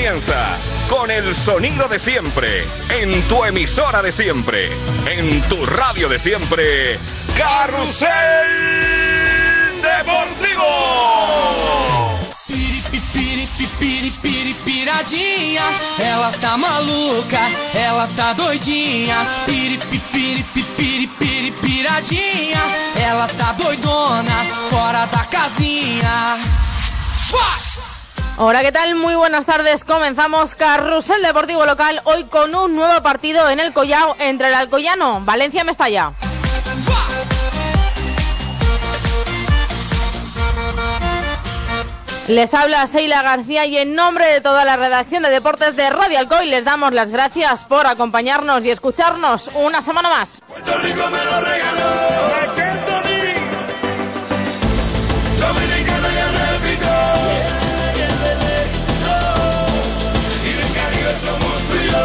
comienza con el sonido de siempre, en tu emisora de siempre, en tu radio de siempre, Carrusel Deportivo. Piradinha, ela tá maluca, ela tá doidinha. Piradinha, ela tá doidona, fora da casinha. Hola, ¿qué tal? Muy buenas tardes. Comenzamos Carrusel Deportivo Local, hoy con un nuevo partido en el Collao entre el Alcoyano, Valencia-Mestalla. Les habla Seila García y en nombre de toda la redacción de deportes de Radio Alcoy les damos las gracias por acompañarnos y escucharnos una semana más. Puerto Rico me lo regaló, dominicano ya repito, y del Caribe somos tú y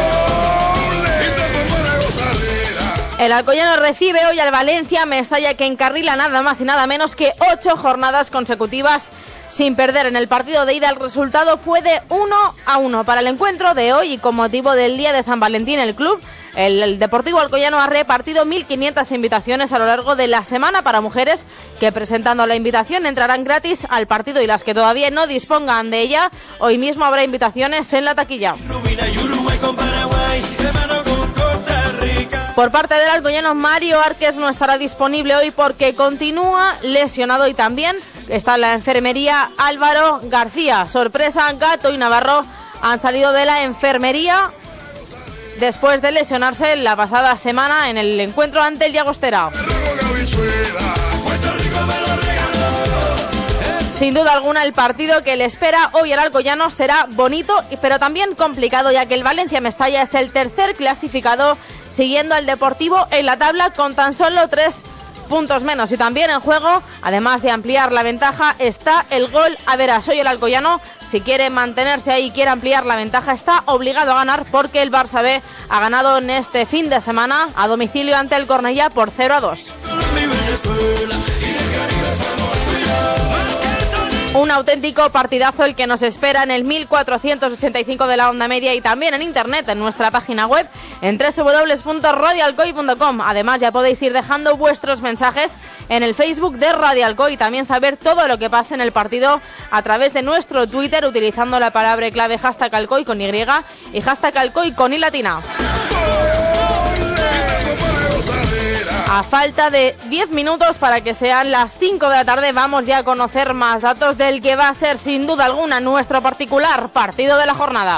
yo. El Alcoyano recibe hoy al Valencia-Mestalla, que encarrila nada más y nada menos que 8 jornadas consecutivas sin perder. En el partido de ida el resultado fue de 1-1 para el encuentro de hoy, y con motivo del Día de San Valentín el club, el Deportivo Alcoyano, ha repartido 1.500 invitaciones a lo largo de la semana para mujeres que, presentando la invitación, entrarán gratis al partido, y las que todavía no dispongan de ella, hoy mismo habrá invitaciones en la taquilla. Por parte del Alcoyano, Mario Arques no estará disponible hoy porque continúa lesionado, y también está en la enfermería Álvaro García. Sorpresa, Gato y Navarro han salido de la enfermería después de lesionarse la pasada semana en el encuentro ante el Llagostera. Sin duda alguna, el partido que le espera hoy al Alcoyano será bonito, pero también complicado, ya que el Valencia-Mestalla es el tercer clasificado, siguiendo al Deportivo en la tabla con tan solo 3 puntos menos. Y también en juego, además de ampliar la ventaja, está el gol average. Hoy el Alcoyano, si quiere mantenerse ahí y quiere ampliar la ventaja, está obligado a ganar, porque el Barça B ha ganado en este fin de semana a domicilio ante el Cornellá por 0-2. Un auténtico partidazo el que nos espera en el 1485 de la onda media, y también en internet en nuestra página web en www.radioalcoy.com. Además, ya podéis ir dejando vuestros mensajes en el Facebook de Radio Alcoy, y también saber todo lo que pase en el partido a través de nuestro Twitter utilizando la palabra clave #Alcoy con Y y #Alcoy con I latina. A falta de 10 minutos para que sean las 5 de la tarde, vamos ya a conocer más datos del que va a ser sin duda alguna nuestro particular partido de la jornada.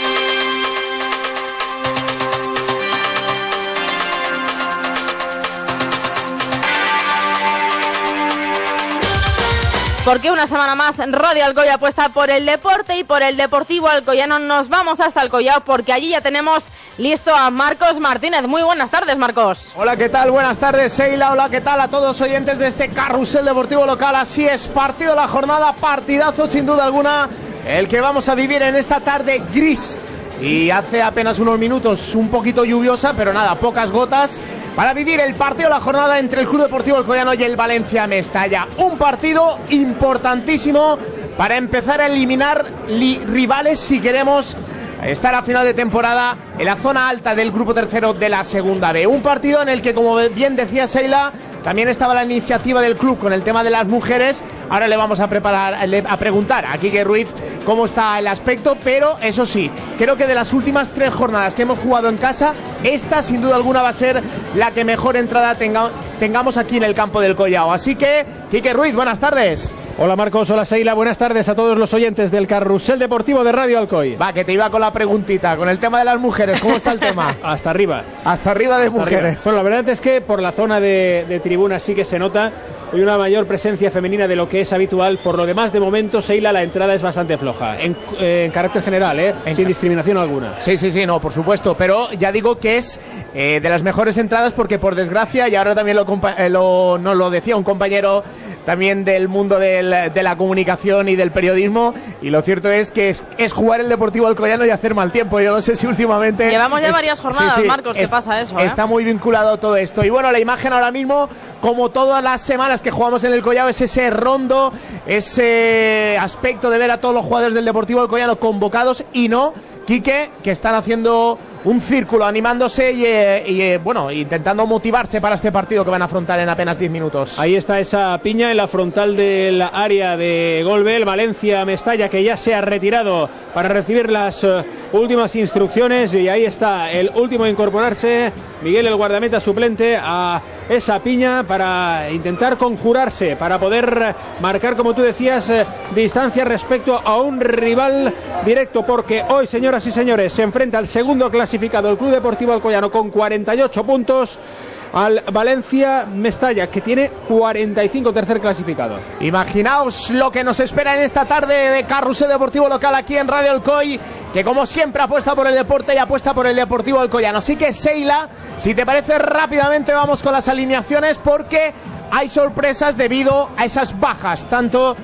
Porque una semana más Radio Alcoy apuesta por el deporte y por el Deportivo Alcoyano. Nos vamos hasta el Collao, porque allí ya tenemos listo a Marcos Martínez. Muy buenas tardes, Marcos. Hola, ¿qué tal? Buenas tardes, Seila. Hola, ¿qué tal a todos oyentes de este Carrusel Deportivo Local? Así es, partido de la jornada, partidazo sin duda alguna, el que vamos a vivir en esta tarde gris. Y hace apenas unos minutos un poquito lluviosa, pero nada, pocas gotas, para vivir el partido de la jornada entre el Club Deportivo Alcoyano y el Valencia-Mestalla. Un partido importantísimo para empezar a eliminar rivales si queremos estar a final de temporada en la zona alta del grupo tercero de la segunda B. Un partido en el que, como bien decía Seila, también estaba la iniciativa del club con el tema de las mujeres. Ahora le vamos a preguntar a Quique Ruiz cómo está el aspecto, pero eso sí, creo que de las últimas 3 jornadas que hemos jugado en casa, esta sin duda alguna va a ser la que mejor entrada tengamos aquí en el campo del Collao. Así que, Quique Ruiz, buenas tardes. Hola Marcos, hola Seila, buenas tardes a todos los oyentes del Carrusel Deportivo de Radio Alcoy. Va, que te iba con la preguntita, con el tema de las mujeres, ¿cómo está el tema? Hasta arriba. Hasta arriba de mujeres. Arriba. Bueno, la verdad es que por la zona de tribunas sí que se nota hoy una mayor presencia femenina de lo que es habitual. Por lo demás, de momento, Seila, la entrada es bastante floja, en carácter general, sin discriminación alguna. Sí, no, por supuesto, pero ya digo que es de las mejores entradas, porque por desgracia, y ahora también nos lo decía un compañero también del mundo de la comunicación y del periodismo, y lo cierto es que es jugar el Deportivo Alcoyano y hacer mal tiempo. Yo no sé si últimamente... Llevamos ya varias jornadas, sí, Marcos, ¿qué pasa eso? Está muy vinculado todo esto. Y bueno, la imagen ahora mismo, como todas las semanas que jugamos en el Collao es ese rondo, ese aspecto de ver a todos los jugadores del Deportivo Alcoyano convocados y no, Quique, que están haciendo un círculo, animándose y bueno, intentando motivarse para este partido que van a afrontar en apenas 10 minutos. Ahí está esa piña en la frontal del área de Golbel, Valencia-Mestalla, que ya se ha retirado para recibir las últimas instrucciones, y ahí está el último a incorporarse, Miguel, el guardameta suplente, a esa piña para intentar conjurarse, para poder marcar, como tú decías, distancia respecto a un rival directo, porque hoy, señoras y señores, se enfrenta al segundo clasificado, el Club Deportivo Alcoyano, con 48 puntos, al Valencia-Mestalla, que tiene 45, tercer clasificado. Imaginaos lo que nos espera en esta tarde de Carrusel Deportivo Local aquí en Radio Alcoy, que como siempre apuesta por el deporte y apuesta por el Deportivo Alcoyano. Así que, Seila, si te parece, rápidamente vamos con las alineaciones, porque hay sorpresas debido a esas bajas, tanto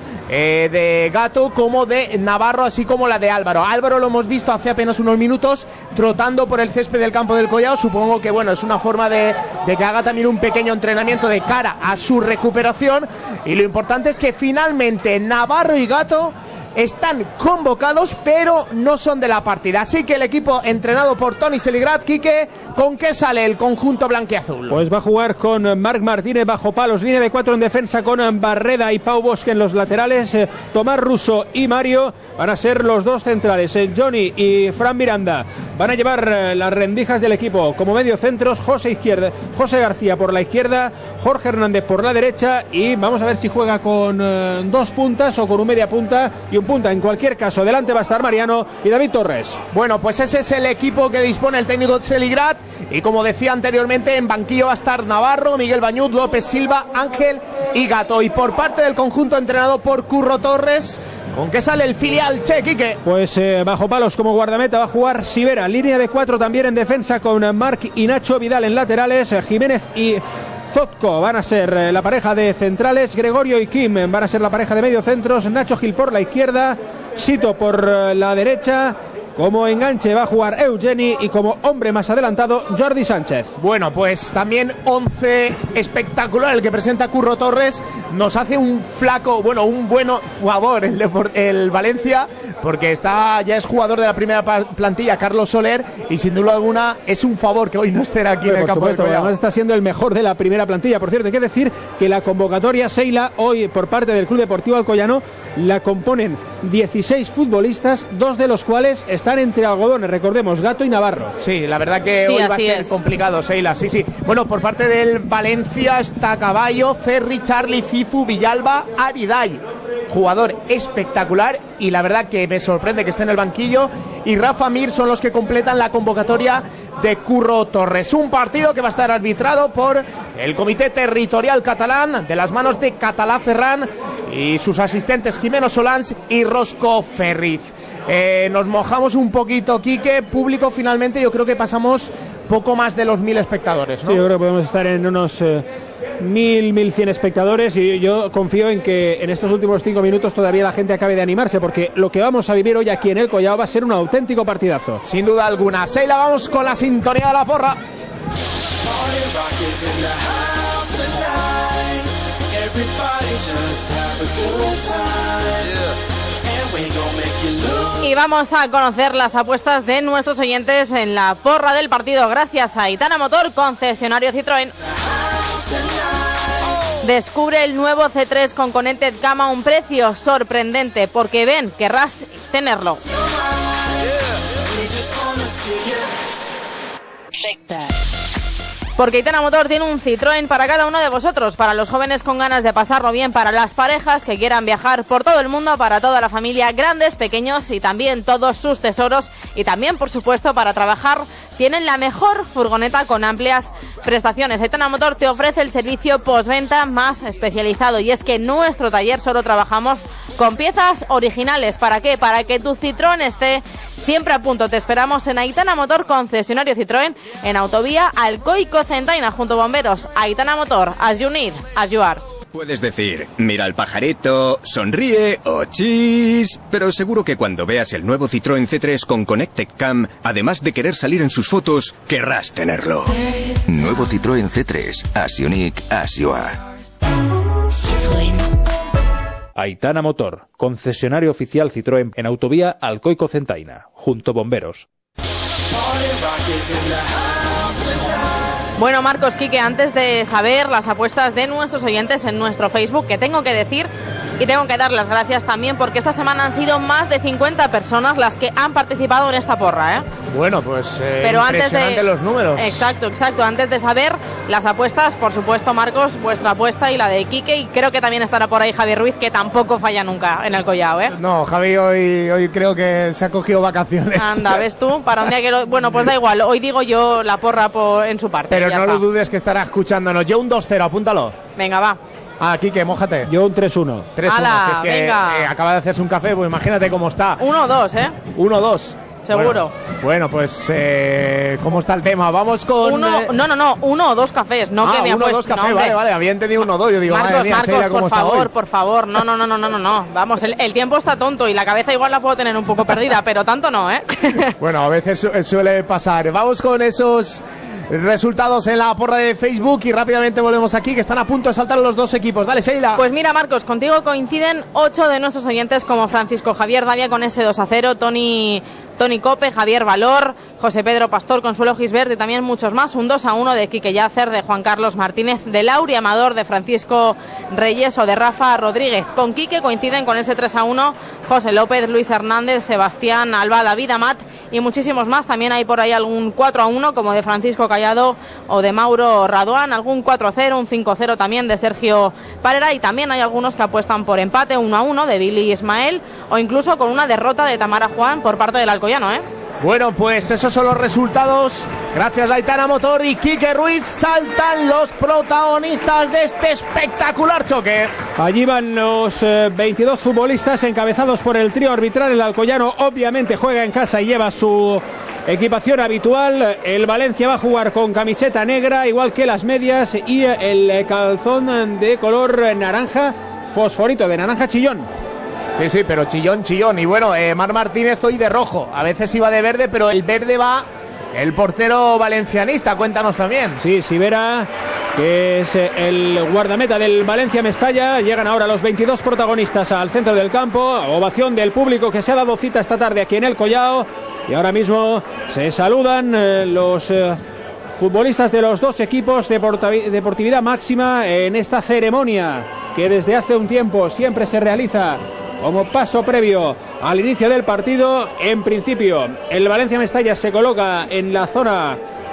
de Gato como de Navarro, así como la de Álvaro. Álvaro lo hemos visto hace apenas unos minutos trotando por el césped del campo del Collao. Supongo que bueno, es una forma de que haga también un pequeño entrenamiento de cara a su recuperación, y lo importante es que finalmente Navarro y Gato están convocados, pero no son de la partida. Así que el equipo entrenado por Toni Seligrat, Quique, ¿con qué sale el conjunto blanquiazul? Pues va a jugar con Marc Martínez bajo palos, línea de 4 en defensa, con Barreda y Pau Bosque en los laterales. Tomás Russo y Mario van a ser los dos centrales. Johnny y Fran Miranda van a llevar las rendijas del equipo. Como medio centros, José García por la izquierda, Jorge Hernández por la derecha, y vamos a ver si juega con dos puntas o con un media punta y un punta. En cualquier caso, delante va a estar Mariano y David Torres. Bueno, pues ese es el equipo que dispone el técnico Seligrat, y como decía anteriormente, en banquillo va a estar Navarro, Miguel Bañut, López Silva, Ángel y Gato. Y por parte del conjunto entrenado por Curro Torres, ¿con qué sale el filial, Che, Quique? Pues bajo palos como guardameta va a jugar Sivera, línea de 4 también en defensa, con Marc y Nacho Vidal en laterales. Jiménez y Zotko van a ser la pareja de centrales, Gregorio y Kim van a ser la pareja de mediocentros, Nacho Gil por la izquierda, Sito por la derecha. Como enganche va a jugar Eugeni, y como hombre más adelantado, Jordi Sánchez. Bueno, pues también 11 espectacular el que presenta Curro Torres. Nos hace un buen favor el Valencia, porque ya es jugador de la primera plantilla Carlos Soler, y sin duda alguna es un favor que hoy no esté aquí en el campo del Collao. Además está siendo el mejor de la primera plantilla. Por cierto, hay que decir que la convocatoria, Seila, hoy por parte del Club Deportivo Alcoyano, la componen 16 futbolistas, 2 de los cuales están entre algodones, recordemos, Gato y Navarro. Sí, la verdad que hoy va a ser complicado, Seila. Sí. Bueno, por parte del Valencia está Caballo, Ferri, Charlie, Cifu, Villalba, Ariday, jugador espectacular, y la verdad que me sorprende que esté en el banquillo, y Rafa Mir son los que completan la convocatoria de Curro Torres. Un partido que va a estar arbitrado por el Comité Territorial Catalán, de las manos de Catalá Ferran y sus asistentes Jimeno Solans y Rosco Ferriz. Nos mojamos un poquito, Quique. Público, finalmente yo creo que pasamos poco más de los 1000 espectadores, ¿no? Sí, yo creo que podemos estar en unos 1100 espectadores, y yo confío en que en estos últimos 5 minutos todavía la gente acabe de animarse, porque lo que vamos a vivir hoy aquí en el Collao va a ser un auténtico partidazo. Sin duda alguna. Seila, vamos con la sintonía de la porra. Y vamos a conocer las apuestas de nuestros oyentes en la porra del partido, gracias a Aitana Motor, concesionario Citroën. Descubre el nuevo C3 con Connected Cam a un precio sorprendente, porque ven, querrás tenerlo. Porque Aitana Motor tiene un Citroën para cada uno de vosotros, para los jóvenes con ganas de pasarlo bien, para las parejas que quieran viajar por todo el mundo, para toda la familia, grandes, pequeños y también todos sus tesoros, y también, por supuesto, para trabajar. Tienen la mejor furgoneta con amplias prestaciones. Aitana Motor te ofrece el servicio postventa más especializado, y es que en nuestro taller solo trabajamos con piezas originales. ¿Para qué? Para que tu Citroën esté siempre a punto. Te esperamos en Aitana Motor, concesionario Citroën, en Autovía Alcoy-Cocentaina, junto a Bomberos. Aitana Motor, as you need, as you are. Puedes decir, mira al pajarito, sonríe o chis, pero seguro que cuando veas el nuevo Citroën C3 con Connected Cam, además de querer salir en sus fotos, querrás tenerlo. Nuevo Citroën C3, as unique as you are. Citroën. Aitana Motor, concesionario oficial Citroën en autovía Alcoy-Cocentaina, junto Bomberos. Bueno, Marcos, Quique, antes de saber las apuestas de nuestros oyentes en nuestro Facebook, que tengo que decir y tengo que dar las gracias también porque esta semana han sido más de 50 personas las que han participado en esta porra, ¿eh? Bueno, pues pero impresionante los números. Exacto. Antes de saber las apuestas, por supuesto, Marcos, vuestra apuesta y la de Quique, y creo que también estará por ahí Javier Ruiz, que tampoco falla nunca en el collao, ¿eh? No, Javi hoy creo que se ha cogido vacaciones. Anda, ¿ves tú? Para un día que bueno, pues da igual, hoy digo yo la porra en su parte. Pero no está. lo dudes que estará escuchándonos. Yo un 2-0, apúntalo. Venga, va. Quique, mójate. Yo un 3-1. 3-1, si es que acaba de hacerse un café, pues imagínate cómo está. 1-2, ¿eh? 1-2. Seguro. Bueno, pues, ¿cómo está el tema? Vamos con... No, 1 o 2 cafés, no que me ha puesto... 1 o 2 cafés, vale, había entendido 1 o 2, yo digo, Marcos, madre mía, Seila, ¿cómo está hoy? por favor, no, vamos, el tiempo está tonto y la cabeza igual la puedo tener un poco perdida, pero tanto no, ¿eh? Bueno, a veces suele pasar. Vamos con esos resultados en la porra de Facebook y rápidamente volvemos aquí, que están a punto de saltar los dos equipos. Dale, Seila. Pues mira, Marcos, contigo coinciden 8 de nuestros oyentes, como Francisco Javier Davia con ese 2-0, Tony Cope, Javier Valor, José Pedro Pastor, Consuelo Gisbert y también muchos más. Un 2-1 de Quique Yacer, de Juan Carlos Martínez, de Lauri Amador, de Francisco Reyes o de Rafa Rodríguez. Con Quique coinciden con ese 3-1 José López, Luis Hernández, Sebastián Alba, David Amat y muchísimos más. También hay por ahí algún 4-1 como de Francisco Callado o de Mauro Raduán, algún 4-0, un 5-0 también de Sergio Parera, y también hay algunos que apuestan por empate 1-1 de Billy Ismael o incluso con una derrota de Tamara Juan por parte del Alcoyano, ¿eh? Bueno, pues esos son los resultados. Gracias, Aitana Motor y Quique Ruiz. Saltan los protagonistas de este espectacular choque. Allí van los 22 futbolistas encabezados por el trío arbitral. El Alcoyano obviamente juega en casa y lleva su equipación habitual. El Valencia va a jugar con camiseta negra, igual que las medias, y el calzón de color naranja fosforito, de naranja chillón. Sí, pero chillón. Y bueno, Mar Martínez hoy de rojo. A veces iba de verde, pero el verde va el portero valencianista. Cuéntanos también. Sí, Sivera, que es el guardameta del Valencia Mestalla. Llegan ahora los 22 protagonistas al centro del campo. Ovación del público que se ha dado cita esta tarde aquí en el Collao. Y ahora mismo se saludan los futbolistas de los dos equipos. Deportividad máxima en esta ceremonia que desde hace un tiempo siempre se realiza como paso previo al inicio del partido. En principio, el Valencia Mestalla se coloca en la zona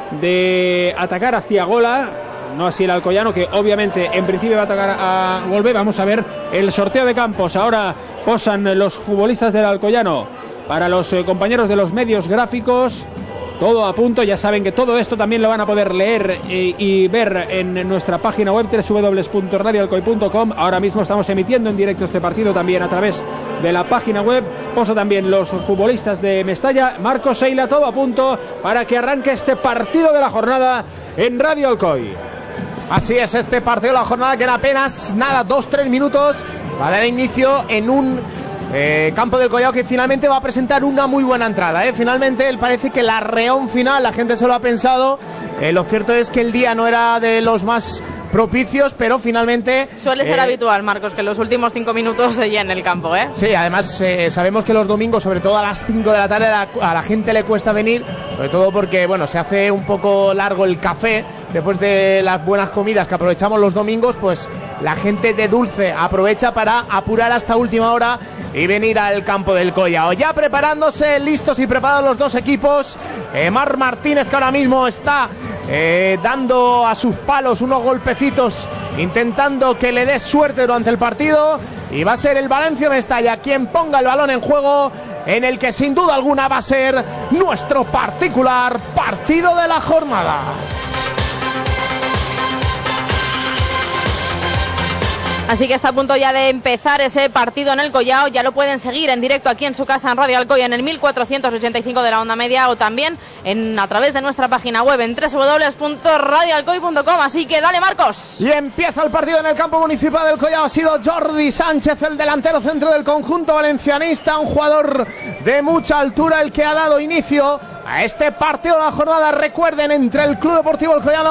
de atacar hacia gola, no así el Alcoyano, que obviamente en principio va a atacar a Golbe. Vamos a ver el sorteo de campos. Ahora posan los futbolistas del Alcoyano para los compañeros de los medios gráficos. Todo a punto, ya saben que todo esto también lo van a poder leer y ver en nuestra página web www.radioalcoy.com. Ahora mismo estamos emitiendo en directo este partido también a través de la página web. Poso también los futbolistas de Mestalla. Marcos, Seila, todo a punto para que arranque este partido de la jornada en Radio Alcoy. Así es, este partido de la jornada que en apenas 2-3 minutos va a dar inicio en un campo del Collao que finalmente va a presentar una muy buena entrada, ¿eh? Finalmente parece que la arreón final, la gente se lo ha pensado. Lo cierto es que el día no era de los más propicios, pero finalmente... Suele ser habitual, Marcos, que en los últimos 5 minutos se llene el campo, ¿eh? Sí, además sabemos que los domingos, sobre todo a las 5 de la tarde, a la gente le cuesta venir, sobre todo porque, bueno, se hace un poco largo el café después de las buenas comidas que aprovechamos los domingos. Pues la gente de Dulce aprovecha para apurar hasta última hora y venir al campo del Collao. Ya preparándose, listos y preparados los dos equipos. Mar Martínez, que ahora mismo está dando a sus palos unos golpecitos, intentando que le dé suerte durante el partido, y va a ser el Valencia Mestalla quien ponga el balón en juego, en el que sin duda alguna va a ser nuestro particular partido de la jornada. Así que está a punto ya de empezar ese partido en el Collao. Ya lo pueden seguir en directo aquí en su casa en Radio Alcoy en el 1485 de la onda media, o también a través de nuestra página web en www.radioalcoy.com. Así que dale, Marcos. Y empieza el partido en el campo municipal del Collao. Ha sido Jordi Sánchez, el delantero centro del conjunto valencianista, un jugador de mucha altura, el que ha dado inicio a este partido de la jornada. Recuerden, entre el Club Deportivo Alcoyano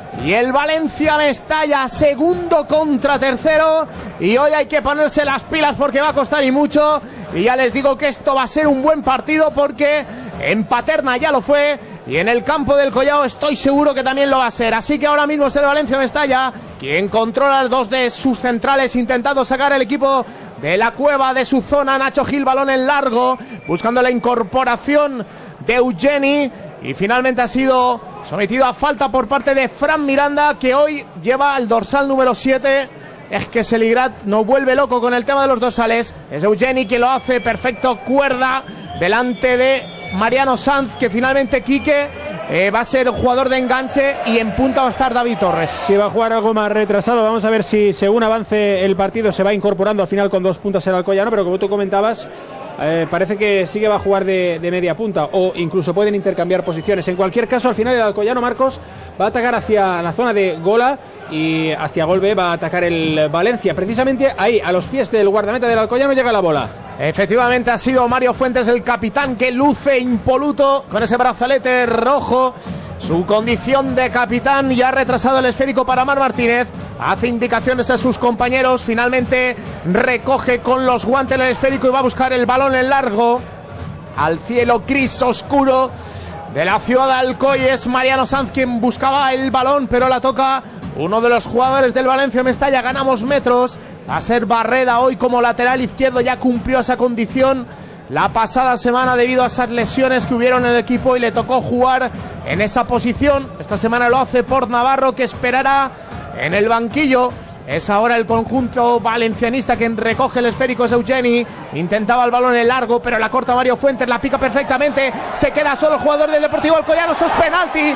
y el Valencia Mestalla, segundo contra tercero, y hoy hay que ponerse las pilas porque va a costar y mucho, y ya les digo que esto va a ser un buen partido porque en Paterna ya lo fue, y en el campo del Collao estoy seguro que también lo va a ser, así que ahora mismo es el Valencia Mestalla quien controla dos de sus centrales, intentando sacar el equipo de la cueva de su zona. Nacho Gil, balón en largo, buscando la incorporación de Eugeni, y finalmente ha sido sometido a falta por parte de Fran Miranda, que hoy lleva el dorsal número 7. Es que Seligrat nos vuelve loco con el tema de los dorsales. Es Eugeni que lo hace perfecto, cuerda delante de Mariano Sanz, que finalmente Quique va a ser jugador de enganche, y en punta va a estar David Torres. Sí, va a jugar algo más retrasado. Vamos a ver si según avance el partido se va incorporando al final con 2 puntas el Alcoyano, pero como tú comentabas, parece que sí que va a jugar de media punta, o incluso pueden intercambiar posiciones. En cualquier caso, al final el Alcoyano, Marcos, va a atacar hacia la zona de Gola, y hacia gol B va a atacar el Valencia. Precisamente ahí, a los pies del guardameta del Alcoyano, llega la bola. Efectivamente ha sido Mario Fuentes el capitán, que luce impoluto con ese brazalete rojo. Su condición de capitán, ya ha retrasado el esférico para Mar Martínez. Hace indicaciones a sus compañeros. Finalmente recoge con los guantes el esférico y va a buscar el balón en largo al cielo gris oscuro de la ciudad de Alcoy. Es Mariano Sanz quien buscaba el balón, pero la toca uno de los jugadores del Valencia Mestalla. Ganamos metros. Va a ser Barreda hoy como lateral izquierdo. Ya cumplió esa condición la pasada semana debido a esas lesiones que hubieron en el equipo, y le tocó jugar en esa posición. Esta semana lo hace por Navarro, que esperará en el banquillo. Es ahora el conjunto valencianista quien recoge el esférico. Es Eugeni, intentaba el balón en largo, pero la corta Mario Fuentes, la pica perfectamente, se queda solo el jugador del Deportivo Alcoyano. Eso es penalti,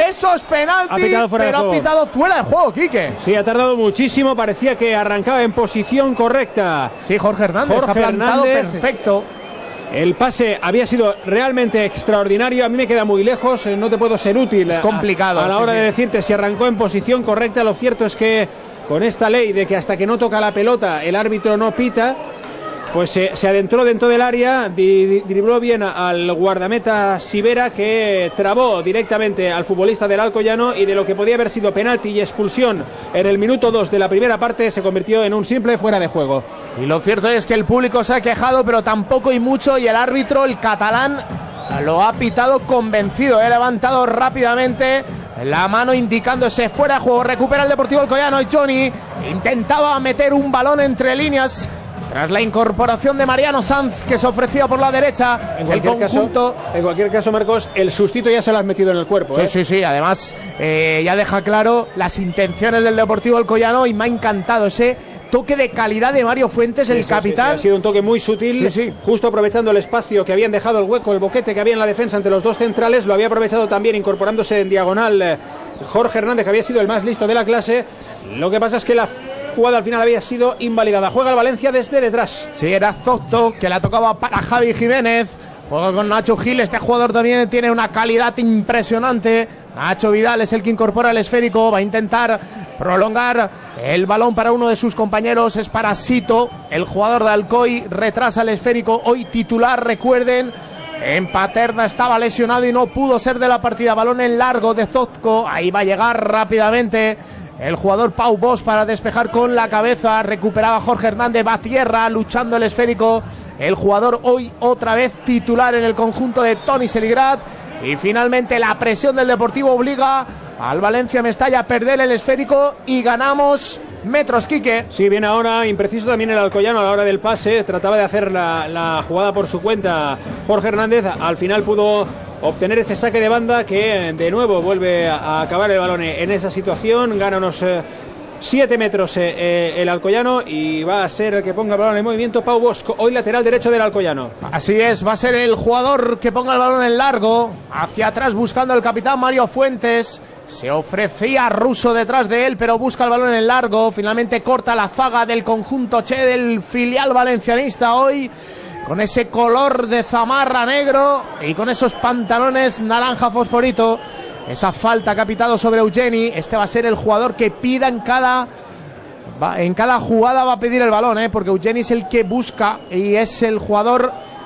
pero ha pitado fuera de juego, Quique. Sí, ha tardado muchísimo, parecía que arrancaba en posición correcta. Sí, Jorge Hernández ha plantado perfecto. El pase había sido realmente extraordinario. A mí me queda muy lejos, no te puedo ser útil. Es complicado a la hora de decirte si arrancó en posición correcta. Lo cierto es que con esta ley de que hasta que no toca la pelota el árbitro no pita, pues se adentró dentro del área, dribló bien al guardameta Sivera, que trabó directamente al futbolista del Alcoyano, y de lo que podía haber sido penalti y expulsión en el minuto 2 de la primera parte se convirtió en un simple fuera de juego. Y lo cierto es que el público se ha quejado, pero tampoco y mucho, y el árbitro, el catalán, lo ha pitado convencido. Ha levantado rápidamente la mano indicando ese fuera de juego. Recupera el Deportivo Alcoyano, y Johnny intentaba meter un balón entre líneas tras la incorporación de Mariano Sanz, que se ofrecía por la derecha. En cualquier caso, Marcos, el sustito ya se lo has metido en el cuerpo. Sí. Además, ya deja claro las intenciones del Deportivo Alcoyano, y me ha encantado ese toque de calidad de Mario Fuentes, el capitán. Ha sido un toque muy sutil, justo aprovechando el espacio que habían dejado, el hueco, el boquete que había en la defensa entre los dos centrales. Lo había aprovechado también incorporándose en diagonal Jorge Hernández, que había sido el más listo de la clase. Lo que pasa es que la jugada al final había sido invalidada. Juega el Valencia desde detrás. Sí, era Zotto, que la tocaba para Javi Jiménez. Juega con Nacho Gil. Este jugador también tiene una calidad impresionante. Nacho Vidal es el que incorpora el esférico. Va a intentar prolongar el balón para uno de sus compañeros. Es para Sito, el jugador de Alcoy. Retrasa el esférico. Hoy titular, recuerden. En Paterna estaba lesionado y no pudo ser de la partida. Balón en largo de Zotko. Ahí va a llegar rápidamente el jugador Pau Bosch para despejar con la cabeza. Recuperaba Jorge Hernández, va a tierra, luchando el esférico. El jugador hoy otra vez titular en el conjunto de Toni Seligrat. Y finalmente la presión del Deportivo obliga al Valencia Mestalla a perder el esférico, y ganamos metros, Quique. Sí, bien ahora, impreciso también el Alcoyano a la hora del pase. Trataba de hacer la jugada por su cuenta Jorge Hernández. Al final pudo obtener ese saque de banda, que de nuevo vuelve a acabar el balón en esa situación. Gana unos 7 metros el Alcoyano, y va a ser el que ponga el balón en movimiento Pau Bosch, hoy lateral derecho del Alcoyano. Así es, va a ser el jugador que ponga el balón en largo, hacia atrás buscando el capitán Mario Fuentes. Se ofrecía Russo detrás de él, pero busca el balón en largo. Finalmente corta la zaga del conjunto Che, del filial valencianista hoy, con ese color de zamarra negro y con esos pantalones naranja fosforito. Esa falta que ha pitado sobre Eugeni. Este va a ser el jugador que pida en cada jugada, va a pedir el balón, porque Eugeni es el que busca y es el jugador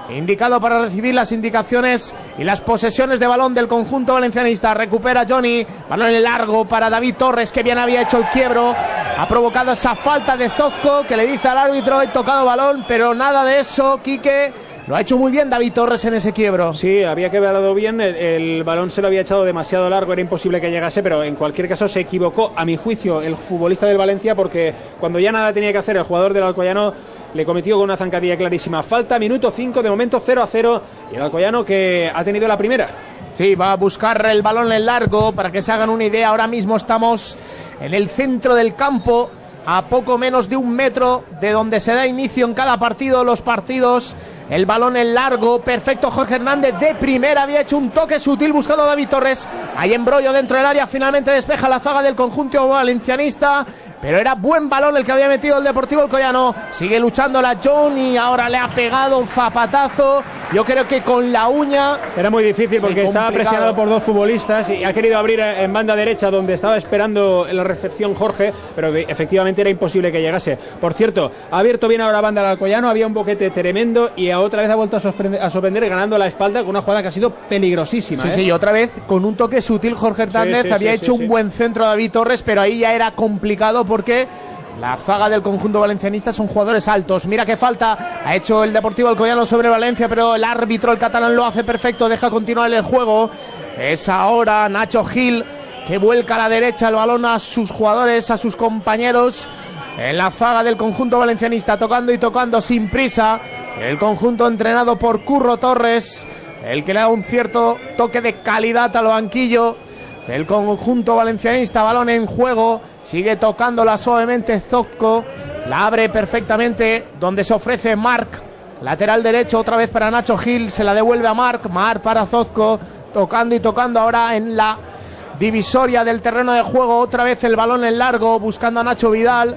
indicado para recibir las indicaciones y las posesiones de balón del conjunto valencianista. Recupera Johnny, balón en largo para David Torres, que bien había hecho el quiebro, ha provocado esa falta de Zozco, que le dice al árbitro: he tocado balón, pero nada de eso. Quique, lo ha hecho muy bien David Torres en ese quiebro. Sí, había quebrado bien, el balón se lo había echado demasiado largo, era imposible que llegase, pero en cualquier caso se equivocó, a mi juicio, el futbolista del Valencia, porque cuando ya nada tenía que hacer el jugador del Alcoyano, le cometió con una zancadilla clarísima. Falta, minuto 5, de momento 0-0, y el Alcoyano que ha tenido la primera. Sí, va a buscar el balón en largo. Para que se hagan una idea, ahora mismo estamos en el centro del campo, a poco menos de 1 metro de donde se da inicio en cada partido, los partidos. El balón en largo, perfecto. Jorge Hernández de primera, había hecho un toque sutil buscando a David Torres. Hay embrollo dentro del área, finalmente despeja la zaga del conjunto valencianista, pero era buen balón el que había metido el Deportivo Alcoyano. Sigue luchando la Johnny, ahora le ha pegado un zapatazo, yo creo que con la uña. Era muy difícil porque estaba presionado por 2 futbolistas y ha querido abrir en banda derecha, donde estaba esperando la recepción Jorge, pero efectivamente era imposible que llegase. Por cierto, ha abierto bien ahora banda al Alcoyano, había un boquete tremendo y otra vez ha vuelto a sorprender ganando la espalda con una jugada que ha sido peligrosísima. Sí, y otra vez con un toque sutil Jorge Hernández, había hecho un buen centro a David Torres, pero ahí ya era complicado porque la zaga del conjunto valencianista son jugadores altos. Mira qué falta ha hecho el Deportivo Alcoyano sobre Valencia, pero el árbitro, el catalán, lo hace perfecto, deja continuar el juego. Es ahora Nacho Gil que vuelca a la derecha el balón a sus jugadores, a sus compañeros en la zaga del conjunto valencianista, tocando y tocando sin prisa. El conjunto entrenado por Curro Torres, el que le da un cierto toque de calidad al banquillo del conjunto valencianista. Balón en juego, sigue tocándola suavemente Zozco, la abre perfectamente donde se ofrece Marc, lateral derecho, otra vez para Nacho Gil, se la devuelve a Marc para Zozco, tocando y tocando ahora en la divisoria del terreno de juego, otra vez el balón en largo, buscando a Nacho Vidal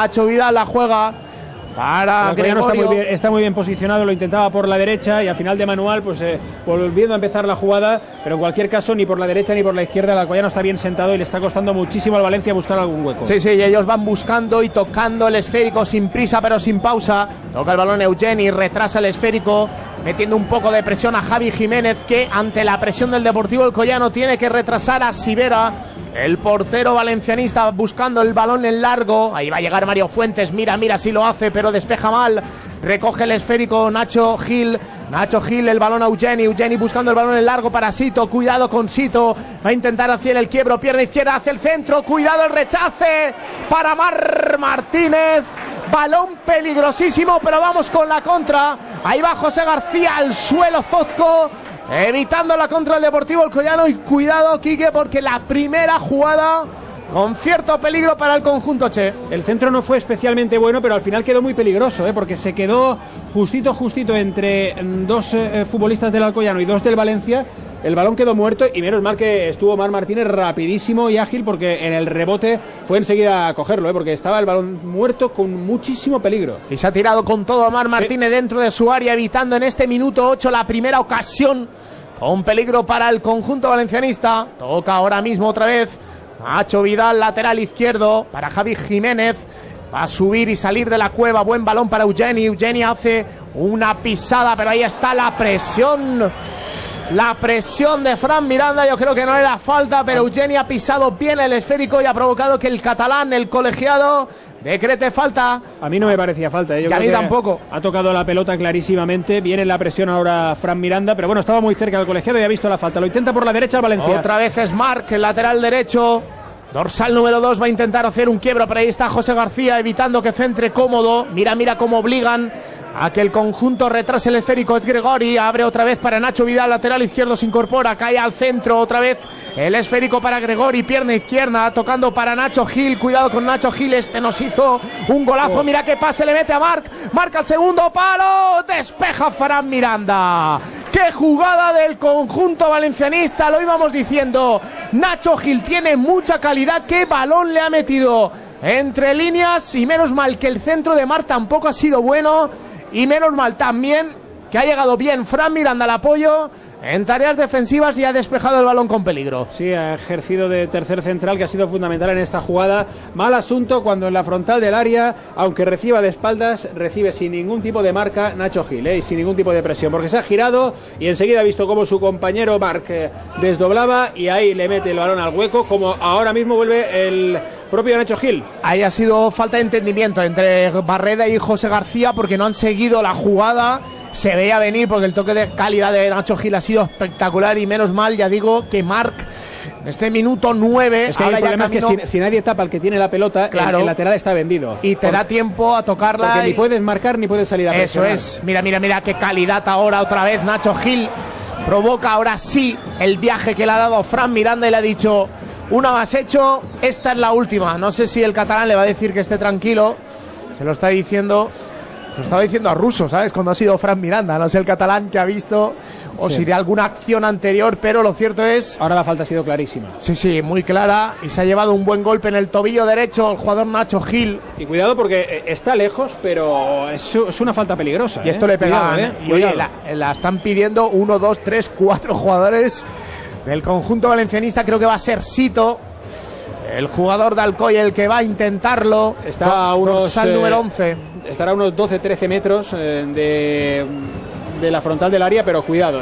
la juega para Gregorio. Está muy bien posicionado, lo intentaba por la derecha y al final de manual, pues volviendo a empezar la jugada, pero en cualquier caso ni por la derecha ni por la izquierda el Alcoyano está bien sentado y le está costando muchísimo al Valencia buscar algún hueco. Sí, y ellos van buscando y tocando el esférico sin prisa pero sin pausa. Toca el balón Eugeni, retrasa el esférico, metiendo un poco de presión a Javi Jiménez, que ante la presión del Deportivo Alcoyano tiene que retrasar a Sivera, el portero valencianista, buscando el balón en largo. Ahí va a llegar Mario Fuentes, mira si lo hace, pero despeja mal. Recoge el esférico Nacho Gil, el balón a Eugeni buscando el balón en largo para Sito, cuidado con Sito, va a intentar hacer el quiebro, pierna izquierda hacia el centro, cuidado el rechace para Martínez. Balón peligrosísimo, pero vamos con la contra. Ahí va José García al suelo, Zozco, evitando la contra del Deportivo Alcoyano. Y cuidado, Quique, porque la primera jugada con cierto peligro para el conjunto Che. El centro no fue especialmente bueno, pero al final quedó muy peligroso, porque se quedó justito entre 2 futbolistas del Alcoyano y 2 del Valencia. El balón quedó muerto y menos mal que estuvo Marc Martínez rapidísimo y ágil, porque en el rebote fue enseguida a cogerlo, porque estaba el balón muerto con muchísimo peligro. Y se ha tirado con todo Marc Martínez dentro de su área, evitando en este minuto 8 la primera ocasión con peligro para el conjunto valencianista. Toca ahora mismo otra vez Nacho Vidal, lateral izquierdo para Javi Jiménez. Va a subir y salir de la cueva. Buen balón para Eugeni hace una pisada, pero ahí está la presión. La presión de Fran Miranda, yo creo que no era falta, pero Eugeni ha pisado bien el esférico y ha provocado que el catalán, el colegiado, decrete falta. A mí no me parecía falta, Yo creo que tampoco. Ha tocado la pelota clarísimamente. Viene la presión ahora Fran Miranda, pero bueno, estaba muy cerca del colegiado y ha visto la falta. Lo intenta por la derecha el Valencia. Otra vez es Marc, el lateral derecho. Dorsal número 2, va a intentar hacer un quiebro, pero ahí está José García evitando que centre cómodo. Mira cómo obligan a que el conjunto retrase el esférico. Es Gregori, abre otra vez para Nacho Vidal, lateral izquierdo, se incorpora, cae al centro otra vez el esférico para Gregori, pierna izquierda, tocando para Nacho Gil, cuidado con Nacho Gil, este nos hizo un golazo. Mira qué pase le mete a Marc al segundo palo, despeja Fran Miranda. Qué jugada del conjunto valencianista, lo íbamos diciendo, Nacho Gil tiene mucha calidad, qué balón le ha metido entre líneas, y menos mal que el centro de Marc tampoco ha sido bueno. Y menos mal también que ha llegado bien Fran Miranda al apoyo en tareas defensivas y ha despejado el balón con peligro. Sí, ha ejercido de tercer central, que ha sido fundamental en esta jugada. Mal asunto cuando en la frontal del área, aunque reciba de espaldas, recibe sin ningún tipo de marca Nacho Gil, y sin ningún tipo de presión, porque se ha girado y enseguida ha visto cómo su compañero Marc desdoblaba y ahí le mete el balón al hueco, como ahora mismo vuelve el propio Nacho Gil. Ahí ha sido falta de entendimiento entre Barreda y José García, porque no han seguido la jugada. Se veía venir porque el toque de calidad de Nacho Gil ha sido espectacular, y menos mal, ya digo, que Marc en este minuto 9... Es que ahora el problema es que si nadie tapa al que tiene la pelota, claro, el lateral está vendido. Y te da tiempo a tocarla. Porque ni puedes marcar ni puedes salir a presionar. Eso es. Mira qué calidad ahora otra vez. Nacho Gil provoca ahora sí el viaje que le ha dado Fran Miranda y le ha dicho: una más hecho, esta es la última. No sé si el catalán le va a decir que esté tranquilo. Se lo está diciendo... Se lo estaba diciendo a Russo, ¿sabes? Cuando ha sido Fran Miranda. No sé el catalán que ha visto o si de alguna acción anterior, pero lo cierto es... Ahora la falta ha sido clarísima. Sí, muy clara, y se ha llevado un buen golpe en el tobillo derecho el jugador Nacho Gil. Y cuidado porque está lejos, pero es una falta peligrosa. Y esto le pega, y oye, la están pidiendo 1, 2, 3, 4 jugadores del conjunto valencianista. Creo que va a ser Sito, el jugador de Alcoy, el que va a intentarlo. Está a unos... el número 11. Estará a unos 12-13 metros de la frontal del área, pero cuidado,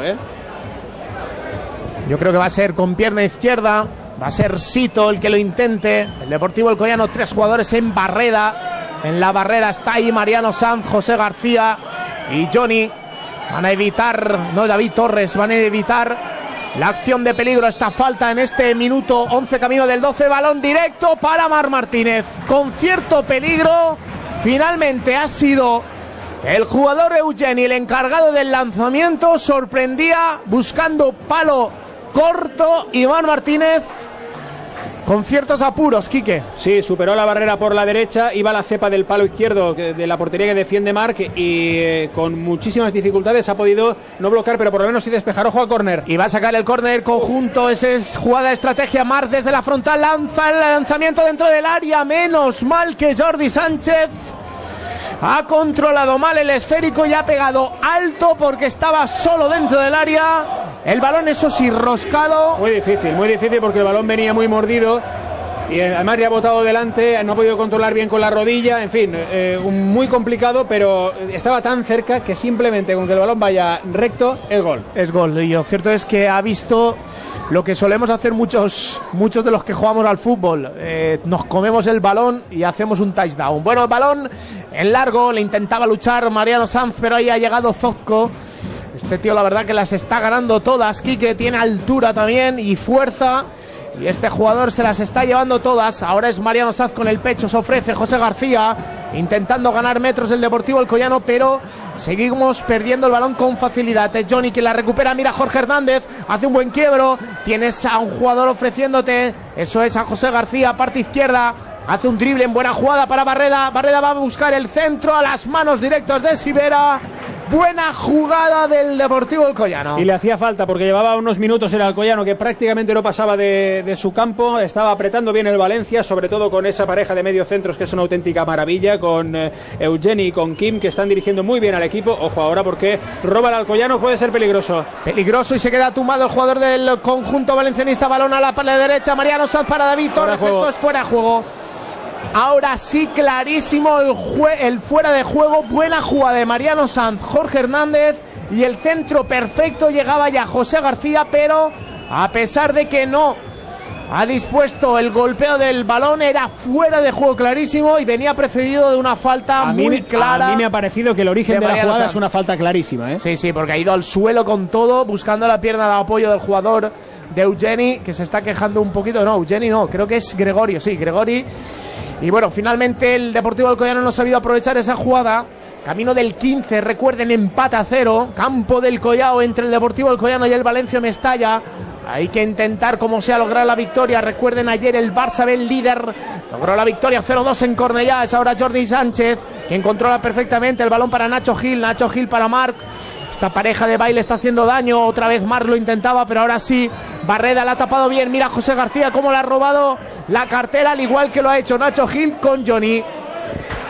Yo creo que va a ser con pierna izquierda. Va a ser Sito el que lo intente. El Deportivo Alcoyano, 3 jugadores en barrera. En la barrera está ahí Mariano Sanz, José García y Johnny. Van a evitar, David Torres, van a evitar la acción de peligro, esta falta en este minuto 11 camino del 12. Balón directo para Marc Martínez, con cierto peligro. Finalmente ha sido el jugador Eugeni el encargado del lanzamiento. Sorprendía buscando palo corto y Marc Martínez con ciertos apuros, Quique. Sí, superó la barrera por la derecha, iba a la cepa del palo izquierdo de la portería que defiende Marc, y con muchísimas dificultades ha podido no bloquear, pero por lo menos sí despejar. Ojo al córner. Y va a sacar el córner conjunto, esa es jugada de estrategia. Marc desde la frontal lanza el lanzamiento dentro del área. Menos mal que Jordi Sánchez ha controlado mal el esférico y ha pegado alto porque estaba solo dentro del área. El balón, eso sí, roscado. Muy difícil porque el balón venía muy mordido y además le ha botado delante, no ha podido controlar bien con la rodilla. En fin, muy complicado, pero estaba tan cerca que simplemente con que el balón vaya recto es gol. Es gol, y lo cierto es que ha visto lo que solemos hacer muchos de los que jugamos al fútbol. Nos comemos el balón y hacemos un touchdown. Bueno, el balón en largo, le intentaba luchar Mariano Sanz, pero ahí ha llegado Zozco. Este tío la verdad que las está ganando todas. Quique tiene altura también y fuerza, y este jugador se las está llevando todas. Ahora es Mariano Sanz con el pecho, se ofrece José García intentando ganar metros el Deportivo Alcoyano, pero seguimos perdiendo el balón con facilidad. Es Johnny quien la recupera, mira Jorge Hernández, hace un buen quiebro, tienes a un jugador ofreciéndote, eso es a José García, parte izquierda, hace un drible en buena jugada para Barreda. Barreda va a buscar el centro a las manos directas de Sivera. Buena jugada del Deportivo Alcoyano. Y le hacía falta porque llevaba unos minutos el Alcoyano que prácticamente no pasaba de su campo. Estaba apretando bien el Valencia, sobre todo con esa pareja de mediocentros que es una auténtica maravilla, con Eugeni y con Kim, que están dirigiendo muy bien al equipo. Ojo ahora porque roba el Alcoyano, puede ser peligroso. Peligroso, y se queda tumbado el jugador del conjunto valencianista. Balón a la derecha, Mariano Sanz para David Torres. Esto es fuera de juego. Ahora sí, clarísimo el fuera de juego. Buena jugada de Mariano Sanz, Jorge Hernández, y el centro perfecto. Llegaba ya José García, pero a pesar de que no ha dispuesto el golpeo del balón, era fuera de juego clarísimo y venía precedido de una falta muy clara. A mí me ha parecido que el origen de la jugada Sanz es una falta clarísima, Sí, porque ha ido al suelo con todo, buscando la pierna de apoyo del jugador de Eugeni, que se está quejando un poquito. No, Eugeni no, creo que es Gregorio, sí, Gregori. Y bueno, finalmente el Deportivo Alcoyano no ha sabido aprovechar esa jugada. Camino del 15, recuerden, empate a 0. Campo del Collao entre el Deportivo Alcoyano y el Valencia Mestalla. Hay que intentar como sea lograr la victoria. Recuerden, ayer el Barça B, el líder, logró la victoria 0-2 en Cornellá. Es ahora Jordi Sánchez quien controla perfectamente el balón para Nacho Gil. Nacho Gil para Marc. Esta pareja de baile está haciendo daño. Otra vez Marc lo intentaba, pero ahora sí Barreda la ha tapado bien. Mira José García cómo le ha robado la cartera, al igual que lo ha hecho Nacho Gil con Johnny.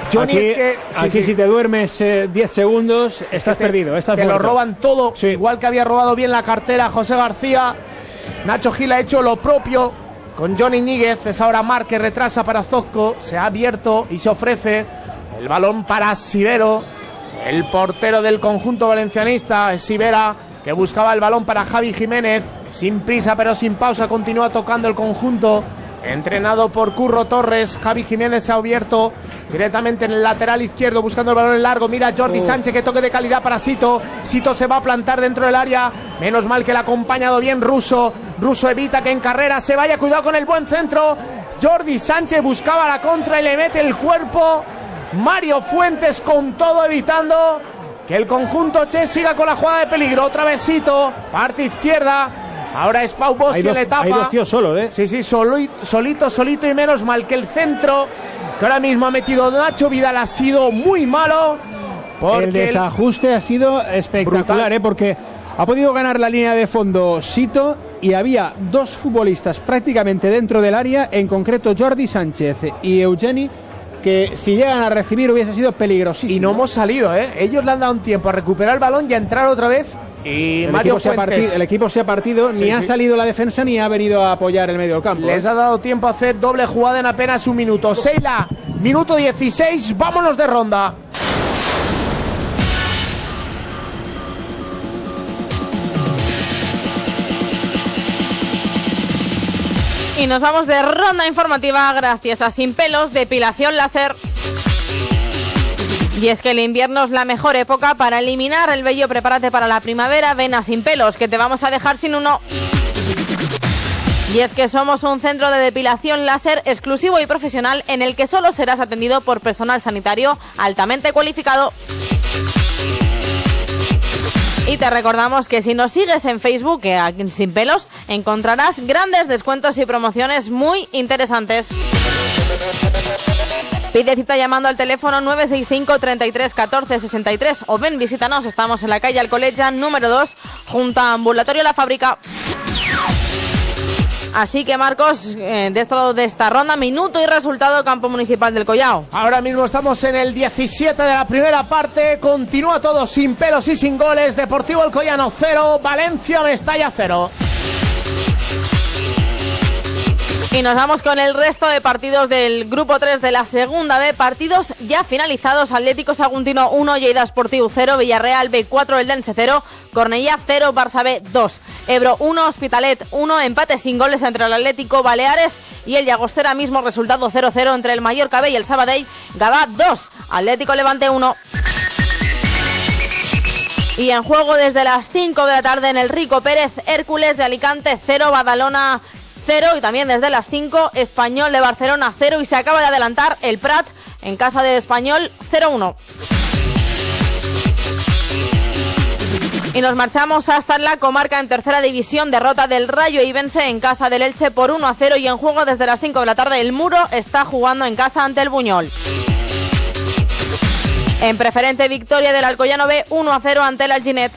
Johnny, aquí si te duermes 10 segundos, estás perdido. Te lo roban todo, igual que había robado bien la cartera José García. Nacho Gil ha hecho lo propio con Johnny Ñíguez. Es ahora Marc que retrasa para Zozco. Se ha abierto y se ofrece el balón para Sivero, el portero del conjunto valencianista. Es Sivera que buscaba el balón para Javi Jiménez. Sin prisa pero sin pausa continúa tocando el conjunto entrenado por Curro Torres. Javi Jiménez se ha abierto directamente en el lateral izquierdo buscando el balón en largo. Mira Jordi Sánchez, que toque de calidad para Sito. Sito se va a plantar dentro del área. Menos mal que le ha acompañado bien Russo. Russo evita que en carrera se vaya. Cuidado con el buen centro. Jordi Sánchez buscaba la contra y le mete el cuerpo. Mario Fuentes con todo evitando que el conjunto Che siga con la jugada de peligro. Otra vez Sito, parte izquierda. Ahora es Pau Bosch que le tapa. Hay dos tíos solo, ¿eh? Sí, solito y menos mal que el centro que ahora mismo ha metido Nacho Vidal ha sido muy malo. El desajuste ha sido espectacular, porque ha podido ganar la línea de fondo Sito y había dos futbolistas prácticamente dentro del área, en concreto Jordi Sánchez y Eugeni, que si llegan a recibir hubiese sido peligrosísimo. Y no hemos salido, ellos le han dado un tiempo a recuperar el balón y a entrar otra vez. Y el equipo se ha partido, ni ha salido la defensa ni ha venido a apoyar el medio del campo. Les ha dado tiempo a hacer doble jugada en apenas un minuto. Seila, minuto 16, vámonos de ronda. Y nos vamos de ronda informativa gracias a Sin Pelos, depilación láser. Y es que el invierno es la mejor época para eliminar el vello. Prepárate para la primavera, ven a Sin Pelos, que te vamos a dejar sin uno. Y es que somos un centro de depilación láser exclusivo y profesional en el que solo serás atendido por personal sanitario altamente cualificado. Y te recordamos que si nos sigues en Facebook, aquí Sin Pelos, encontrarás grandes descuentos y promociones muy interesantes. Pide cita llamando al teléfono 965 33 14 63 o ven, visítanos, estamos en la calle Alcoleja número 2 junto a Ambulatorio La Fábrica. Así que Marcos, de este lado de esta ronda, minuto y resultado, Campo Municipal del Collao. Ahora mismo estamos en el 17 de la primera parte, continúa todo sin pelos y sin goles. Deportivo Alcoyano 0, Valencia Mestalla 0. Y nos vamos con el resto de partidos del grupo 3 de la segunda B. Partidos ya finalizados. Atlético Saguntino 1, Lleida Esportiu 0, Villarreal B 4, Eldense 0, Cornellá 0, Barça B 2, Ebro 1, Hospitalet 1, empate sin goles entre el Atlético Baleares y el Llagostera, mismo resultado 0-0 entre el Mallorca B y el Sabadell. Gavà 2, Atlético Levante 1. Y en juego desde las 5 de la tarde en el Rico Pérez, Hércules de Alicante 0, Badalona 0, y también desde las 5, Español de Barcelona 0, y se acaba de adelantar el Prat en casa del Español 0-1. Y nos marchamos hasta la comarca en tercera división, derrota del Rayo Ibense en casa del Elche por 1-0, y en juego desde las 5 de la tarde el Muro está jugando en casa ante el Buñol. En preferente, victoria del Alcoyano B 1-0 ante el Alginet.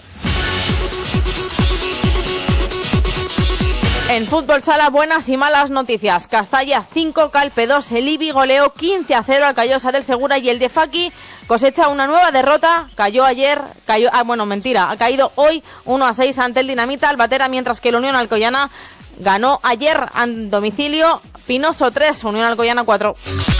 En fútbol sala, buenas y malas noticias. Castalla 5, Calpe 2, el Ibi goleó 15-0 al Callosa del Segura, y el de Faki cosecha una nueva derrota. Ha caído hoy 1-6 ante el Dinamita Albatera, mientras que el Unión Alcoyana ganó ayer a domicilio. Pinoso 3, Unión Alcoyana 4.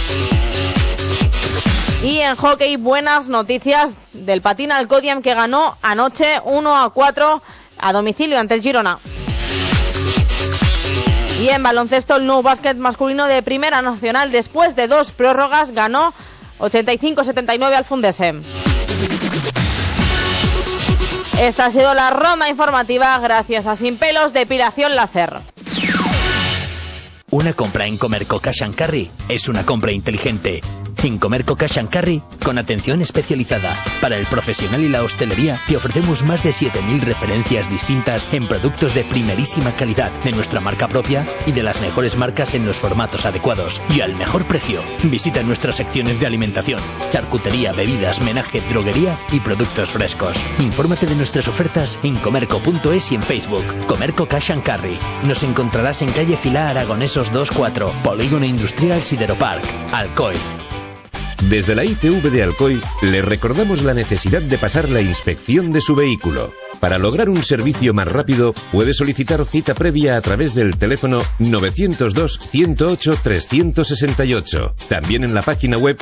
Y en hockey, buenas noticias del Patín Alcodiam, que ganó anoche 1-4 a domicilio ante el Girona. Y en baloncesto, el Nou Básquet masculino de Primera Nacional, después de 2 prórrogas, ganó 85-79 al Fundesem. Esta ha sido la ronda informativa gracias a Sin Pelos, depilación láser. Una compra en Comerco Cash & Carry es una compra inteligente. En Comerco Cash & Carry, con atención especializada para el profesional y la hostelería, te ofrecemos más de 7.000 referencias distintas en productos de primerísima calidad, de nuestra marca propia y de las mejores marcas en los formatos adecuados y al mejor precio. Visita nuestras secciones de alimentación, charcutería, bebidas, menaje, droguería y productos frescos. Infórmate de nuestras ofertas en comerco.es y en Facebook. Comerco Cash & Carry. Nos encontrarás en calle Filá Aragonesos 24, Polígono Industrial Sideropark, Alcoy. Desde la ITV de Alcoy le recordamos la necesidad de pasar la inspección de su vehículo. Para lograr un servicio más rápido, puede solicitar cita previa a través del teléfono 902-108-368. También en la página web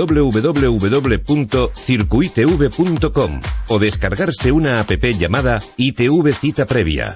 www.circuitv.com o descargarse una app llamada ITV Cita Previa.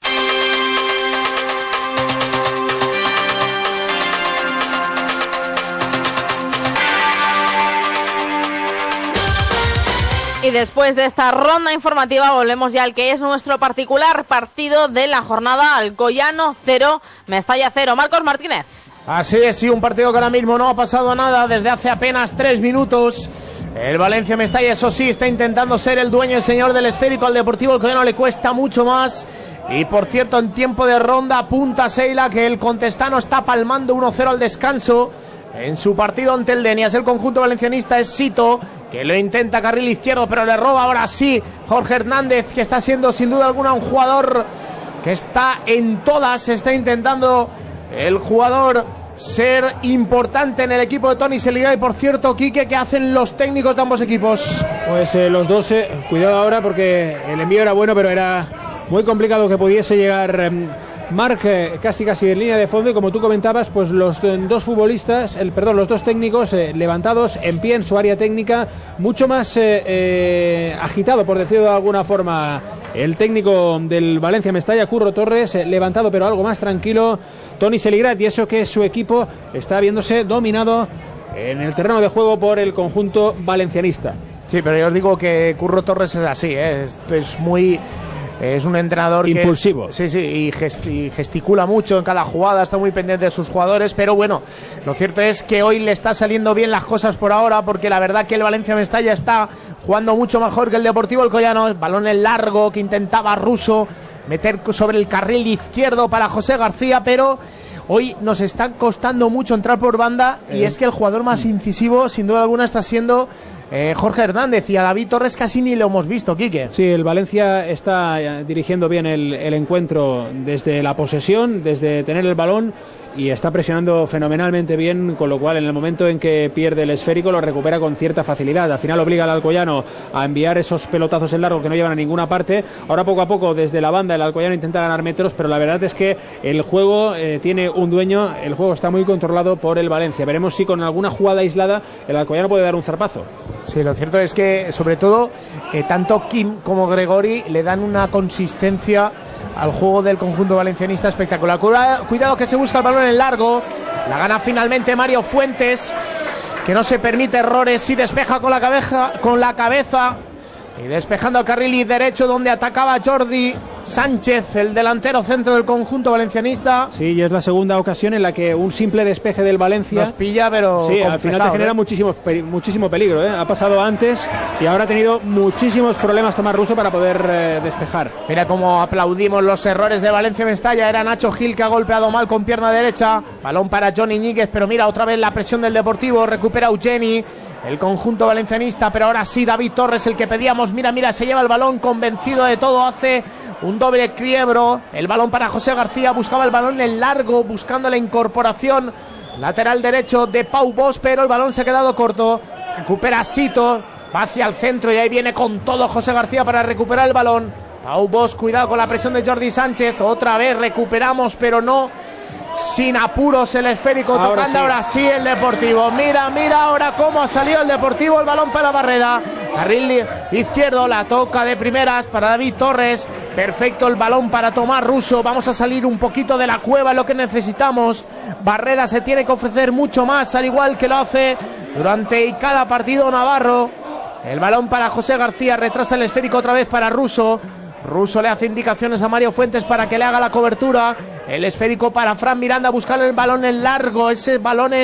Y después de esta ronda informativa volvemos ya al que es nuestro particular partido de la jornada. Alcoyano 0, Mestalla 0. Marcos Martínez. Así es, sí, un partido que ahora mismo no ha pasado nada desde hace apenas 3 minutos. El Valencia Mestalla, eso sí, está intentando ser el dueño y señor del esférico. Al Deportivo Alcoyano le cuesta mucho más. Y por cierto, en tiempo de ronda apunta Seila que el contestano está palmando 1-0 al descanso en su partido ante el Denias. El conjunto valencianista es Sito, que lo intenta carril izquierdo, pero le roba ahora sí Jorge Hernández, que está siendo sin duda alguna un jugador que está en todas. Está intentando el jugador ser importante en el equipo de Toni Seligra. Y por cierto, Quique, ¿qué hacen los técnicos de ambos equipos? Pues los dos, cuidado ahora porque el envío era bueno, pero era muy complicado que pudiese llegar Marc casi en línea de fondo. Y como tú comentabas, pues los dos futbolistas, los dos técnicos levantados en pie en su área técnica, mucho más agitado, por decirlo de alguna forma, el técnico del Valencia Mestalla, Curro Torres, levantado pero algo más tranquilo Toni Seligrat, y eso que su equipo está viéndose dominado en el terreno de juego por el conjunto valencianista. Sí, pero yo os digo que Curro Torres es así, es un entrenador impulsivo. Y gesticula mucho en cada jugada, está muy pendiente de sus jugadores, pero bueno, lo cierto es que hoy le está saliendo bien las cosas por ahora, porque la verdad que el Valencia Mestalla está jugando mucho mejor que el Deportivo Alcoyano. Balón en largo que intentaba Russo meter sobre el carril izquierdo para José García, pero hoy nos está costando mucho entrar por banda, y es que el jugador más incisivo sin duda alguna está siendo Jorge Hernández, y a David Torres casi ni lo hemos visto, Quique. Sí, el Valencia está dirigiendo bien el encuentro desde la posesión, desde tener el balón, y está presionando fenomenalmente bien, con lo cual en el momento en que pierde el esférico lo recupera con cierta facilidad. Al final obliga al Alcoyano a enviar esos pelotazos en largo que no llevan a ninguna parte. Ahora poco a poco desde la banda el Alcoyano intenta ganar metros, pero la verdad es que el juego tiene un dueño, el juego está muy controlado por el Valencia. Veremos si con alguna jugada aislada el Alcoyano puede dar un zarpazo. Sí, lo cierto es que sobre todo tanto Kim como Gregori le dan una consistencia al juego del conjunto valencianista espectacular. Cuidado que se busca el balón en largo, la gana finalmente Mario Fuentes, que no se permite errores y despeja con la cabeza y despejando al carril derecho donde atacaba Jordi Sánchez, el delantero centro del conjunto valencianista. Sí, y es la segunda ocasión en la que un simple despeje del Valencia nos pilla, pero sí, al final te genera muchísimo peligro, Ha pasado antes y ahora ha tenido muchísimos problemas Tomás Russo para poder despejar. Mira cómo aplaudimos los errores de Valencia Mestalla. Era Nacho Gil que ha golpeado mal con pierna derecha, balón para Johnny Ñíguez, pero mira otra vez la presión del Deportivo, recupera Eugeni, el conjunto valencianista, pero ahora sí David Torres, el que pedíamos. Mira, se lleva el balón, convencido de todo, hace un doble quiebro, el balón para José García, buscaba el balón en largo, buscando la incorporación lateral derecho de Pau Bosch, pero el balón se ha quedado corto. Recupera Sito, va hacia el centro y ahí viene con todo José García para recuperar el balón. Pau Bosch, cuidado con la presión de Jordi Sánchez, otra vez recuperamos, pero no sin apuros el esférico, tocando ahora sí el Deportivo. Mira ahora cómo ha salido el Deportivo, el balón para Barreda, carril izquierdo, la toca de primeras para David Torres, perfecto el balón para Tomás Russo. Vamos a salir un poquito de la cueva, es lo que necesitamos. Barreda se tiene que ofrecer mucho más, al igual que lo hace durante cada partido Navarro. El balón para José García, retrasa el esférico otra vez para Russo. Russo le hace indicaciones a Mario Fuentes para que le haga la cobertura. El esférico para Fran Miranda, buscar el balón en largo. Ese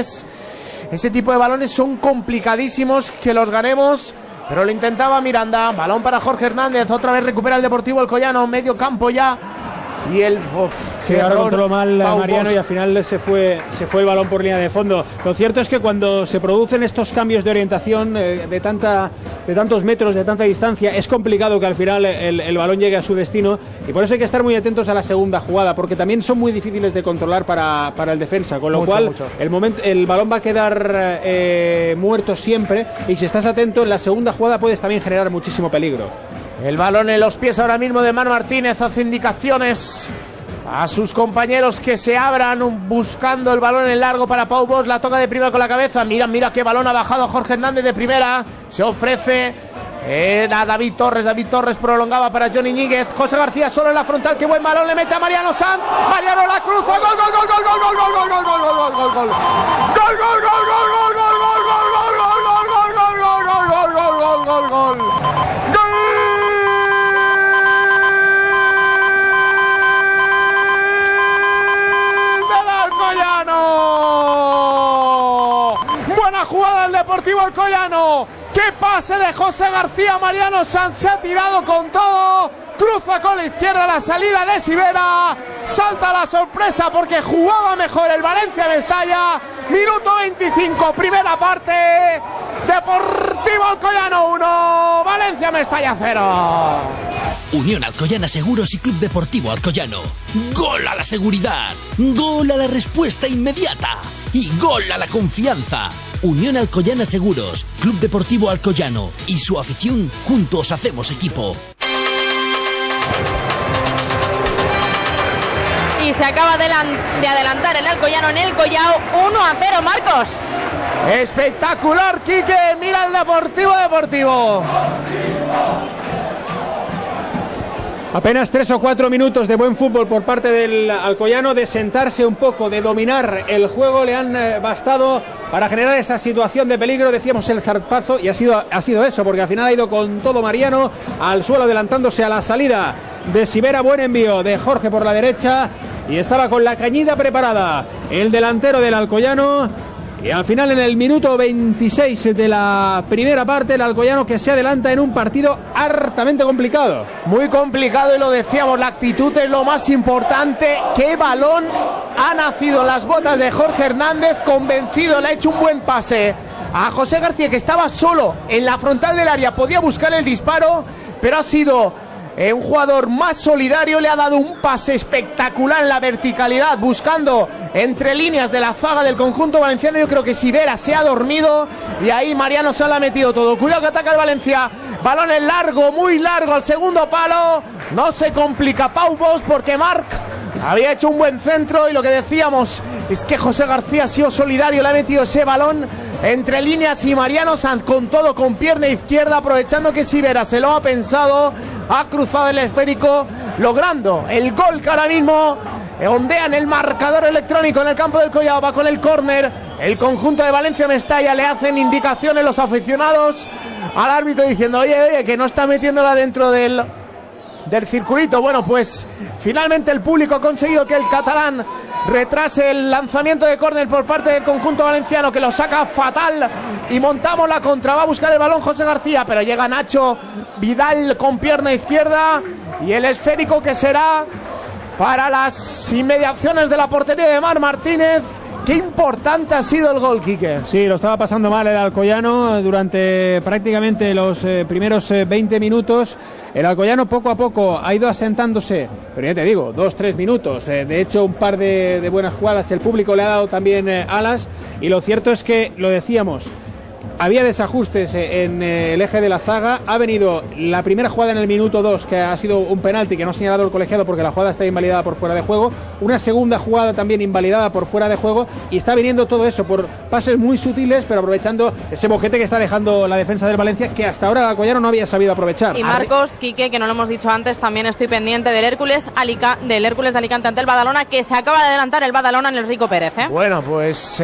tipo de balones son complicadísimos que los ganemos, pero lo intentaba Miranda. Balón para Jorge Hernández, otra vez recupera el Deportivo Alcoyano, medio campo ya y el... ahora controló mal Mariano y al final se fue el balón por línea de fondo. Lo cierto es que cuando se producen estos cambios de orientación de tantos metros, de tanta distancia, es complicado que al final el balón llegue a su destino, y por eso hay que estar muy atentos a la segunda jugada, porque también son muy difíciles de controlar para el defensa, con lo cual el balón va a quedar muerto siempre, y si estás atento en la segunda jugada puedes también generar muchísimo peligro. El balón en los pies ahora mismo de Manu Martínez, hace indicaciones a sus compañeros que se abran buscando el balón en largo para Pau Bosch. La toca de primera con la cabeza. Mira qué balón ha bajado Jorge Hernández de primera. Se ofrece a David Torres. David Torres prolongaba para Johnny Ñíguez. José García solo en la frontal. Qué buen balón le mete a Mariano Sanz. Mariano la cruza. Gol, gol, gol, gol, gol, gol, gol, gol, gol, gol, gol, gol, gol, gol, gol, gol, gol. Buena jugada del Deportivo Alcoyano. Qué pase de José García. Mariano Sanz se ha tirado con todo. Cruza con la izquierda la salida de Sivera. Salta la sorpresa porque jugaba mejor el Valencia Mestalla. Minuto 25, primera parte. Deportivo Alcoyano 1, Valencia Mestalla 0. Unión Alcoyana Seguros y Club Deportivo Alcoyano. Gol a la seguridad, gol a la respuesta inmediata y gol a la confianza. Unión Alcoyana Seguros, Club Deportivo Alcoyano y su afición, juntos hacemos equipo. Y se acaba de adelantar el Alcoyano en el Collao, 1-0, Marcos. Espectacular, Quique. Mira el Deportivo. Apenas 3 o 4 minutos de buen fútbol por parte del Alcoyano, de sentarse un poco, de dominar el juego, le han bastado para generar esa situación de peligro. Decíamos el zarpazo y ha sido eso, porque al final ha ido con todo Mariano al suelo, adelantándose a la salida de Sivera. Buen envío de Jorge por la derecha y estaba con la cañida preparada el delantero del Alcoyano. Y al final, en el minuto 26 de la primera parte, el Alcoyano que se adelanta en un partido hartamente complicado. Muy complicado, y lo decíamos, la actitud es lo más importante. Qué balón ha nacido en las botas de Jorge Hernández, convencido, le ha hecho un buen pase a José García, que estaba solo en la frontal del área, podía buscar el disparo, pero ha sido un jugador más solidario, le ha dado un pase espectacular en la verticalidad, buscando entre líneas de la zaga del conjunto valenciano. Yo creo que Sivera se ha dormido y ahí Mariano se ha metido todo. Cuidado que ataca el Valencia, balón en largo, muy largo al segundo palo. No se complica Pau Bosch porque Marc había hecho un buen centro, y lo que decíamos es que José García ha sido solidario, le ha metido ese balón entre líneas, y Mariano Sanz con todo, con pierna izquierda, aprovechando que Sivera se lo ha pensado, ha cruzado el esférico, logrando el gol que ahora mismo ondea en el marcador electrónico en el campo del Collao. Va con el córner el conjunto de Valencia Mestalla, le hacen indicaciones los aficionados al árbitro diciendo oye, que no está metiéndola dentro del circulito. Bueno, pues finalmente el público ha conseguido que el catalán retrase el lanzamiento de córner por parte del conjunto valenciano, que lo saca fatal, y montamos la contra. Va a buscar el balón José García, pero llega Nacho Vidal con pierna izquierda, y el esférico que será para las inmediaciones de la portería de Mar Martínez. Qué importante ha sido el gol, Quique. Sí, lo estaba pasando mal el Alcoyano durante prácticamente los primeros 20 minutos. El Alcoyano poco a poco ha ido asentándose, pero ya te digo, 2-3 minutos. De hecho, un par de buenas jugadas. El público le ha dado también alas, y lo cierto es que, lo decíamos, había desajustes en el eje de la zaga. Ha venido la primera jugada en el minuto 2, que ha sido un penalti que no ha señalado el colegiado porque la jugada está invalidada por fuera de juego. Una segunda jugada también invalidada por fuera de juego, y está viniendo todo eso por pases muy sutiles, pero aprovechando ese boquete que está dejando la defensa del Valencia, que hasta ahora el Alcoyano no había sabido aprovechar. Y Marcos, Quique, que no lo hemos dicho antes, también estoy pendiente del Hércules de Alicante ante el Badalona, que se acaba de adelantar el Badalona en el Rico Pérez, ¿eh? Bueno, pues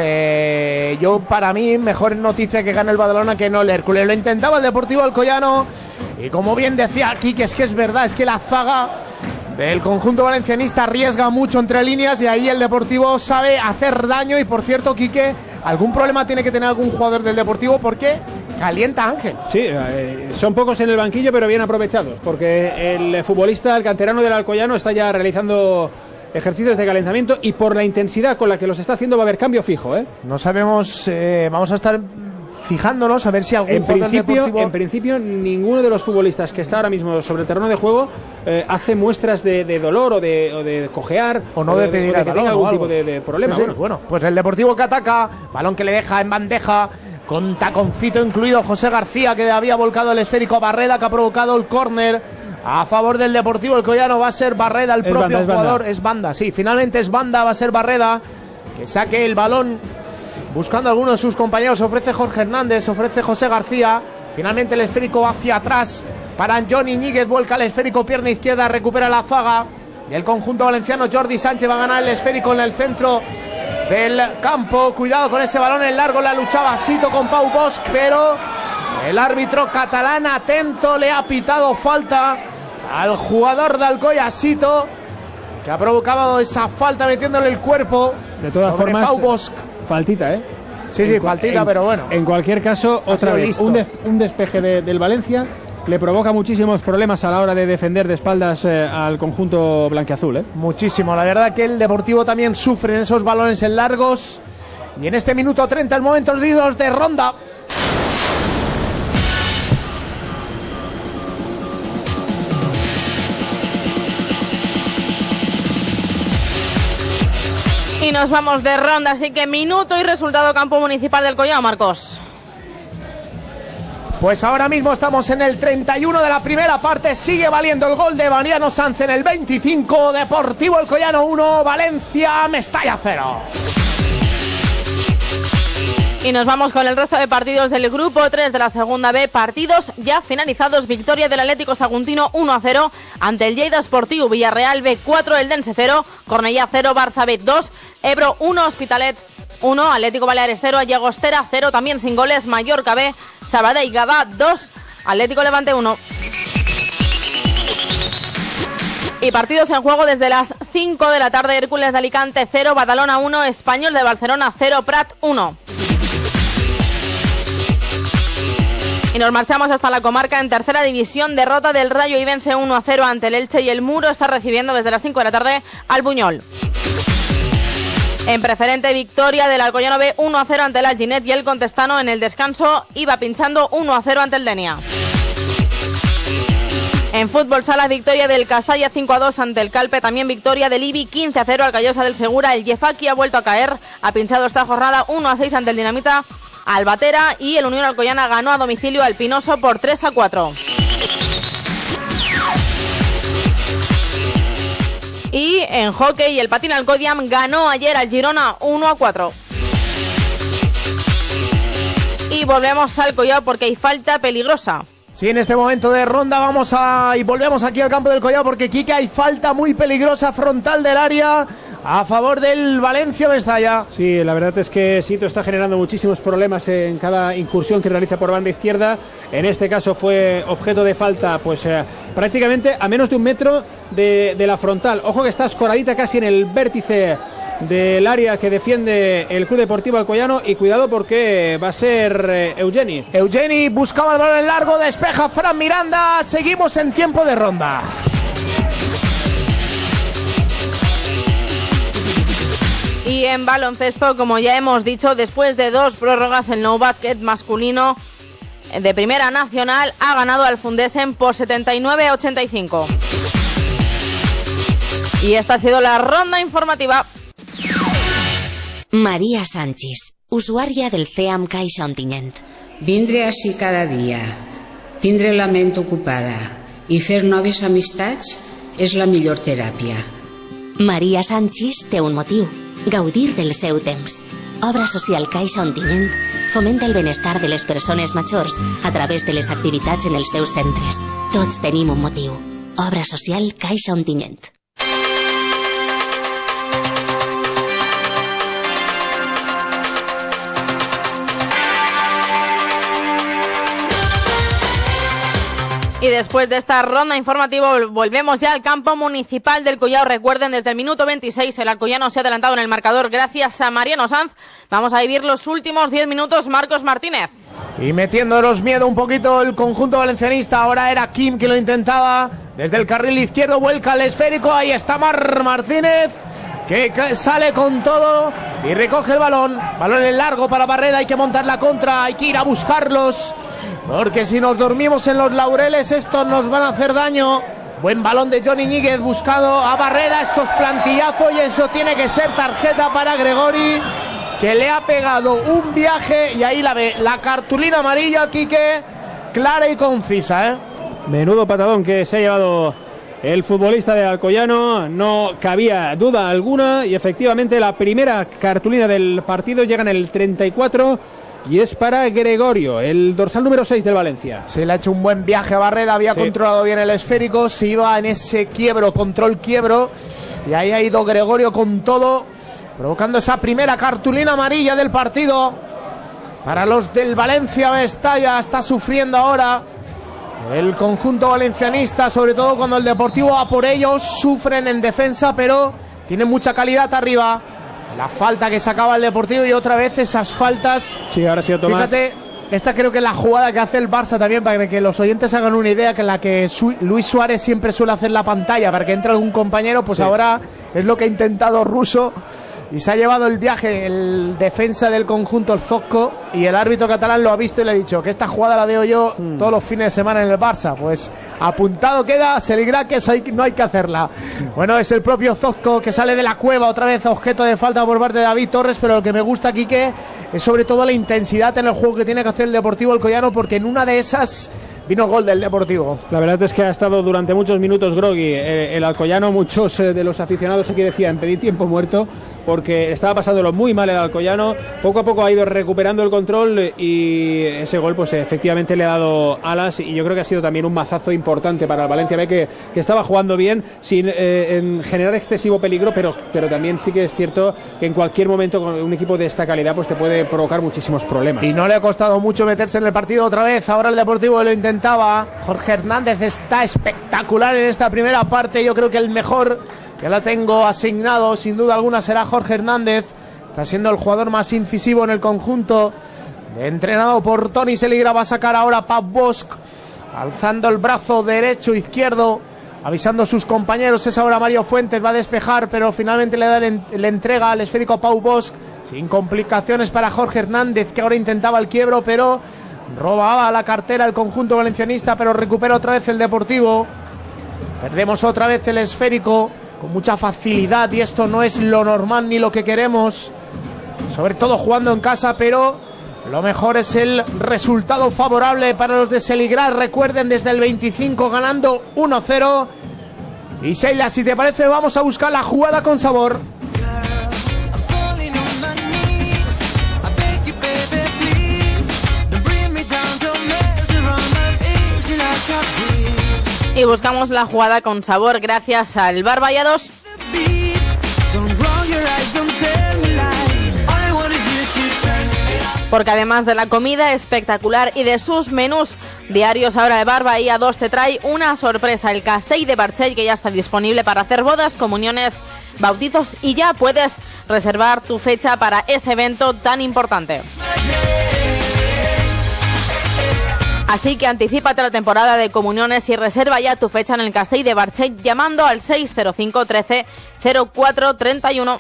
yo, para mí, mejor noticia que gane el Badalona que no el Hércules. Lo intentaba el Deportivo Alcoyano, y como bien decía aquí, que es verdad, es que la zaga del conjunto valencianista arriesga mucho entre líneas, y ahí el Deportivo sabe hacer daño. Y por cierto, Quique, algún problema tiene que tener algún jugador del Deportivo, porque Calienta Ángel. Sí, son pocos en el banquillo, pero bien aprovechados, porque el futbolista, el canterano del Alcoyano, está ya realizando ejercicios de calentamiento y por la intensidad con la que los está haciendo va a haber cambio fijo, ¿eh? No sabemos, vamos a estar fijándonos a ver si algún en principio ninguno de los futbolistas que está ahora mismo sobre el terreno de juego hace muestras de dolor o de cojear o no de pedir que tenga algún tipo de problema. Sí, bueno, pues el Deportivo que ataca, balón que le deja en bandeja con taconcito incluido José García, que había volcado el esférico a Barreda, que ha provocado el córner a favor del Deportivo Alcoyano. Va a ser Barreda el propio jugador. Es banda, sí, finalmente es banda, va a ser Barreda que saque el balón buscando a alguno de sus compañeros. Ofrece Jorge Hernández, ofrece José García. Finalmente el esférico hacia atrás para Johnny Ñíguez, vuelca el esférico, pierna izquierda, recupera la zaga del conjunto valenciano. Jordi Sánchez va a ganar el esférico en el centro del campo. Cuidado con ese balón en largo, la luchaba Sito con Pau Bosch, pero el árbitro catalán atento le ha pitado falta al jugador de Alcoya, Sito, que ha provocado esa falta metiéndole el cuerpo. De todas formas, Pau Bosch. Faltita, ¿eh? Sí, faltita, pero bueno. En cualquier caso, otra vez, un despeje del Valencia le provoca muchísimos problemas a la hora de defender de espaldas al conjunto blanquiazul, ¿eh? Muchísimo, la verdad que el Deportivo también sufre en esos balones en largos. Y en este minuto 30 el momento de ronda. Y nos vamos de ronda, así que minuto y resultado campo municipal del Collao, Marcos. Pues ahora mismo estamos en el 31 de la primera parte, sigue valiendo el gol de Mariano Sanz en el 25, Deportivo Alcoyano 1, Valencia Mestalla 0. Y nos vamos con el resto de partidos del grupo 3 de la segunda B, partidos ya finalizados. Victoria del Atlético Saguntino 1-0 ante el Lleida Sportiu, Villarreal B 4, Eldense 0, Cornellá 0, Barça B 2, Ebro 1, Hospitalet 1, Atlético Baleares 0, Llagostera 0, también sin goles, Mallorca B, Sabadell Gavà 2, Atlético Levante 1. Y partidos en juego desde las 5 de la tarde, Hércules de Alicante 0, Badalona 1, Español de Barcelona 0, Prat 1. Y nos marchamos hasta la comarca en tercera división, derrota del Rayo Ibense 1-0 ante el Elche y el Muro está recibiendo desde las 5 de la tarde al Buñol. En preferente, victoria del Alcoyano B 1-0 ante el Alginet y el Contestano en el descanso iba pinchando 1-0 ante el Denia. En fútbol sala, victoria del Castalla 5-2 ante el Calpe, también victoria del Ibi 15-0 al Callosa del Segura, el Yefaki ha vuelto a caer, ha pinchado esta jornada 1-6 ante el Dinamita Albatera y el Unión Alcoyana ganó a domicilio al Pinoso por 3-4. Y en hockey, el Patín Alcodiam ganó ayer al Girona 1-4. Y volvemos al Collao porque hay falta peligrosa. Sí, en este momento de ronda volvemos aquí al campo del Collao porque Quique hay falta muy peligrosa frontal del área a favor del Valencia Mestalla. Sí, la verdad es que Sito está generando muchísimos problemas en cada incursión que realiza por banda izquierda. En este caso fue objeto de falta pues prácticamente a menos de 1 metro de la frontal. Ojo que está escoradita casi en el vértice del área que defiende el Club Deportivo Alcoyano y cuidado porque va a ser Eugeni. Eugeni buscaba el balón en largo, despeja Fran Miranda, seguimos en tiempo de ronda. Y en baloncesto, como ya hemos dicho, después de 2 prórrogas, el No Basket masculino de Primera Nacional ha ganado al Fundesen por 79-85. Y esta ha sido la ronda informativa. Maria Sánchez, usuària del CEAM Caixa Ontinyent. Vindre així cada dia, tindre la ment ocupada i fer noves amistats és la millor teràpia. Maria Sánchez té un motiu, gaudir del seu temps. Obra social Caixa Ontinyent fomenta el benestar de les persones majors a través de les activitats en els seus centres. Tots tenim un motiu. Obra social Caixa Ontinyent. Y después de esta ronda informativa volvemos ya al campo municipal del Collao. Recuerden, desde el minuto 26 el alcoyano se ha adelantado en el marcador gracias a Mariano Sanz. Vamos a vivir los últimos 10 minutos, Marcos Martínez. y metiéndonos miedo un poquito el conjunto valencianista. Ahora era Kim que lo intentaba desde el carril izquierdo, vuelca el esférico, ahí está Martínez, que sale con todo y recoge el balón en largo para Barreda. Hay que montar la contra, hay que ir a buscarlos, porque si nos dormimos en los laureles estos nos van a hacer daño. Buen balón de Johnny Ñíguez buscado a Barreda, esto es plantillazo y eso tiene que ser tarjeta para Gregori, que le ha pegado un viaje y ahí la ve, la cartulina amarilla, Quique, clara y concisa, Menudo patadón que se ha llevado el futbolista de Alcoyano, no cabía duda alguna, y efectivamente la primera cartulina del partido llega en el 34 y es para Gregorio, el dorsal número 6 del Valencia. Se le ha hecho un buen viaje a Barreda, había controlado bien el esférico, se iba en ese control quiebro, y ahí ha ido Gregorio con todo, provocando esa primera cartulina amarilla del partido para los del Valencia. Mestalla está sufriendo ahora el conjunto valencianista, sobre todo cuando el Deportivo va por ellos. Sufren en defensa, pero tienen mucha calidad arriba. La falta que sacaba el Deportivo y otra vez esas faltas. Sí, ahora sí, Tomás. Fíjate, esta creo que es la jugada que hace el Barça también, para que los oyentes hagan una idea, que en la que Luis Suárez siempre suele hacer la pantalla para que entre algún compañero, pues ahora es lo que ha intentado Russo. Y se ha llevado el viaje el defensa del conjunto, el Zocco, y el árbitro catalán lo ha visto y le ha dicho que esta jugada la veo yo todos los fines de semana en el Barça. Pues apuntado queda, Seligraques, no hay que hacerla. Bueno, es el propio Zocco que sale de la cueva, otra vez objeto de falta por parte de David Torres, pero lo que me gusta, Quique, es sobre todo la intensidad en el juego que tiene que hacer el Deportivo Alcoyano, porque en una de esas vino el gol del Deportivo. La verdad es que ha estado durante muchos minutos groggy el Alcoyano. Muchos de los aficionados aquí decían pedir tiempo muerto, porque estaba pasándolo muy mal el Alcoyano. Poco a poco ha ido recuperando el control y ese gol pues efectivamente le ha dado alas, y yo creo que ha sido también un mazazo importante para el Valencia B, que estaba jugando bien sin en generar excesivo peligro, pero también sí que es cierto que en cualquier momento con un equipo de esta calidad pues te puede provocar muchísimos problemas. Y no le ha costado mucho meterse en el partido otra vez. Ahora el Deportivo lo intentaba. Jorge Hernández está espectacular en esta primera parte. Yo creo que el mejor que la tengo asignado sin duda alguna será Jorge Hernández. Está siendo el jugador más incisivo en el conjunto, entrenado por Toni Seligra. Va a sacar ahora Pau Bosch, alzando el brazo derecho, izquierdo, avisando a sus compañeros. Es ahora Mario Fuentes, va a despejar, pero finalmente le entrega al esférico a Pau Bosch, sin complicaciones para Jorge Hernández, que ahora intentaba el quiebro, pero robaba la cartera el conjunto valencianista, pero recupera otra vez el Deportivo. Perdemos otra vez el esférico con mucha facilidad, y esto no es lo normal ni lo que queremos, sobre todo jugando en casa, pero lo mejor es el resultado favorable para los de Seligrar. Recuerden, desde el 25 ganando 1-0. Y Sheila, si te parece, vamos a buscar la jugada con sabor. Y buscamos la jugada con sabor gracias al Bar Vallados. Porque además de la comida espectacular y de sus menús diarios, ahora el Bar Bahía 2 te trae una sorpresa: el Castell de Barcell, que ya está disponible para hacer bodas, comuniones, bautizos, y ya puedes reservar tu fecha para ese evento tan importante. Así que anticípate a la temporada de comuniones y reserva ya tu fecha en el Castell de Barcell llamando al 605 13 04 31.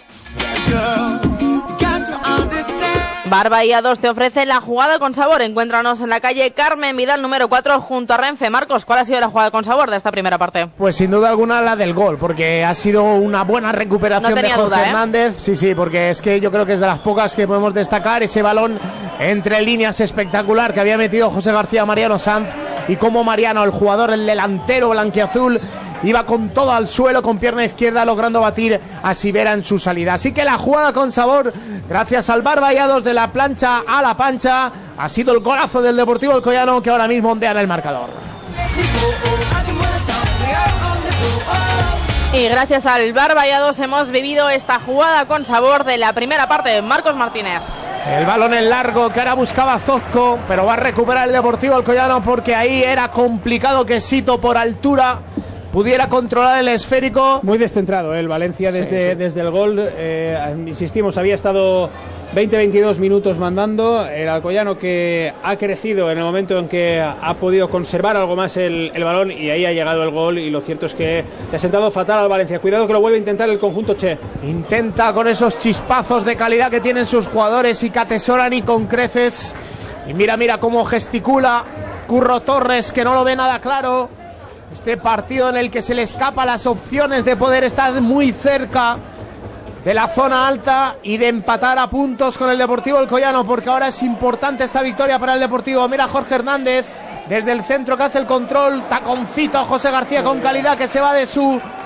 Bar Bahía 2 te ofrece la jugada con sabor. Encuéntranos en la calle Carmen Vidal número 4 junto a Renfe. Marcos, ¿cuál ha sido la jugada con sabor de esta primera parte? Pues sin duda alguna la del gol, porque ha sido una buena recuperación de Jorge Hernández. Sí, porque es que yo creo que es de las pocas que podemos destacar. Ese balón entre líneas espectacular que había metido José García Mariano Sanz, y como Mariano, el jugador, el delantero blanquiazul, iba con todo al suelo con pierna izquierda, logrando batir a Sivera en su salida. Así que la jugada con sabor, gracias al Bar Bahía 2, de la plancha a la pancha, ha sido el golazo del Deportivo Alcoyano, que ahora mismo ondea en el marcador. Y gracias al Bar Bahía 2 hemos vivido esta jugada con sabor de la primera parte. Marcos Martínez. El balón en largo que ahora buscaba Zozco, pero va a recuperar el Deportivo Alcoyano, porque ahí era complicado que Sito, por altura, pudiera controlar el esférico. Muy descentrado el Valencia desde el gol. Insistimos, había estado 20-22 minutos mandando. El alcoyano que ha crecido en el momento en que ha podido conservar algo más el balón, y ahí ha llegado el gol, y lo cierto es que le ha sentado fatal al Valencia. Cuidado que lo vuelve a intentar el conjunto Che. Intenta con esos chispazos de calidad que tienen sus jugadores y que atesoran y con creces. Y mira cómo gesticula Curro Torres, que no lo ve nada claro. Este partido en el que se le escapa las opciones de poder estar muy cerca de la zona alta y de empatar a puntos con el Deportivo Alcoyano, porque ahora es importante esta victoria para el Deportivo. Mira Jorge Hernández desde el centro que hace el control, taconcito a José García con calidad, que se va de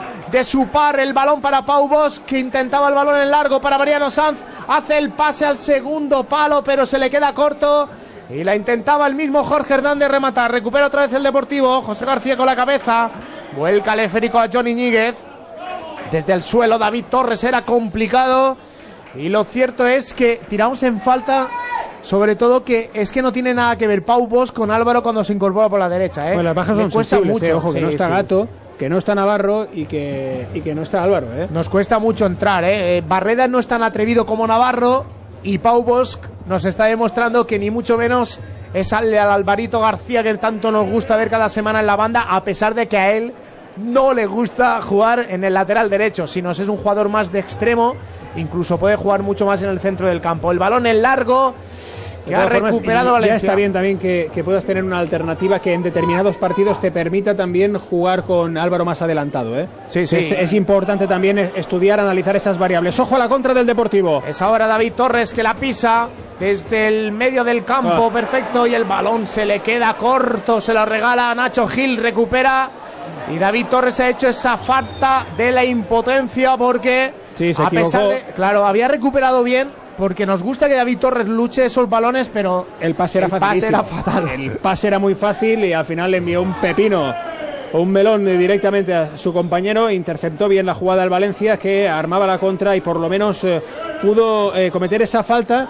su par. El balón para Pau Bosch, que intentaba el balón en largo para Mariano Sanz, hace el pase al segundo palo pero se le queda corto, y la intentaba el mismo Jorge Hernández rematar. Recupera otra vez el Deportivo, José García con la cabeza, vuelca el esférico a Johnny Ñíguez. Desde el suelo David Torres era complicado, y lo cierto es que tiramos en falta, sobre todo que es que no tiene nada que ver Pau Bosch con Álvaro cuando se incorpora por la derecha. Bueno, las bajas son cuesta mucho, ojo, que no está Gato, que no está Navarro y que no está Álvaro. Nos cuesta mucho entrar. Barreda no es tan atrevido como Navarro, y Pau Bosch nos está demostrando que ni mucho menos es al Alvarito García que tanto nos gusta ver cada semana en la banda, a pesar de que a él no le gusta jugar en el lateral derecho, sino es un jugador más de extremo, incluso puede jugar mucho más en el centro del campo. El balón en largo que ha recuperado Valencia. Ya está bien también que puedas tener una alternativa que en determinados partidos te permita también jugar con Álvaro más adelantado. Sí. Es importante también estudiar, analizar esas variables. Ojo a la contra del Deportivo. Es ahora David Torres que la pisa desde el medio del campo, perfecto, y el balón se le queda corto, se lo regala a Nacho Gil, recupera. Y David Torres ha hecho esa falta de la impotencia porque, a pesar de, claro, había recuperado bien, porque nos gusta que David Torres luche esos balones, pero el pase era fatal. El pase era muy fácil y al final le envió un pepino o un melón directamente a su compañero. Interceptó bien la jugada del Valencia, que armaba la contra y por lo menos pudo cometer esa falta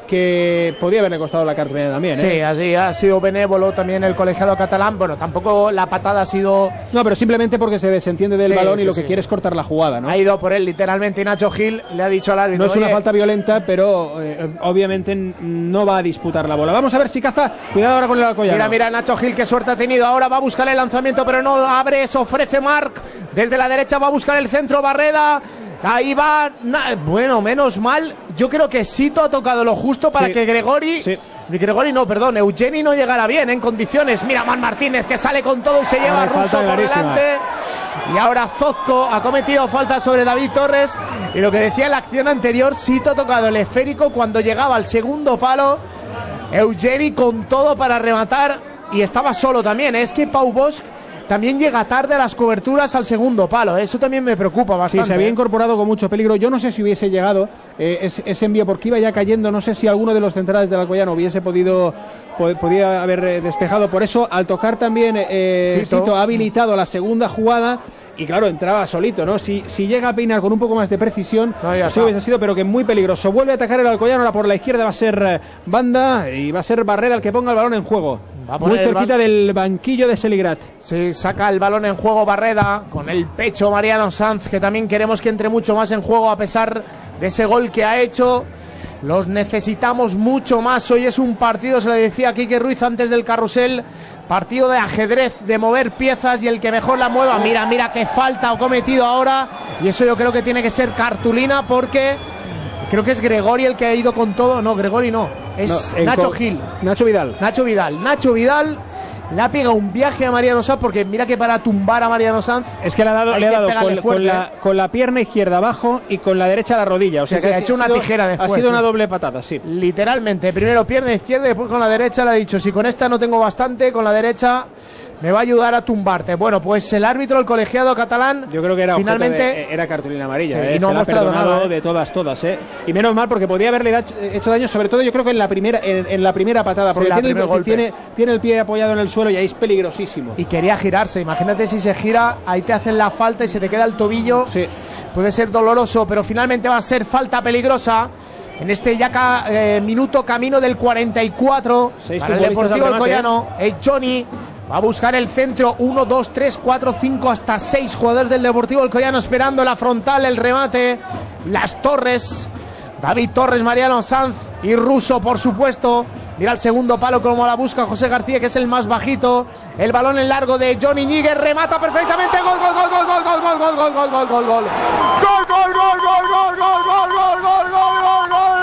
que podía haberle costado la cartera también. Sí, así ha sido benévolo también el colegiado catalán. Bueno, tampoco la patada ha sido... No, pero simplemente porque se desentiende del balón y lo que quiere es cortar la jugada, ¿no? Ha ido por él literalmente, y Nacho Gil le ha dicho al árbitro... No es una falta violenta, pero obviamente no va a disputar la bola. Vamos a ver si caza. Cuidado ahora con el Alcoyano. Mira Nacho Gil, qué suerte ha tenido. Ahora va a buscar el lanzamiento, pero no abre, se ofrece Marc. Desde la derecha va a buscar el centro Barreda. Ahí va, bueno, menos mal. Yo creo que Sito ha tocado lo justo para que Eugeni no llegara bien en condiciones. Mira Man Martínez, que sale con todo y se lleva a Russo por delante. Y ahora Zozco ha cometido falta sobre David Torres. Y lo que decía en la acción anterior, Sito ha tocado el esférico cuando llegaba al segundo palo. Eugeni con todo para rematar, y estaba solo también. Es que Pau Bosch también llega tarde a las coberturas al segundo palo. Eso también me preocupa bastante. Sí, se había incorporado con mucho peligro. Yo no sé si hubiese llegado ese envío, porque iba ya cayendo. No sé si alguno de los centrales del Alcoyano hubiese podía haber despejado. Por eso, al tocar también Sito ha habilitado la segunda jugada. Y claro, entraba solito, ¿no? Si llega a peinar con un poco más de precisión, así hubiese sido, pero que muy peligroso. Vuelve a atacar el Alcoyano, ahora por la izquierda va a ser Banda, y va a ser Barreda el que ponga el balón en juego. Muy cerquita del banquillo de Seligrat. Sí, saca el balón en juego Barreda, con el pecho Mariano Sanz, que también queremos que entre mucho más en juego a pesar de ese gol que ha hecho. Los necesitamos mucho más. Hoy es un partido, se le decía a Quique Ruiz antes del carrusel, partido de ajedrez, de mover piezas, y el que mejor la mueva. Mira qué falta ha cometido ahora, y eso yo creo que tiene que ser cartulina, porque creo que es Gregori el que ha ido con todo. No, Gregori no, es Nacho Gil. Nacho Vidal le ha pegado un viaje a Mariano Sanz, porque mira que para tumbar a Mariano Sanz es que le ha dado con la pierna izquierda abajo y con la derecha a la rodilla. O sea, que ha hecho una tijera después. Ha sido una doble patada, sí. Literalmente, primero pierna izquierda y después con la derecha le ha dicho: si con esta no tengo bastante, con la derecha me va a ayudar a tumbarte. Bueno, pues el árbitro, el colegiado catalán, yo creo que era finalmente era cartulina amarilla. Sí, y no ha mostrado nada, de todas. Y menos mal, porque podría haberle hecho daño, sobre todo yo creo que en la primera patada, porque tiene el pie apoyado en el suelo y ahí es peligrosísimo. Y quería girarse. Imagínate si se gira, ahí te hacen la falta y se te queda el tobillo. Sí. Puede ser doloroso, pero finalmente va a ser falta peligrosa. En este minuto camino del 44 para el Deportivo Alcoyano. Es Johnny. Va a buscar el centro. 1, 2, 3, 4, 5, hasta 6 jugadores del Deportivo Alcoyano esperando la frontal, el remate. Las Torres David Torres, Mariano Sanz y Russo, por supuesto. Mira el segundo palo como la busca José García, que es el más bajito. El balón en largo de Johnny Ñíguez, remata perfectamente. Gol, gol, gol, gol, gol, gol, gol, gol, gol, gol, gol, gol, gol. Gol, gol, gol, gol, gol, gol, gol, gol, gol, gol, gol.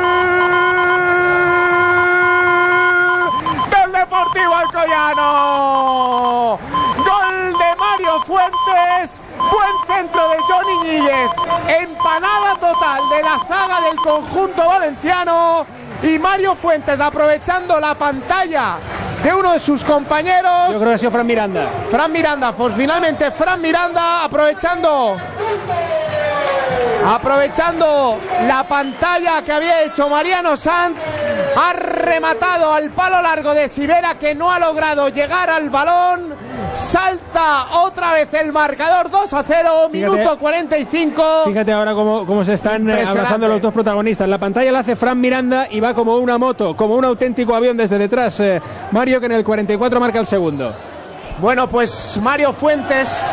Del Deportivo Alcoyano. Gol de Mario Fuentes. Buen centro de Johnny Ñíguez. Empanada total de la zaga del conjunto valenciano. Y Mario Fuentes, aprovechando la pantalla de uno de sus compañeros. Yo creo que ha sido Fran Miranda. Fran Miranda, pues finalmente Fran Miranda aprovechando la pantalla que había hecho Mariano Sanz, ha rematado al palo largo de Sivera, que no ha logrado llegar al balón. Salta otra vez el marcador, 2-0, minuto 45. Fíjate ahora cómo se están abrazando los dos protagonistas. La pantalla la hace Fran Miranda y va como una moto, como un auténtico avión desde detrás. Mario, que en el 44 marca el segundo. Bueno, pues Mario Fuentes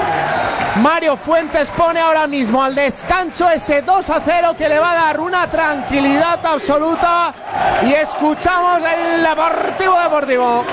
pone ahora mismo al descanso ese 2-0 que le va a dar una tranquilidad absoluta. Y escuchamos el Deportivo.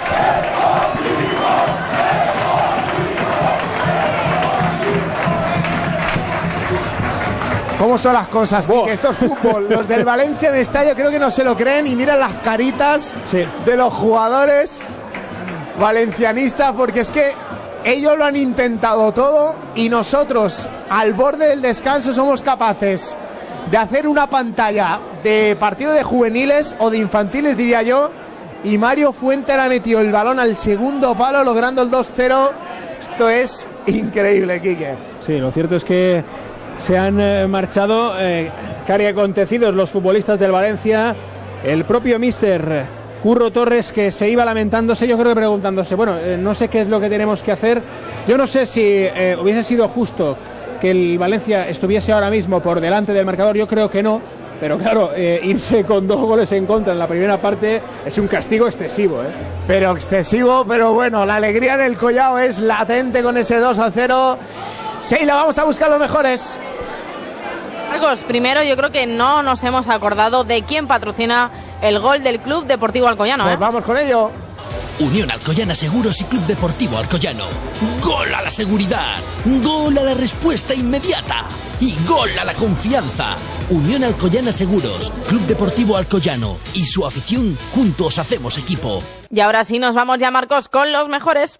¿Cómo son las cosas? Que esto es fútbol. Los del Valencia de Estadio creo que no se lo creen y miran las caritas de los jugadores valencianistas, porque es que ellos lo han intentado todo y nosotros al borde del descanso somos capaces de hacer una pantalla de partido de juveniles o de infantiles, diría yo, y Mario Fuentes ha metido el balón al segundo palo logrando el 2-0. Esto es increíble, Quique. Sí, lo cierto es que se han marchado cari acontecidos los futbolistas del Valencia. El propio míster Curro Torres, que se iba lamentándose, yo creo que preguntándose, bueno, no sé qué es lo que tenemos que hacer. Yo no sé si hubiese sido justo que el Valencia estuviese ahora mismo por delante del marcador, yo creo que no. Pero claro, irse con 2 goles en contra en la primera parte es un castigo excesivo, Pero excesivo, pero bueno, la alegría del Collao es latente con ese 2-0. Sheila, vamos a buscar los mejores. Marcos, primero yo creo que no nos hemos acordado de quién patrocina el gol del Club Deportivo Alcoyano. Pues vamos con ello. Unión Alcoyana Seguros y Club Deportivo Alcoyano. ¡Gol a la seguridad! ¡Gol a la respuesta inmediata! ¡Y gol a la confianza! Unión Alcoyana Seguros, Club Deportivo Alcoyano y su afición, juntos hacemos equipo. Y ahora sí nos vamos ya, Marcos, con los mejores.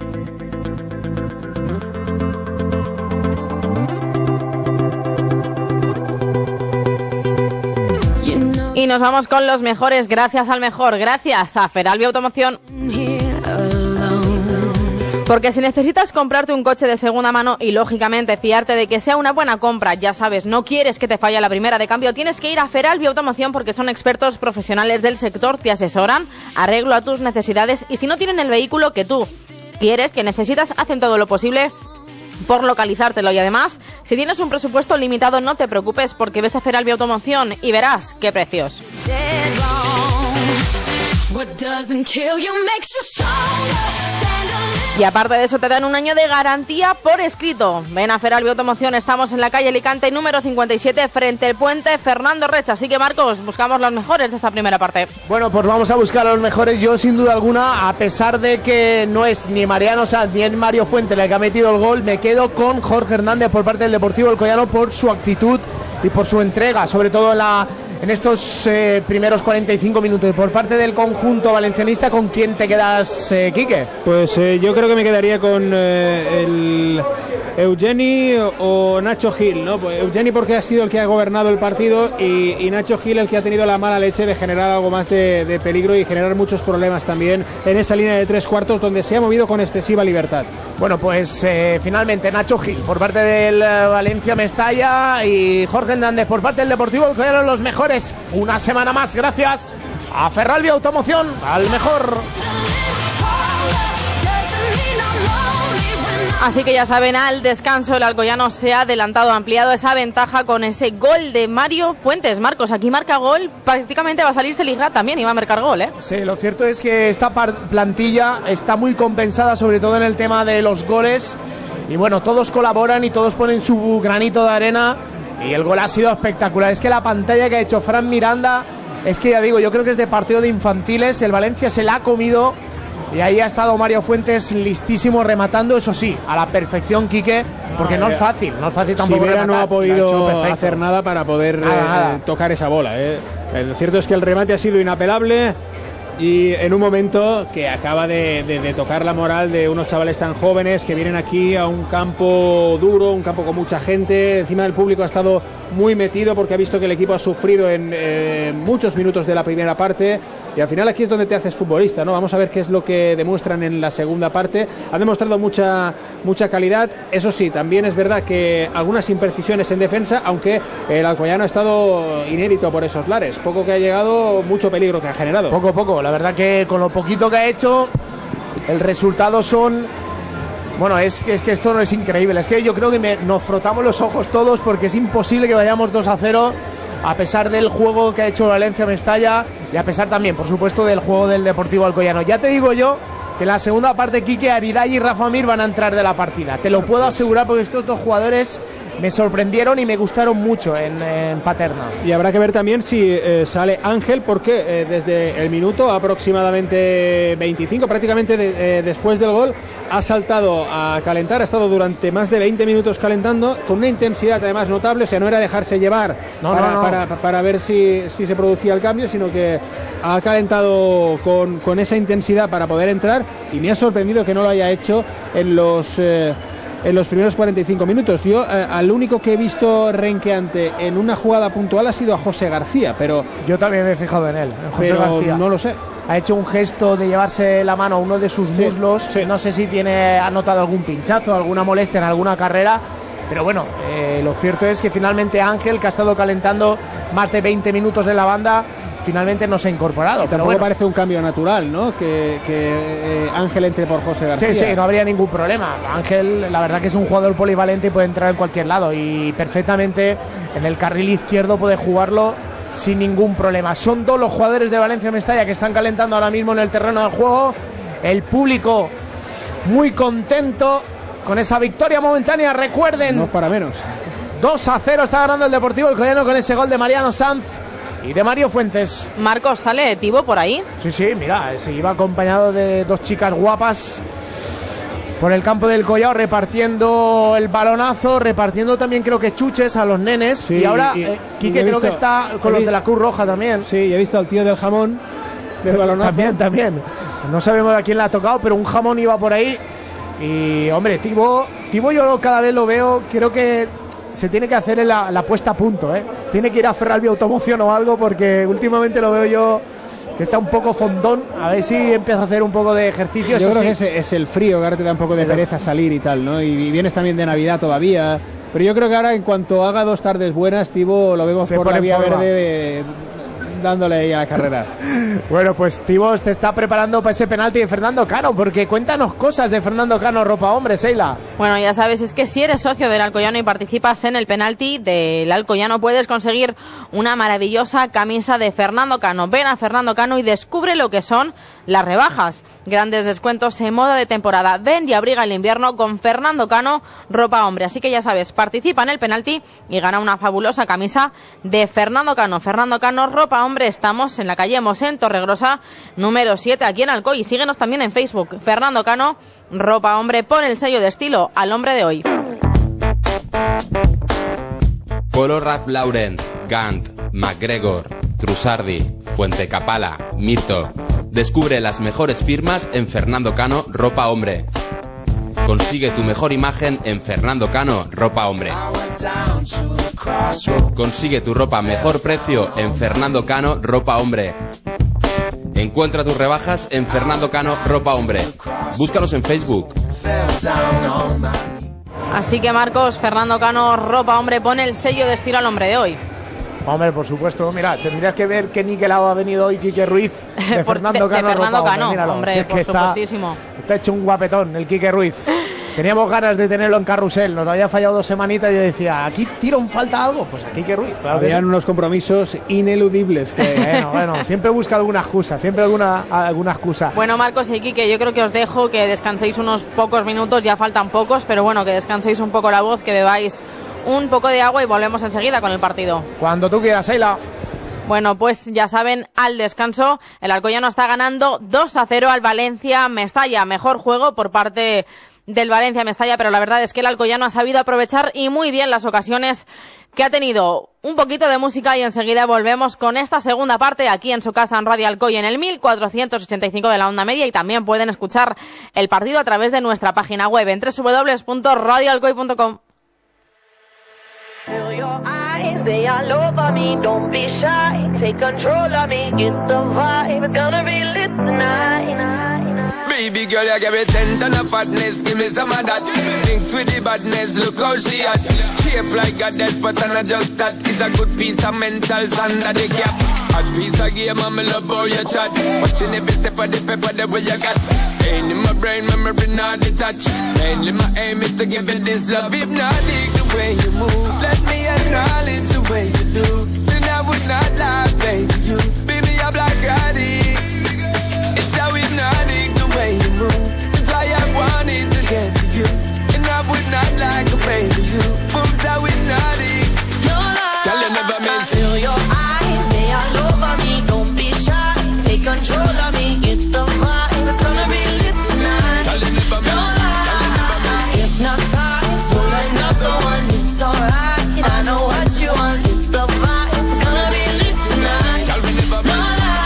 Y nos vamos con los mejores, gracias al mejor, gracias a Feralbi Automoción. Porque si necesitas comprarte un coche de segunda mano y lógicamente fiarte de que sea una buena compra, ya sabes, no quieres que te falle la primera de cambio, tienes que ir a Feralbi Automoción porque son expertos profesionales del sector, te asesoran, arreglo a tus necesidades y si no tienen el vehículo que tú quieres, que necesitas, hacen todo lo posible por localizártelo. Y además, si tienes un presupuesto limitado, no te preocupes porque ves a Feralbi Automoción y verás qué precios. Y aparte de eso te dan un año de garantía por escrito. Ven a Feralbi Automoción, estamos en la calle Alicante número 57 frente al puente Fernando Recha. Así que Marcos, buscamos los mejores de esta primera parte. Bueno, pues vamos a buscar a los mejores. Yo sin duda alguna, a pesar de que no es ni Mariano Sanz ni Mario Fuentes el que ha metido el gol, me quedo con Jorge Hernández por parte del Deportivo Alcoyano por su actitud y por su entrega, sobre todo en estos primeros 45 minutos. Por parte del conjunto valencianista, ¿con quién te quedas, Quique? Pues yo creo que me quedaría con el Eugeni o Nacho Gil, ¿no? Pues Eugeni porque ha sido el que ha gobernado el partido y Nacho Gil el que ha tenido la mala leche de generar algo más de peligro y generar muchos problemas también en esa línea de 3/4 donde se ha movido con excesiva libertad. Bueno, pues finalmente Nacho Gil por parte del Valencia Mestalla y Jorge Hernández por parte del Deportivo Alcoyano, los mejores. Una semana más gracias a Feralbi Automoción, al mejor. Así que ya saben, al descanso el Alcoyano se ha adelantado, ampliado esa ventaja con ese gol de Mario Fuentes. Marcos, aquí marca gol, prácticamente va a salir Seligra también y va a marcar gol, ¿eh? Sí, lo cierto es que esta plantilla está muy compensada, sobre todo en el tema de los goles. Y bueno, todos colaboran y todos ponen su granito de arena Y el gol ha sido espectacular. Es que la pantalla que ha hecho Fran Miranda, es que ya digo, yo creo que es de partido de infantiles. El Valencia se la ha comido y ahí ha estado Mario Fuentes listísimo rematando, eso sí, a la perfección, Quique, porque no es fácil tampoco. Sivera no ha podido perfecto. hacer nada para poder tocar esa bola. Lo cierto es que el remate ha sido inapelable y en un momento que acaba de tocar la moral de unos chavales tan jóvenes que vienen aquí a un campo duro, un campo con mucha gente. Encima del público ha estado muy metido porque ha visto que el equipo ha sufrido en muchos minutos de la primera parte, y al final aquí es donde te haces futbolista, ¿no? Vamos a ver qué es lo que demuestran en la segunda parte. Han demostrado mucha calidad. Eso sí, también es verdad que algunas imprecisiones en defensa, aunque el Alcoyano ha estado inédito por esos lares. Poco que ha llegado, mucho peligro que ha generado. Poco. La verdad que con lo poquito que ha hecho, el resultado son... Bueno, es que esto no es increíble. Es que yo creo que nos frotamos los ojos todos, porque es imposible que vayamos 2-0 a pesar del juego que ha hecho Valencia Mestalla y a pesar también, por supuesto, del juego del Deportivo Alcoyano. Ya te digo yo que en la segunda parte Quique, Aridai y Rafa Mir van a entrar de la partida. Te lo puedo asegurar, porque estos dos jugadores me sorprendieron y me gustaron mucho en Paterna. Y habrá que ver también si sale Ángel, porque desde el minuto aproximadamente 25, prácticamente después del gol, ha saltado a calentar. Ha estado durante más de 20 minutos calentando, con una intensidad además notable. O sea, no era dejarse llevar para ver si se producía el cambio, sino que ha calentado con esa intensidad para poder entrar, y me ha sorprendido que no lo haya hecho en los primeros 45 minutos. Yo al único que he visto renqueante en una jugada puntual ha sido a José García, pero... Yo también me he fijado en él, en José García. No lo sé. Ha hecho un gesto de llevarse la mano a uno de sus muslos. Sí. No sé si ha notado algún pinchazo, alguna molestia en alguna carrera. Pero bueno, lo cierto es que finalmente Ángel, que ha estado calentando más de 20 minutos en la banda, finalmente no se ha incorporado. Pero tampoco parece un cambio natural, ¿no? Que Ángel entre por José García. Sí, no habría ningún problema. Ángel, la verdad que es un jugador polivalente y puede entrar en cualquier lado, y perfectamente en el carril izquierdo puede jugarlo sin ningún problema. Son dos los jugadores de Valencia Mestalla que están calentando ahora mismo en el terreno del juego. El público muy contento con esa victoria momentánea. Recuerden, no para menos, 2-0 está ganando el Deportivo Alcoyano con ese gol de Mariano Sanz y de Mario Fuentes. Marcos, ¿sale Tibo por ahí? Sí, mira, se iba acompañado de dos chicas guapas por el campo del Collao, repartiendo el balonazo, repartiendo también creo que chuches a los nenes. Sí, y ahora Quique creo que está con los de la Cruz Roja también. Sí, y he visto al tío del jamón del balonazo. También. No sabemos a quién le ha tocado, pero un jamón iba por ahí. Y hombre, Tibo yo cada vez lo veo, creo que se tiene que hacer la puesta a punto, tiene que ir a Ferrari Automoción o algo, porque últimamente lo veo yo que está un poco fondón. A ver si empieza a hacer un poco de ejercicio. Yo creo que es el frío, que ahora te da un poco de pereza salir y tal, ¿no? Y vienes también de Navidad todavía, pero yo creo que ahora, en cuanto haga 2 tardes buenas, Tibo lo vemos por la vía verde dándole ahí a la carrera. Bueno, pues Tibos te está preparando para ese penalti de Fernando Cano, porque cuéntanos cosas de Fernando Cano, ropa hombre, Seila. Bueno, ya sabes, es que si eres socio del Alcoyano y participas en el penalti del Alcoyano, puedes conseguir una maravillosa camisa de Fernando Cano. Ven a Fernando Cano y descubre lo que son las rebajas. Grandes descuentos en moda de temporada. Ven y abriga el invierno con Fernando Cano, ropa hombre. Así que ya sabes, participa en el penalti y gana una fabulosa camisa de Fernando Cano. Fernando Cano, ropa hombre. Estamos en la calle Mosén, Torregrosa, número 7, aquí en Alcoy. Síguenos también en Facebook. Fernando Cano, ropa hombre. Pone el sello de estilo al hombre de hoy. Polo Ralph Lauren, Gant, McGregor, Trussardi, Fuente Capala, Mirto. Descubre las mejores firmas en Fernando Cano, ropa hombre. Consigue tu mejor imagen en Fernando Cano, ropa hombre. Consigue tu ropa a mejor precio en Fernando Cano, ropa hombre. Encuentra tus rebajas en Fernando Cano, ropa hombre. Búscalos en Facebook. Así que Marcos, Fernando Cano, ropa hombre, pone el sello de estilo al hombre de hoy. Hombre, por supuesto, mira, tendrías que ver qué niquelado ha venido hoy Quique Ruiz de Fernando Cano. De Fernando Cano, míralo, hombre, si es por supuestísimo. Está hecho un guapetón el Quique Ruiz. Teníamos ganas de tenerlo en carrusel, nos había fallado 2 semanitas y yo decía, ¿aquí tiro en falta algo? Pues a Quique Ruiz. Claro. Habían unos compromisos ineludibles. Bueno, siempre busca alguna excusa, alguna excusa. Bueno, Marcos y Quique, yo creo que os dejo que descanséis unos pocos minutos, ya faltan pocos, pero bueno, que descanséis un poco la voz, que bebáis un poco de agua y volvemos enseguida con el partido. Cuando tú quieras, Sheila. Bueno, pues ya saben, al descanso, el Alcoyano está ganando 2-0 al Valencia Mestalla. Mejor juego por parte del Valencia Mestalla, pero la verdad es que el Alcoyano ha sabido aprovechar y muy bien las ocasiones que ha tenido. Un poquito de música y enseguida volvemos con esta segunda parte aquí en su casa en Radio Alcoy en el 1485 de la onda media, y también pueden escuchar el partido a través de nuestra página web en www.radioalcoy.com. Feel your eyes, they all over me, don't be shy, take control of me, get the vibe, it's gonna be lit tonight. Baby girl, you give me 10 ton of fatness, give me some of that. Thinks with the badness, look how she at. Shape like a death, but I'm not just that. It's a good piece of mental under the cap. Hot piece of game, I'm love how you chat. Watching every step of the pepper, the way you got. Pain in my brain, memory not detached. Mainly my aim is to give it this love. Hypnotic the way you move, let me acknowledge the way you do. Then I would not lie, baby, you beat me up like addict. It's how hypnotic the way you move. That's why I wanted to get to you. And I would not like a baby, you moves how hypnotic. No lie, girl, you never meant to. Feel your eyes, they all over me, don't be shy, take control of me, get the vibe, it's gonna be lit tonight. Girl, you never meant. No lie, hypnotized, pull another one, it's alright. I know what you want, it's the vibe, it's gonna be lit tonight. Girl, we never meant.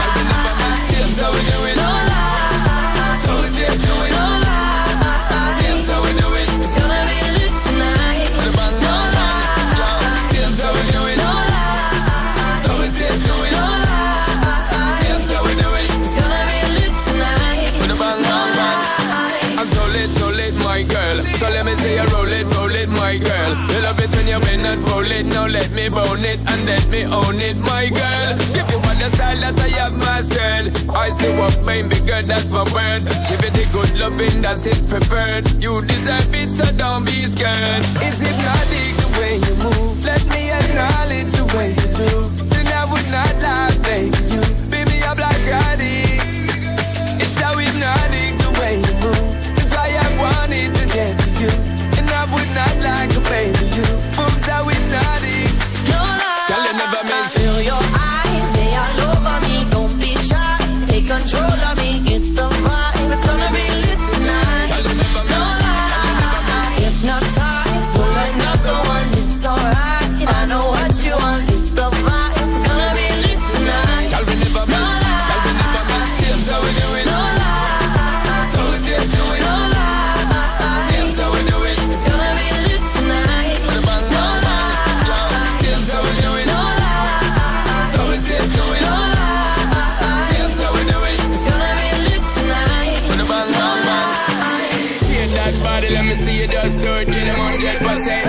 So we do it. No lie, so we do it. no lie, so we do it. it's gonna be lit tonight. No lie, so we do it. no lie, So we do it. no lie, so we do it. it's gonna be lit tonight. With a bang, bang, bang. I'm so lit, my girl. So let me see you roll it, my girl. You love it when you bend and roll it. Now let me bone it and let me own it, my girl. Give you all the style that I have myself. I say what baby girl, that's my word. Give it the good loving that is preferred. You deserve it, so don't be scared. Is hypnotic the way you move? Let me acknowledge the way you do. Then I would not lie, baby. You beat me up like addict. It's how hypnotic the way you move. That's why I wanted to get to you. And I would not like a baby. You moves how hypnotic. No lie, Girl, you never meant to. feel your eyes, they all over me, don't be shy, take control of me, get the vibe, it's gonna be lit tonight. Girl, you never No meant. lie, hypnotized, pull another one, it's alright. I know what you want, it's the vibe, it's gonna be lit tonight. Girl, we never No meant. Girl, we never meant. lie, So we do it. no lie, So we do it. no lie, So we do it. it's gonna be lit tonight. With a bang, No bang, bang. lie, So we do it. no lie, So we do it. no lie, So we do it. it's gonna be lit tonight. With a bang, bang, bang. See that body, let me see you just do it. Get 100%.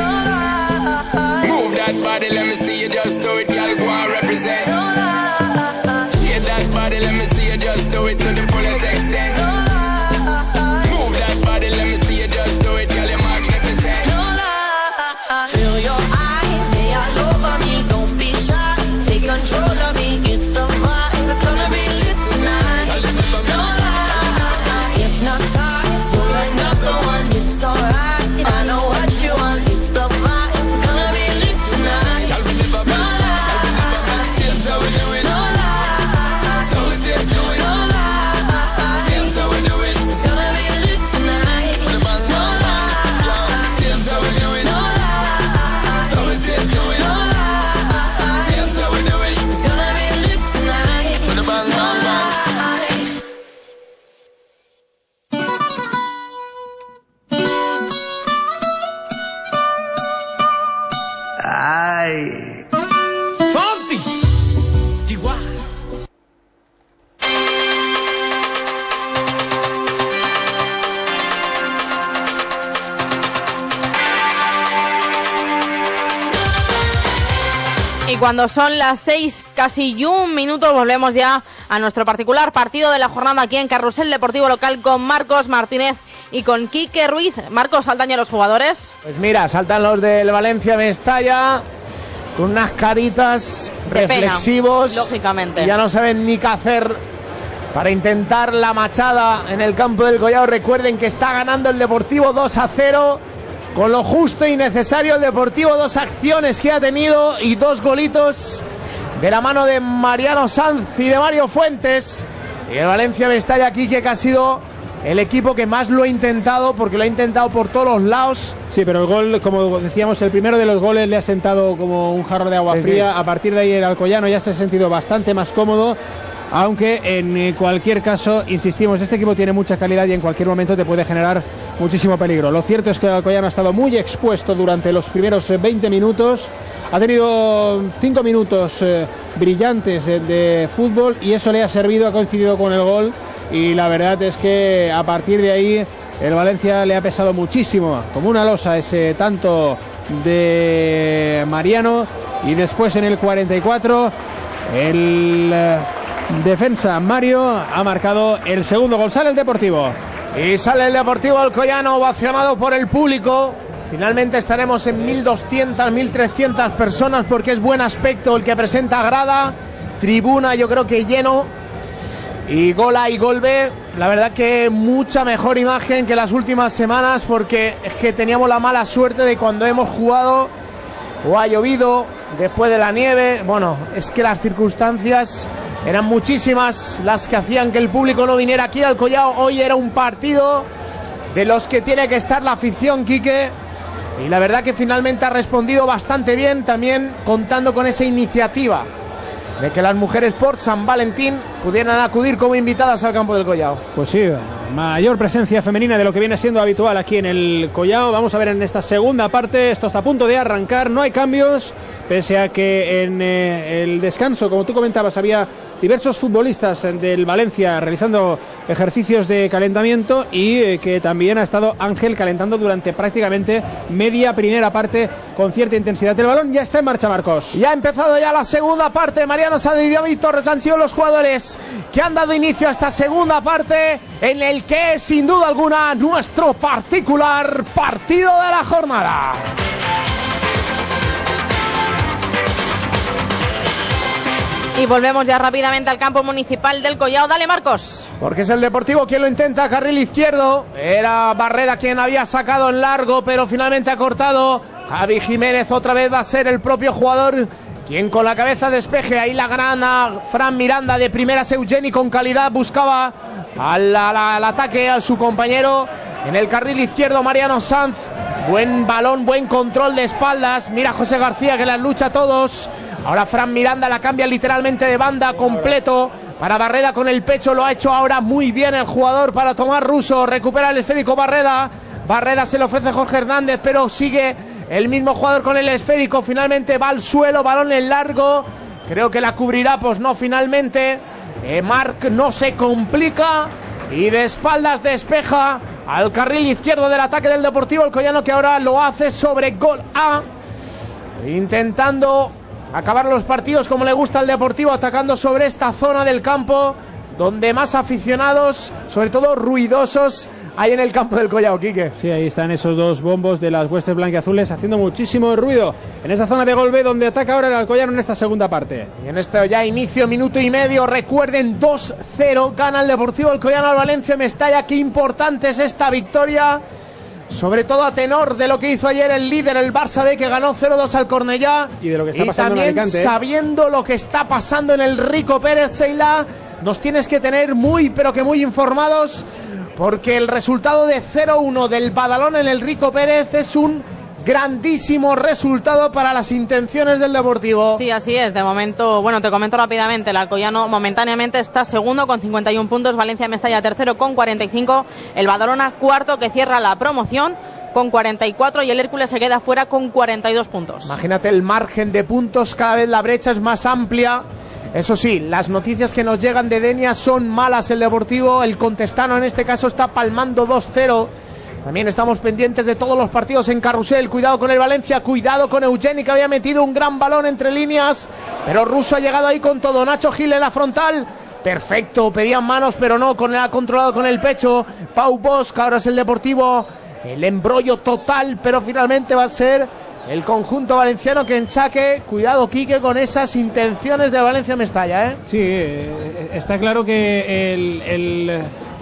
Move that body, let me see you just do it. Girl, go and represent. See that body, let me see you just do it to the fullest extent. Move that body, let me see you just do it. Girl, you're magnificent. Feel your eyes, they all over me, don't be shy, take control of me, get the vibe, it's gonna be lit tonight. No lie, hypnotized, pull another one, it's alright. I know what you want, it's the vibe, it's gonna be lit tonight. Girl, we never No meant. lie, So we do it. no lie, So we do it. no lie, So we do it. it's gonna be lit tonight. With a bang, No bang, bang. lie, So we do it. no lie, So we do it. no lie, So we do it. it's gonna be lit tonight. With a bang, bang, bang. Ay. Fonsi. Chihuahua. Y cuando son las 6, casi y un minuto, volvemos ya a nuestro particular partido de la jornada aquí en Carrusel Deportivo Local con Marcos Martínez y con Quique Ruiz. Marcos, ¿saltan ya los jugadores? Pues mira, saltan los del Valencia Mestalla con unas caritas De reflexivos. pena, lógicamente. Y ya no saben ni qué hacer para intentar la machada en el campo del Collao. Recuerden que está ganando el Deportivo 2-0. con lo justo y necesario el Deportivo. 2 acciones que ha tenido y 2 golitos de la mano de Mariano Sanz y de Mario Fuentes. Y el Valencia Mestalla aquí, que ha sido el equipo que más lo ha intentado, porque lo ha intentado por todos los lados. Sí, pero el gol, como decíamos, el primero de los goles le ha sentado como un jarro de agua fría. Sí. A partir de ahí el alcoyano ya se ha sentido bastante más cómodo, aunque en cualquier caso, insistimos, este equipo tiene mucha calidad y en cualquier momento te puede generar muchísimo peligro. Lo cierto es que el alcoyano ha estado muy expuesto durante los primeros 20 minutos. Ha tenido 5 minutos brillantes de fútbol y eso le ha servido, ha coincidido con el gol. Y la verdad es que a partir de ahí el Valencia le ha pesado muchísimo, como una losa, ese tanto de Mariano. Y después en el 44 el defensa Mario ha marcado el segundo gol. Sale el Deportivo. Y sale el Deportivo Alcoyano, ovacionado por el público. Finalmente estaremos en 1.200, 1.300 personas, porque es buen aspecto el que presenta grada. Tribuna, yo creo que lleno. Y gol A y gol B, la verdad que mucha mejor imagen que las últimas semanas, porque es que teníamos la mala suerte de cuando hemos jugado o ha llovido después de la nieve. Bueno, es que las circunstancias eran muchísimas las que hacían que el público no viniera aquí al Collao. Hoy era un partido de los que tiene que estar la afición, Quique, y la verdad que finalmente ha respondido bastante bien, también contando con esa iniciativa de que las mujeres por San Valentín pudieran acudir como invitadas al campo del Collao. Pues sí, mayor presencia femenina de lo que viene siendo habitual aquí en el Collao. Vamos a ver en esta segunda parte, esto está a punto de arrancar, no hay cambios, pese a que en el descanso, como tú comentabas, había diversos futbolistas del Valencia realizando ejercicios de calentamiento, y que también ha estado Ángel calentando durante prácticamente media primera parte con cierta intensidad. El balón ya está en marcha, Marcos. Ya ha empezado ya la segunda parte. Mariano Sanz y David Torres han sido los jugadores que han dado inicio a esta segunda parte, en el que es sin duda alguna nuestro particular partido de la jornada. Y volvemos ya rápidamente al campo municipal del Collao. Dale, Marcos. Porque es el Deportivo quien lo intenta, carril izquierdo. Era Barreda quien había sacado en largo, pero finalmente ha cortado. Javi Jiménez otra vez va a ser el propio jugador quien con la cabeza despeje. Ahí la grana Fran Miranda, de primeras Eugeni con calidad, buscaba al ataque a su compañero. En el carril izquierdo Mariano Sanz. Buen balón, buen control de espaldas. Mira José García que las lucha a todos. Ahora Fran Miranda la cambia literalmente de banda completo para Barreda con el pecho. Lo ha hecho ahora muy bien el jugador para Tomás Russo. Recupera el esférico Barreda. Barreda se le ofrece Jorge Hernández, pero sigue el mismo jugador con el esférico. Finalmente va al suelo, balón en largo. Creo que la cubrirá, pues no, finalmente. Marc no se complica y de espaldas despeja al carril izquierdo del ataque del Deportivo Alcoyano, que ahora lo hace sobre gol A, intentando acabar los partidos como le gusta al Deportivo, atacando sobre esta zona del campo donde más aficionados, sobre todo ruidosos, hay en el campo del Collao, Quique. Sí, ahí están esos dos bombos de las huestes blanquiazules haciendo muchísimo ruido en esa zona de gol B, donde ataca ahora el Alcoyano en esta segunda parte. Y en este ya inicio, minuto y medio, recuerden, 2-0 gana el Deportivo Alcoyano al Valencia Mestalla. Qué importante es esta victoria, sobre todo a tenor de lo que hizo ayer el líder, el Barça B, que ganó 0-2 al Cornellá, y de lo que está pasando también en Alicante, sabiendo lo que está pasando en el Rico Pérez. Seila, nos tienes que tener muy, pero que muy informados, porque el resultado de 0-1 del Badalona en el Rico Pérez es un grandísimo resultado para las intenciones del Deportivo. Sí, así es. De momento, bueno, te comento rápidamente, el Alcoyano momentáneamente está segundo con 51 puntos, Valencia Mestalla tercero con 45, el Badalona cuarto, que cierra la promoción con 44, y el Hércules se queda fuera con 42 puntos. Imagínate el margen de puntos, cada vez la brecha es más amplia. Eso sí, las noticias que nos llegan de Denia son malas. El Deportivo, el contestano en este caso, está palmando 2-0. También estamos pendientes de todos los partidos en carrusel. Cuidado con el Valencia, cuidado con Eugeni, que había metido un gran balón entre líneas, pero Russo ha llegado ahí con todo. Nacho Gil en la frontal, perfecto, pedían manos pero no, ha controlado con el pecho. Pau Bosch, ahora es el Deportivo, el embrollo total, pero finalmente va a ser el conjunto valenciano que en saque. Cuidado, Quique, con esas intenciones de Valencia Mestalla, ¿eh? Sí, está claro que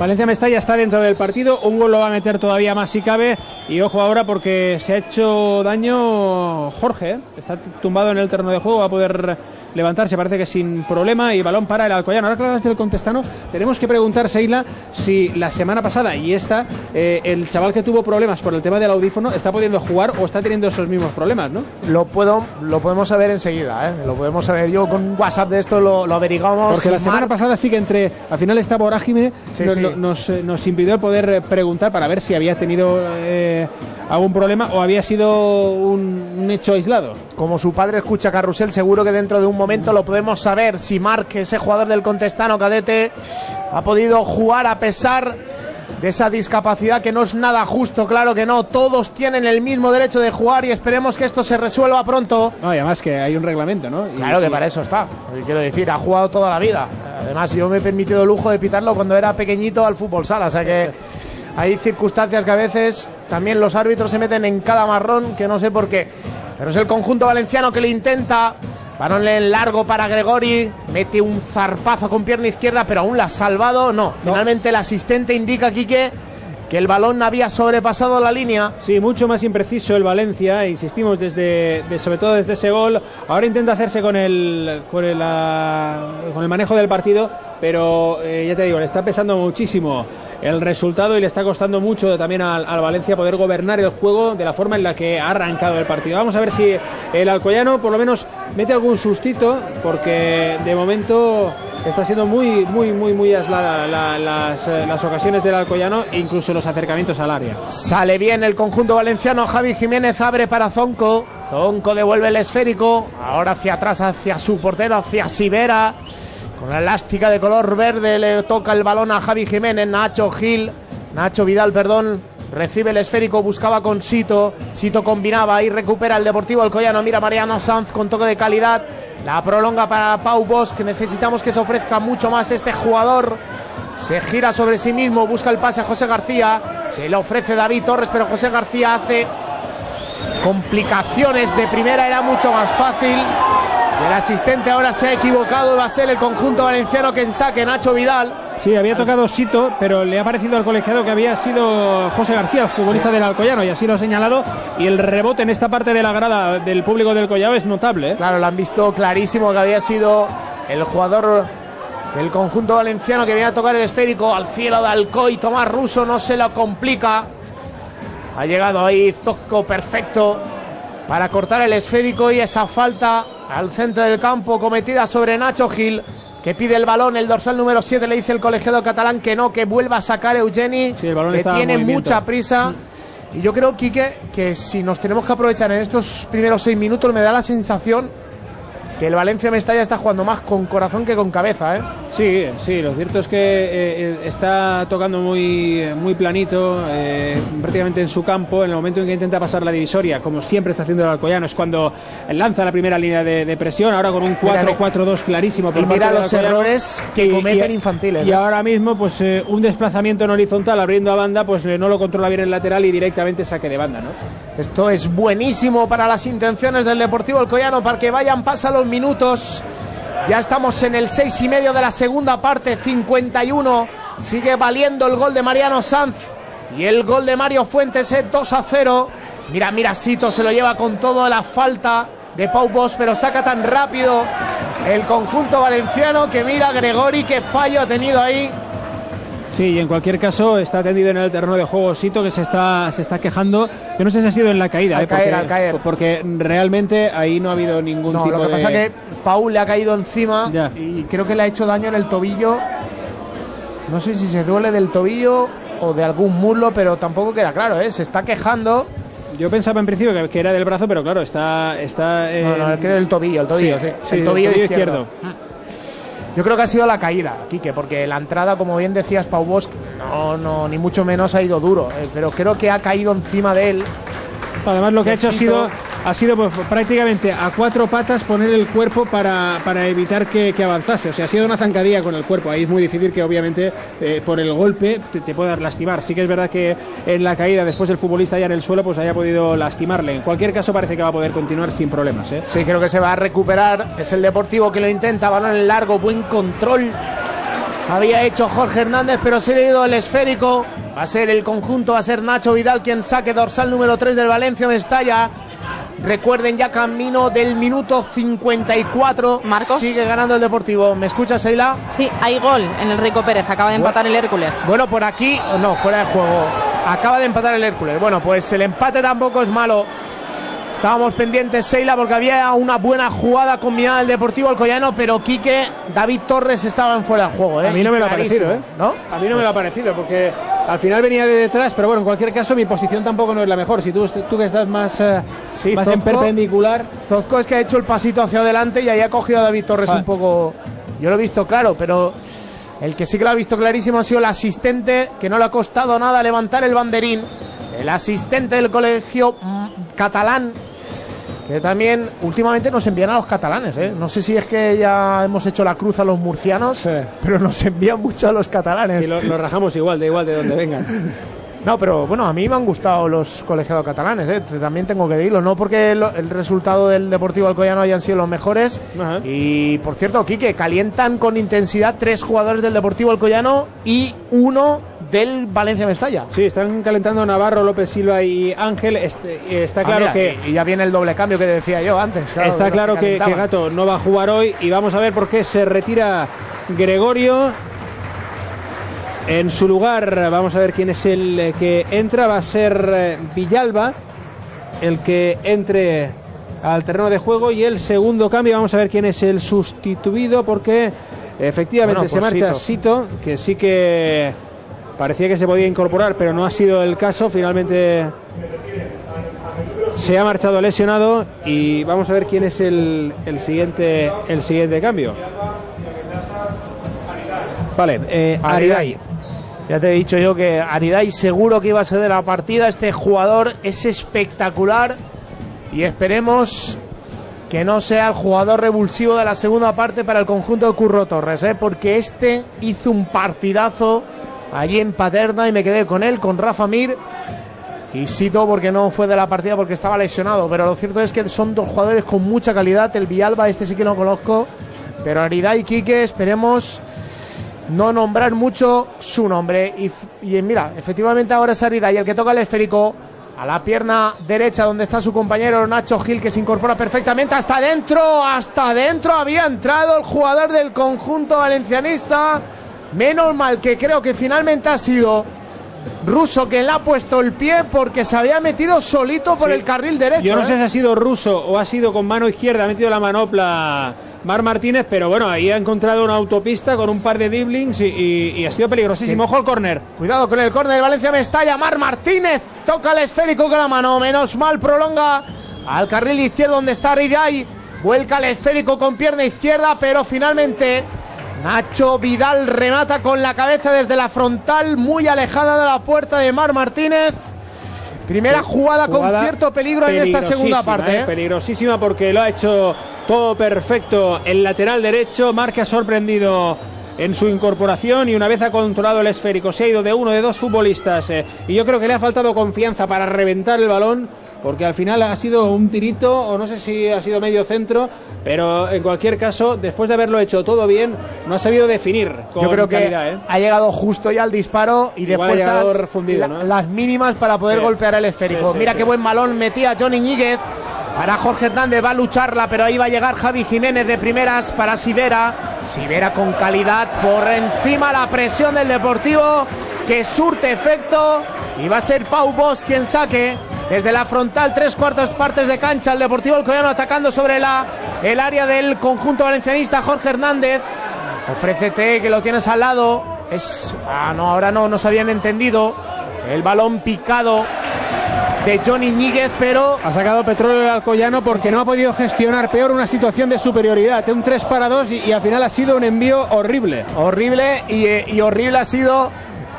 Valencia-Mestalla está dentro del partido, un gol lo va a meter todavía más si cabe, y ojo ahora porque se ha hecho daño Jorge, está tumbado en el terreno de juego, va a poder levantarse, parece que sin problema, y balón para el Alcoyano. Ahora que hablas del Contestano, tenemos que preguntar, Seila, si la semana pasada y esta, el chaval que tuvo problemas por el tema del audífono está pudiendo jugar o está teniendo esos mismos problemas, ¿no? Lo podemos saber enseguida, lo podemos saber. Yo con WhatsApp de esto lo averiguamos. Porque la semana pasada sí que al final esta vorágine nos impidió el poder preguntar para ver si había tenido algún problema o había sido un hecho aislado. Como su padre escucha Carrusel, seguro que dentro de un momento lo podemos saber si Marc, ese jugador del Contestano cadete, ha podido jugar a pesar de esa discapacidad, que no es nada justo, claro que no, todos tienen el mismo derecho de jugar y esperemos que esto se resuelva pronto. No, y además que hay un reglamento, ¿no? Claro que para eso está, quiero decir, ha jugado toda la vida. Además, yo me he permitido el lujo de pitarlo cuando era pequeñito al fútbol sala, o sea que hay circunstancias que a veces también los árbitros se meten en cada marrón, que no sé por qué. Pero es el conjunto valenciano que le intenta. Balón en largo para Gregori, mete un zarpazo con pierna izquierda, pero aún la ha salvado. No, finalmente el asistente indica, Quique, que el balón había sobrepasado la línea. Sí, mucho más impreciso el Valencia, insistimos, sobre todo desde ese gol. Ahora intenta hacerse con el manejo del partido, pero ya te digo, le está pesando muchísimo el resultado y le está costando mucho también al Valencia poder gobernar el juego de la forma en la que ha arrancado el partido. Vamos a ver si el Alcoyano por lo menos mete algún sustito, porque de momento está siendo muy aislada las ocasiones del Alcoyano, incluso los acercamientos al área. Sale bien el conjunto valenciano, Javi Jiménez abre para Zonco, Zonco devuelve el esférico, ahora hacia atrás, hacia su portero, hacia Sivera. Con la elástica de color verde le toca el balón a Javi Jiménez. Nacho Vidal, recibe el esférico, buscaba con Sito combinaba y recupera el Deportivo Alcoyano. Mira Mariano Sanz con toque de calidad, la prolonga para Pau Bosch, que necesitamos que se ofrezca mucho más este jugador. Se gira sobre sí mismo, busca el pase a José García, se le ofrece David Torres, pero José García hace complicaciones de primera, era mucho más fácil. El asistente ahora se ha equivocado, va a ser el conjunto valenciano que saque Nacho Vidal. Sí, había tocado Sito, pero le ha parecido al colegiado que había sido José García, futbolista del Alcoyano, y así lo ha señalado, y el rebote en esta parte de la grada del público del Collao es notable, ¿eh? Claro, lo han visto clarísimo que había sido el jugador del conjunto valenciano que viene a tocar el esférico al cielo de Alcoy. Tomás Russo no se lo complica, ha llegado ahí Zocco perfecto para cortar el esférico, y esa falta al centro del campo cometida sobre Nacho Gil, que pide el balón, el dorsal número 7, le dice el colegiado catalán que no, que vuelva a sacar Eugeni, sí, el balón que tiene mucha prisa. Y yo creo, Quique, que si nos tenemos que aprovechar en estos primeros 6 minutos, me da la sensación que el Valencia-Mestalla está jugando más con corazón que con cabeza, ¿eh? Sí, lo cierto es que está tocando muy planito, prácticamente en su campo. En el momento en que intenta pasar la divisoria, como siempre está haciendo el Alcoyano, es cuando lanza la primera línea de presión, ahora con un 4-4-2 clarísimo. Y mira los errores que cometen infantiles. Y ahora mismo, pues un desplazamiento en horizontal abriendo a banda, pues no lo controla bien el lateral y directamente saque de banda, ¿no? Esto es buenísimo para las intenciones del Deportivo Alcoyano, para que vayan, pasan los minutos. Ya estamos en el 6:30 de la segunda parte, 51. Sigue valiendo el gol de Mariano Sanz y el gol de Mario Fuentes, 2-0. Mira, Sito se lo lleva con toda la falta de Pau Bosch, pero saca tan rápido el conjunto valenciano que mira Gregori, qué fallo ha tenido ahí. Sí, y en cualquier caso está tendido en el terreno de juego Sito, que se está quejando. Yo no sé si ha sido en la caída, al caer. Porque realmente ahí no ha habido ningún tipo de... Lo que pasa es que Paul le ha caído encima y creo que le ha hecho daño en el tobillo. No sé si se duele del tobillo o de algún muslo, pero tampoco queda claro, ¿eh? Se está quejando. Yo pensaba en principio que era del brazo, pero claro, está No, que era del tobillo, sí, el tobillo izquierdo. Yo creo que ha sido la caída, Quique, porque la entrada, como bien decías, Pau Bosch, no, ni mucho menos ha ido duro, pero creo que ha caído encima de él. Además, lo que ha hecho ha sido pues, prácticamente a 4 patas poner el cuerpo para evitar que avanzase. O sea, ha sido una zancadilla con el cuerpo. Ahí es muy difícil que, obviamente, por el golpe te puedas lastimar. Sí que es verdad que en la caída, después el futbolista ya en el suelo, pues haya podido lastimarle. En cualquier caso, parece que va a poder continuar sin problemas, ¿eh? Sí, creo que se va a recuperar. Es el Deportivo que lo intenta. Balón en largo, buen control había hecho Jorge Hernández, pero se le ha ido el esférico. Va a ser el conjunto, va a ser Nacho Vidal quien saque, dorsal número 3 del Valencia Mestalla. Recuerden, ya camino del minuto 54. Marcos. Sigue ganando el Deportivo. ¿Me escuchas, Sheila? Sí, hay gol en el Rico Pérez. Acaba de empatar el Hércules. Bueno, por aquí, no, fuera de juego. Acaba de empatar el Hércules. Bueno, pues el empate tampoco es malo. Estábamos pendientes, Sheila, porque había una buena jugada combinada del Deportivo Alcoyano, pero Quique, David Torres estaban fuera del juego. A mí no me lo ha Clarísimo, parecido, ¿no? A mí no me lo ha parecido, porque al final venía de detrás, pero bueno, en cualquier caso mi posición tampoco no es la mejor. Si tú que estás más en perpendicular. Zozco es que ha hecho el pasito hacia adelante y ahí ha cogido a David Torres un poco. Yo lo he visto claro, pero el que sí que lo ha visto clarísimo ha sido el asistente, que no le ha costado nada levantar el banderín. El asistente del colegio catalán, que también últimamente nos envían a los catalanes, ¿eh? No sé si es que ya hemos hecho la cruz a los murcianos, pero nos envían mucho a los catalanes. Sí, lo rajamos igual de donde vengan. No, pero bueno, a mí me han gustado los colegiados catalanes, ¿eh? También tengo que decirlo, no porque el resultado del Deportivo Alcoyano hayan sido los mejores. Ajá. Y por cierto, Quique, calientan con intensidad 3 jugadores del Deportivo Alcoyano y 1 del Valencia Mestalla. Sí, están calentando Navarro, López Silva y Ángel. Está claro que... Y ya viene el doble cambio que decía yo antes. Claro, está claro que Gato no va a jugar hoy, y vamos a ver por qué se retira Gregorio. En su lugar, vamos a ver quién es el que entra. Va a ser Villalba el que entre al terreno de juego, y el segundo cambio, vamos a ver quién es el sustituido, porque efectivamente se marcha Sito, que sí que parecía que se podía incorporar, pero no ha sido el caso. Finalmente se ha marchado lesionado, y vamos a ver quién es el siguiente cambio. Vale, Aridai. Ya te he dicho yo que Aridai seguro que iba a ser de la partida. Este jugador es espectacular y esperemos que no sea el jugador revulsivo de la segunda parte para el conjunto de Curro Torres, porque este hizo un partidazo allí en Paterna y me quedé con él, con Rafa Mir y Sito, porque no fue de la partida porque estaba lesionado. Pero lo cierto es que son dos jugadores con mucha calidad. El Villalba, este sí que lo conozco, pero Aridai y Quique, esperemos no nombrar mucho su nombre. Y mira, efectivamente ahora es Aridai el que toca el esférico a la pierna derecha, donde está su compañero Nacho Gil, que se incorpora perfectamente. Hasta adentro había entrado el jugador del conjunto valencianista. Menos mal que creo que finalmente ha sido Russo quien le ha puesto el pie, porque se había metido solito por el carril derecho. Yo no sé si ha sido Russo o ha sido con mano izquierda, ha metido la manopla Marc Martínez, pero bueno, ahí ha encontrado una autopista con un par de dribblings y ha sido peligrosísimo. Ojo al córner. Cuidado con el córner, Valencia Mestalla. Marc Martínez toca el esférico con la mano, menos mal prolonga al carril izquierdo donde está Aridai. Vuelca el esférico con pierna izquierda, pero finalmente Nacho Vidal remata con la cabeza desde la frontal, muy alejada de la puerta de Marc Martínez. Primera jugada con cierto peligro en esta segunda parte. Peligrosísima, porque lo ha hecho todo perfecto el lateral derecho. Marc ha sorprendido en su incorporación, y una vez ha controlado el esférico se ha ido de uno de dos futbolistas, y yo creo que le ha faltado confianza para reventar el balón, porque al final ha sido un tirito, o no sé si ha sido medio centro, pero en cualquier caso, después de haberlo hecho todo bien, no ha sabido definir con yo creo calidad, que ha llegado justo ya al disparo y igual después refundido, ¿no? las mínimas para poder golpear el esférico. Mira qué buen balón metía Johnny Ñíguez para Jorge Hernández, va a lucharla, pero ahí va a llegar Javi Jiménez de primeras para Sivera. Sivera con calidad, por encima la presión del Deportivo, que surte efecto, y va a ser Pau Bosch quien saque desde la frontal, 3/4 partes de cancha. El Deportivo Alcoyano atacando sobre el área del conjunto valencianista. Jorge Hernández, ofrécete que lo tienes al lado. Ahora no se habían entendido. El balón picado de Johnny Ñíguez, pero ha sacado petróleo el Alcoyano porque no ha podido gestionar peor una situación de superioridad. Un 3-2 y al final ha sido un envío horrible. Horrible, y horrible ha sido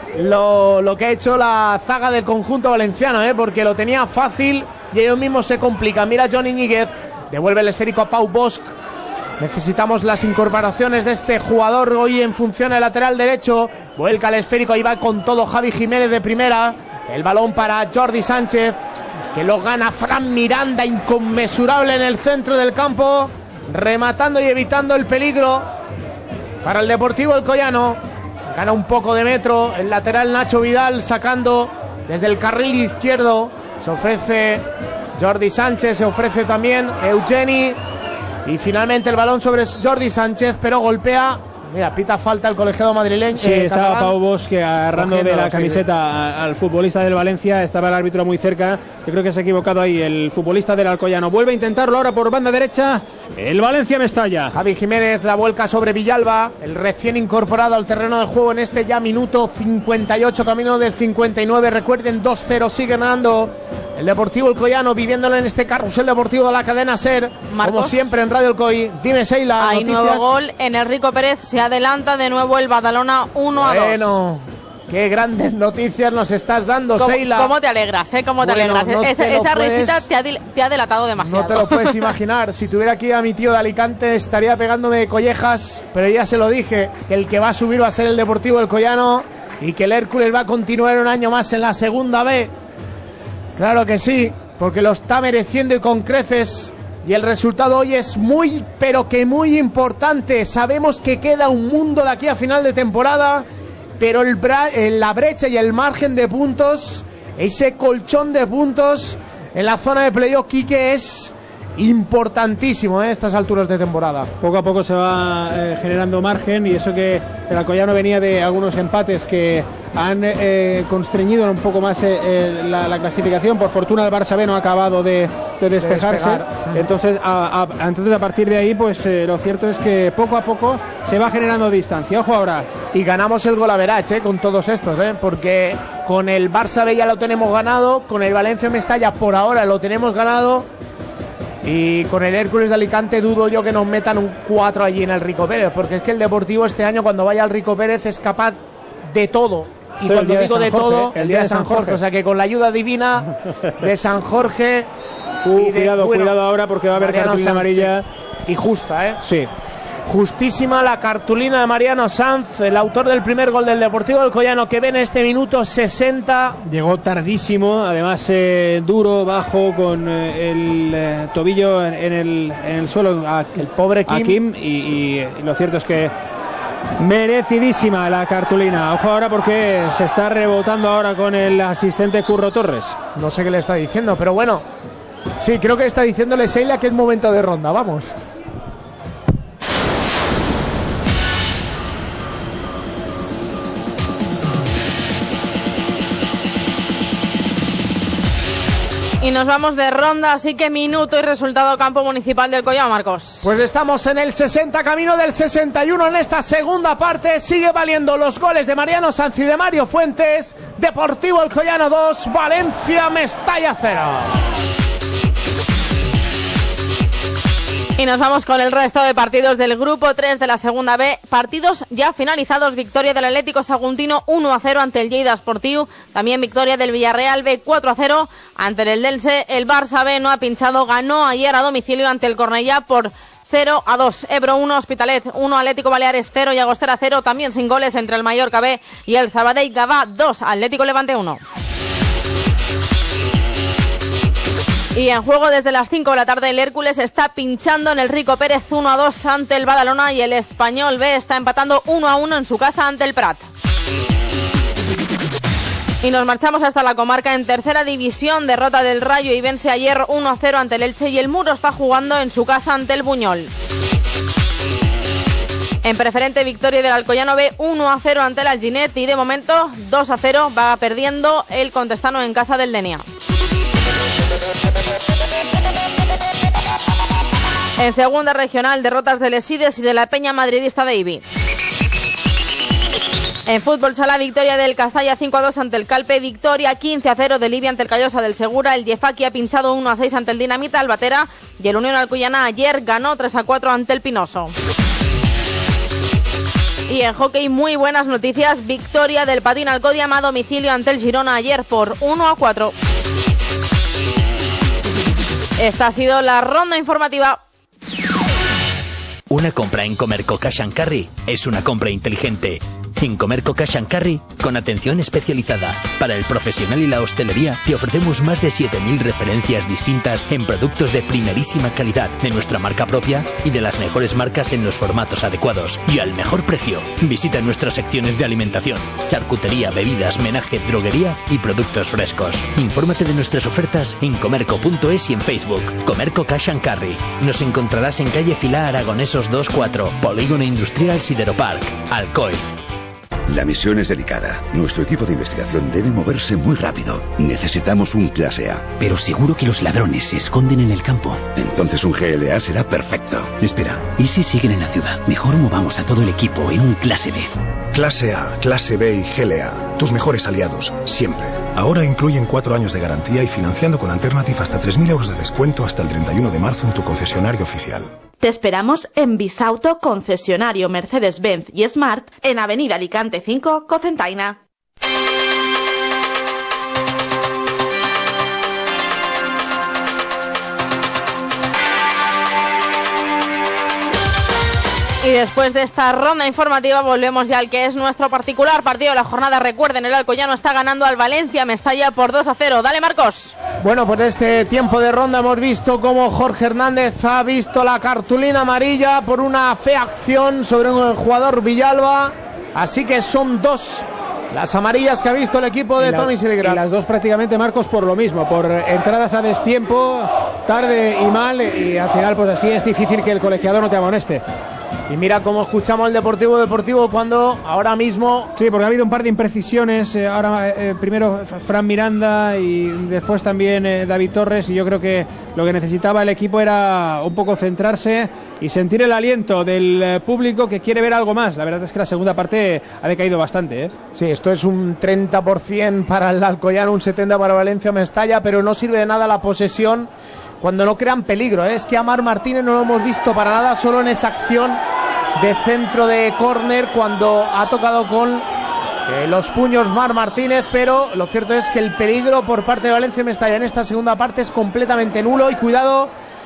lo que ha hecho la zaga del conjunto valenciano, porque lo tenía fácil y ellos mismos se complican. Mira Johnny Ñíguez, devuelve el esférico a Pau Bosch. Necesitamos las incorporaciones de este jugador hoy en función del lateral derecho. Vuelca el esférico, ahí va con todo Javi Jiménez de primera. El balón para Jordi Sánchez, que lo gana Fran Miranda, inconmensurable en el centro del campo, rematando y evitando el peligro para el Deportivo Alcoyano. Gana un poco de metro el lateral Nacho Vidal, sacando desde el carril izquierdo. Se ofrece Jordi Sánchez, se ofrece también Eugeni. Y finalmente el balón sobre Jordi Sánchez, pero golpea. Mira, pita falta el colegiado madrileño. Sí, estaba Pau Bosque agarrando de la camiseta al futbolista del Valencia. Estaba el árbitro muy cerca. Yo creo que se ha equivocado ahí el futbolista del Alcoyano. Vuelve a intentarlo ahora por banda derecha. El Valencia Mestalla. Javi Jiménez la vuelca sobre Villalba, el recién incorporado al terreno de juego en este ya minuto 58, camino del 59. Recuerden, 2-0 sigue ganando el Deportivo Alcoyano, viviéndolo en este carrusel deportivo de la cadena SER. Marcos, como siempre en Radio Alcoy. Dime, Sheila. Hay noticias. nuevo gol en Enrico Pérez. Se adelanta de nuevo el Badalona 1-2. Bueno, qué grandes noticias nos estás dando, Sheila. ¿Cómo te alegras, ¿Cómo te alegras? No esa risita te ha delatado demasiado. No te lo puedes imaginar. Si tuviera aquí a mi tío de Alicante estaría pegándome collejas, pero ya se lo dije, que el que va a subir va a ser el Deportivo Alcoyano y que el Hércules va a continuar un año más en la segunda B. Claro que sí, porque lo está mereciendo y con creces. Y el resultado hoy es muy, pero que muy importante. Sabemos que queda un mundo de aquí a final de temporada, pero la brecha y el margen de puntos, ese colchón de puntos en la zona de playoff, Quique, es importantísimo a estas alturas de temporada. Poco a poco se va generando margen, y eso que el Alcoyano venía de algunos empates que han constreñido un poco más la clasificación. Por fortuna el Barça B no ha acabado de despejarse. Entonces a partir de ahí, pues lo cierto es que poco a poco se va generando distancia. Ojo ahora. Y ganamos el golaverache con todos estos, porque con el Barça B ya lo tenemos ganado, con el Valencia Mestalla por ahora lo tenemos ganado, y con el Hércules de Alicante dudo yo que nos metan un 4 allí en el Rico Pérez, porque es que el Deportivo este año, cuando vaya al Rico Pérez, es capaz de todo. Y pero cuando digo de todo, el día de San Jorge. O sea que con la ayuda divina de San Jorge. Cuidado ahora, porque va a haber cartulina amarilla. Y justa, Sí. Justísima la cartulina de Mariano Sanz, el autor del primer gol del Deportivo Alcoyano, que ve en este minuto 60. Llegó tardísimo, además duro, bajo, con el tobillo en el suelo. El pobre Kim. Y lo cierto es que merecidísima la cartulina. Ojo ahora, porque se está rebotando ahora con el asistente Curro Torres. No sé qué le está diciendo, pero bueno. Sí, creo que está diciéndole Sheila que es momento de ronda. Vamos. Y nos vamos de ronda, así que minuto y resultado campo municipal del Collao, Marcos. Pues estamos en el 60, camino del 61 en esta segunda parte. Sigue valiendo los goles de Mariano Sanz y de Mario Fuentes. Deportivo Alcoyano 2, Valencia Mestalla 0. Y nos vamos con el resto de partidos del grupo 3 de la segunda B. Partidos ya finalizados. Victoria del Atlético Saguntino 1-0 ante el Lleida Esportiu. También victoria del Villarreal B 4-0 ante el Eldense. El Barça B no ha pinchado. Ganó ayer a domicilio ante el Cornellá por 0-2. Ebro 1, Hospitalet 1, Atlético Baleares 0 y Agostera 0. También sin goles entre el Mallorca B y el Sabadell Gavà 2, Atlético Levante 1. Y en juego desde las 5 de la tarde, el Hércules está pinchando en el Rico Pérez 1-2 ante el Badalona, y el Español B está empatando 1-1 en su casa ante el Prat. Y nos marchamos hasta la comarca en tercera división. Derrota del Rayo Ibense ayer 1-0 ante el Elche, y el Muro está jugando en su casa ante el Buñol. En preferente, victoria del Alcoyano B 1-0 ante el Alginet, y de momento 2-0 va perdiendo el Contestano en casa del Denia. En segunda regional, derrotas del Esides y de la Peña Madridista de Ibi. En fútbol sala, victoria del Castalla 5-2 ante el Calpe, victoria 15-0 del Ibi ante el Callosa del Segura. El Yefaki ha pinchado 1-6 ante el Dinamita Albatera, y el Unión Alcoyana ayer ganó 3-4 ante el Pinoso. Y en hockey, muy buenas noticias, victoria del Patín Alcodiam a domicilio ante el Girona ayer por 1-4. Esta ha sido la ronda informativa. Una compra en Comerco Cash and Carry es una compra inteligente. En Comerco Cash and Carry, con atención especializada. Para el profesional y la hostelería, te ofrecemos más de 7.000 referencias distintas en productos de primerísima calidad, de nuestra marca propia y de las mejores marcas en los formatos adecuados. Y al mejor precio. Visita nuestras secciones de alimentación, charcutería, bebidas, menaje, droguería y productos frescos. Infórmate de nuestras ofertas en comerco.es y en Facebook. Comerco Cash and Carry. Nos encontrarás en calle Filá Aragonesos 24, Polígono Industrial Sideropark, Alcoy. La misión es delicada. Nuestro equipo de investigación debe moverse muy rápido. Necesitamos un clase A. Pero seguro que los ladrones se esconden en el campo. Entonces un GLA será perfecto. Espera, ¿y si siguen en la ciudad? Mejor movamos a todo el equipo en un clase B. Clase A, clase B y GLA. Tus mejores aliados, siempre. Ahora incluyen 4 años de garantía y financiando con Alternative hasta 3.000 euros de descuento hasta el 31 de marzo en tu concesionario oficial. Te esperamos en Bisauto, concesionario Mercedes-Benz y Smart, en Avenida Alicante 5, Cocentaina. Y después de esta ronda informativa volvemos ya al que es nuestro particular partido de la jornada. Recuerden, el Alcoyano está ganando al Valencia Mestalla por 2-0. Dale, Marcos. Bueno, pues este tiempo de ronda hemos visto cómo Jorge Hernández ha visto la cartulina amarilla por una fea acción sobre un jugador Villalba. Así que son 2 las amarillas que ha visto el equipo de Tony Siligra. Y las 2 prácticamente, Marcos, por lo mismo, por entradas a destiempo, tarde y mal, y al final pues así es difícil que el colegiado no te amoneste. Y mira cómo escuchamos el Deportivo cuando ahora mismo... Sí, porque ha habido un par de imprecisiones, ahora primero Fran Miranda y después también David Torres, y yo creo que lo que necesitaba el equipo era un poco centrarse y sentir el aliento del público que quiere ver algo más. La verdad es que la segunda parte ha decaído bastante, ¿eh? Sí, esto es un 30% para el Alcoyano, un 70% para Valencia Mestalla, pero no sirve de nada la posesión cuando no crean peligro, ¿eh? Es que a Marc Martínez no lo hemos visto para nada, solo en esa acción de centro de córner cuando ha tocado con los puños Marc Martínez, pero lo cierto es que el peligro por parte de Valencia Mestalla en esta segunda parte es completamente nulo. Y cuidado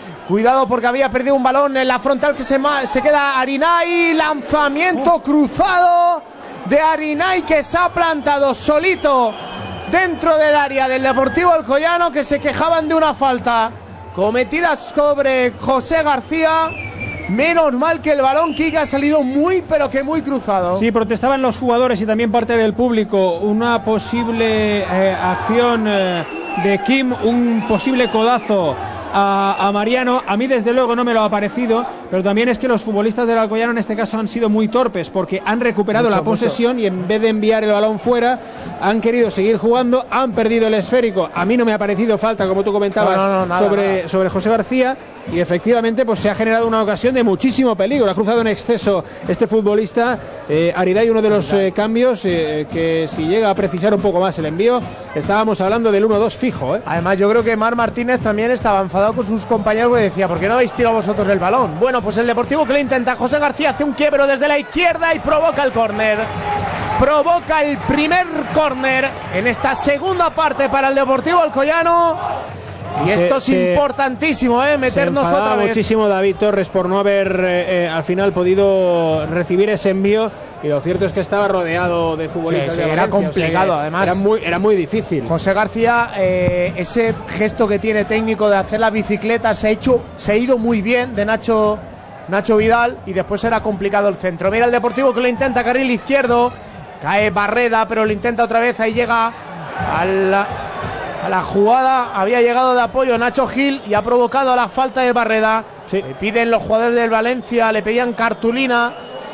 porque había perdido un balón en la frontal que se queda Arinay, lanzamiento cruzado de Arinay que se ha plantado solito dentro del área del Deportivo Alcoyano, que se quejaban de una falta cometida sobre José García. Menos mal que el balón Kike ha salido muy pero que muy cruzado. Sí, protestaban los jugadores y también parte del público. Una posible acción de Kim, un posible codazo a Mariano. A mí desde luego no me lo ha parecido, pero también es que los futbolistas del Alcoyano en este caso han sido muy torpes, porque han recuperado la posesión y en vez de enviar el balón fuera han querido seguir jugando, han perdido el esférico. A mí no me ha parecido falta, como tú comentabas, sobre José García, y efectivamente pues se ha generado una ocasión de muchísimo peligro. Ha cruzado en exceso este futbolista Ariday, uno de los cambios que si llega a precisar un poco más el envío, estábamos hablando del 1-2 fijo, ¿eh? Además yo creo que Marc Martínez también estaba enfadado con sus compañeros, que decía, ¿por qué no habéis tirado vosotros el balón? Bueno, pues el Deportivo que lo intenta, José García hace un quiebro desde la izquierda y provoca el córner. Provoca el primer córner en esta segunda parte para el Deportivo Alcoyano. Y esto es importantísimo, meternos otra vez. Muchísimo David Torres por no haber al final podido recibir ese envío, y lo cierto es que estaba rodeado de futbolistas. Sí, era complicado, además. Era muy difícil. José García, ese gesto que tiene técnico de hacer la bicicleta se ha ido muy bien de Nacho Vidal, y después era complicado el centro. Mira el Deportivo que lo intenta, carril izquierdo, cae Barreda, pero lo intenta otra vez, ahí llega a la jugada, había llegado de apoyo Nacho Gil y ha provocado la falta de Barreda. Sí. Le piden los jugadores del Valencia, le pedían cartulina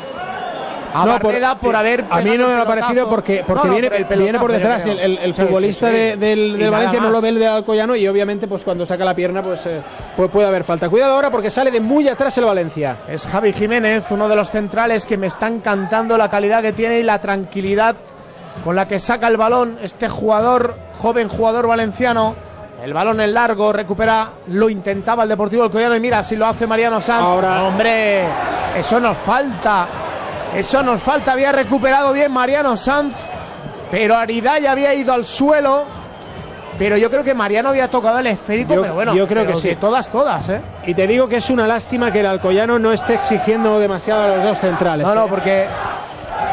a Barreda por haber... A mí no me ha parecido porque viene por detrás el futbolista del Valencia, no lo ve el de Alcoyano, y obviamente pues cuando saca la pierna pues puede haber falta. Cuidado ahora porque sale de muy atrás el Valencia. Es Javi Jiménez, uno de los centrales que me está encantando la calidad que tiene y la tranquilidad con la que saca el balón este joven jugador valenciano. El balón en largo, recupera, lo intentaba el Deportivo Alcoyano, y mira si lo hace Mariano Sanz. Ahora, hombre, eso nos falta, había recuperado bien Mariano Sanz, pero Ariday había ido al suelo, pero yo creo que Mariano había tocado el esférico, pero bueno, yo creo que sí. Todas, Y te digo que es una lástima que el Alcoyano no esté exigiendo demasiado a los dos centrales. No, porque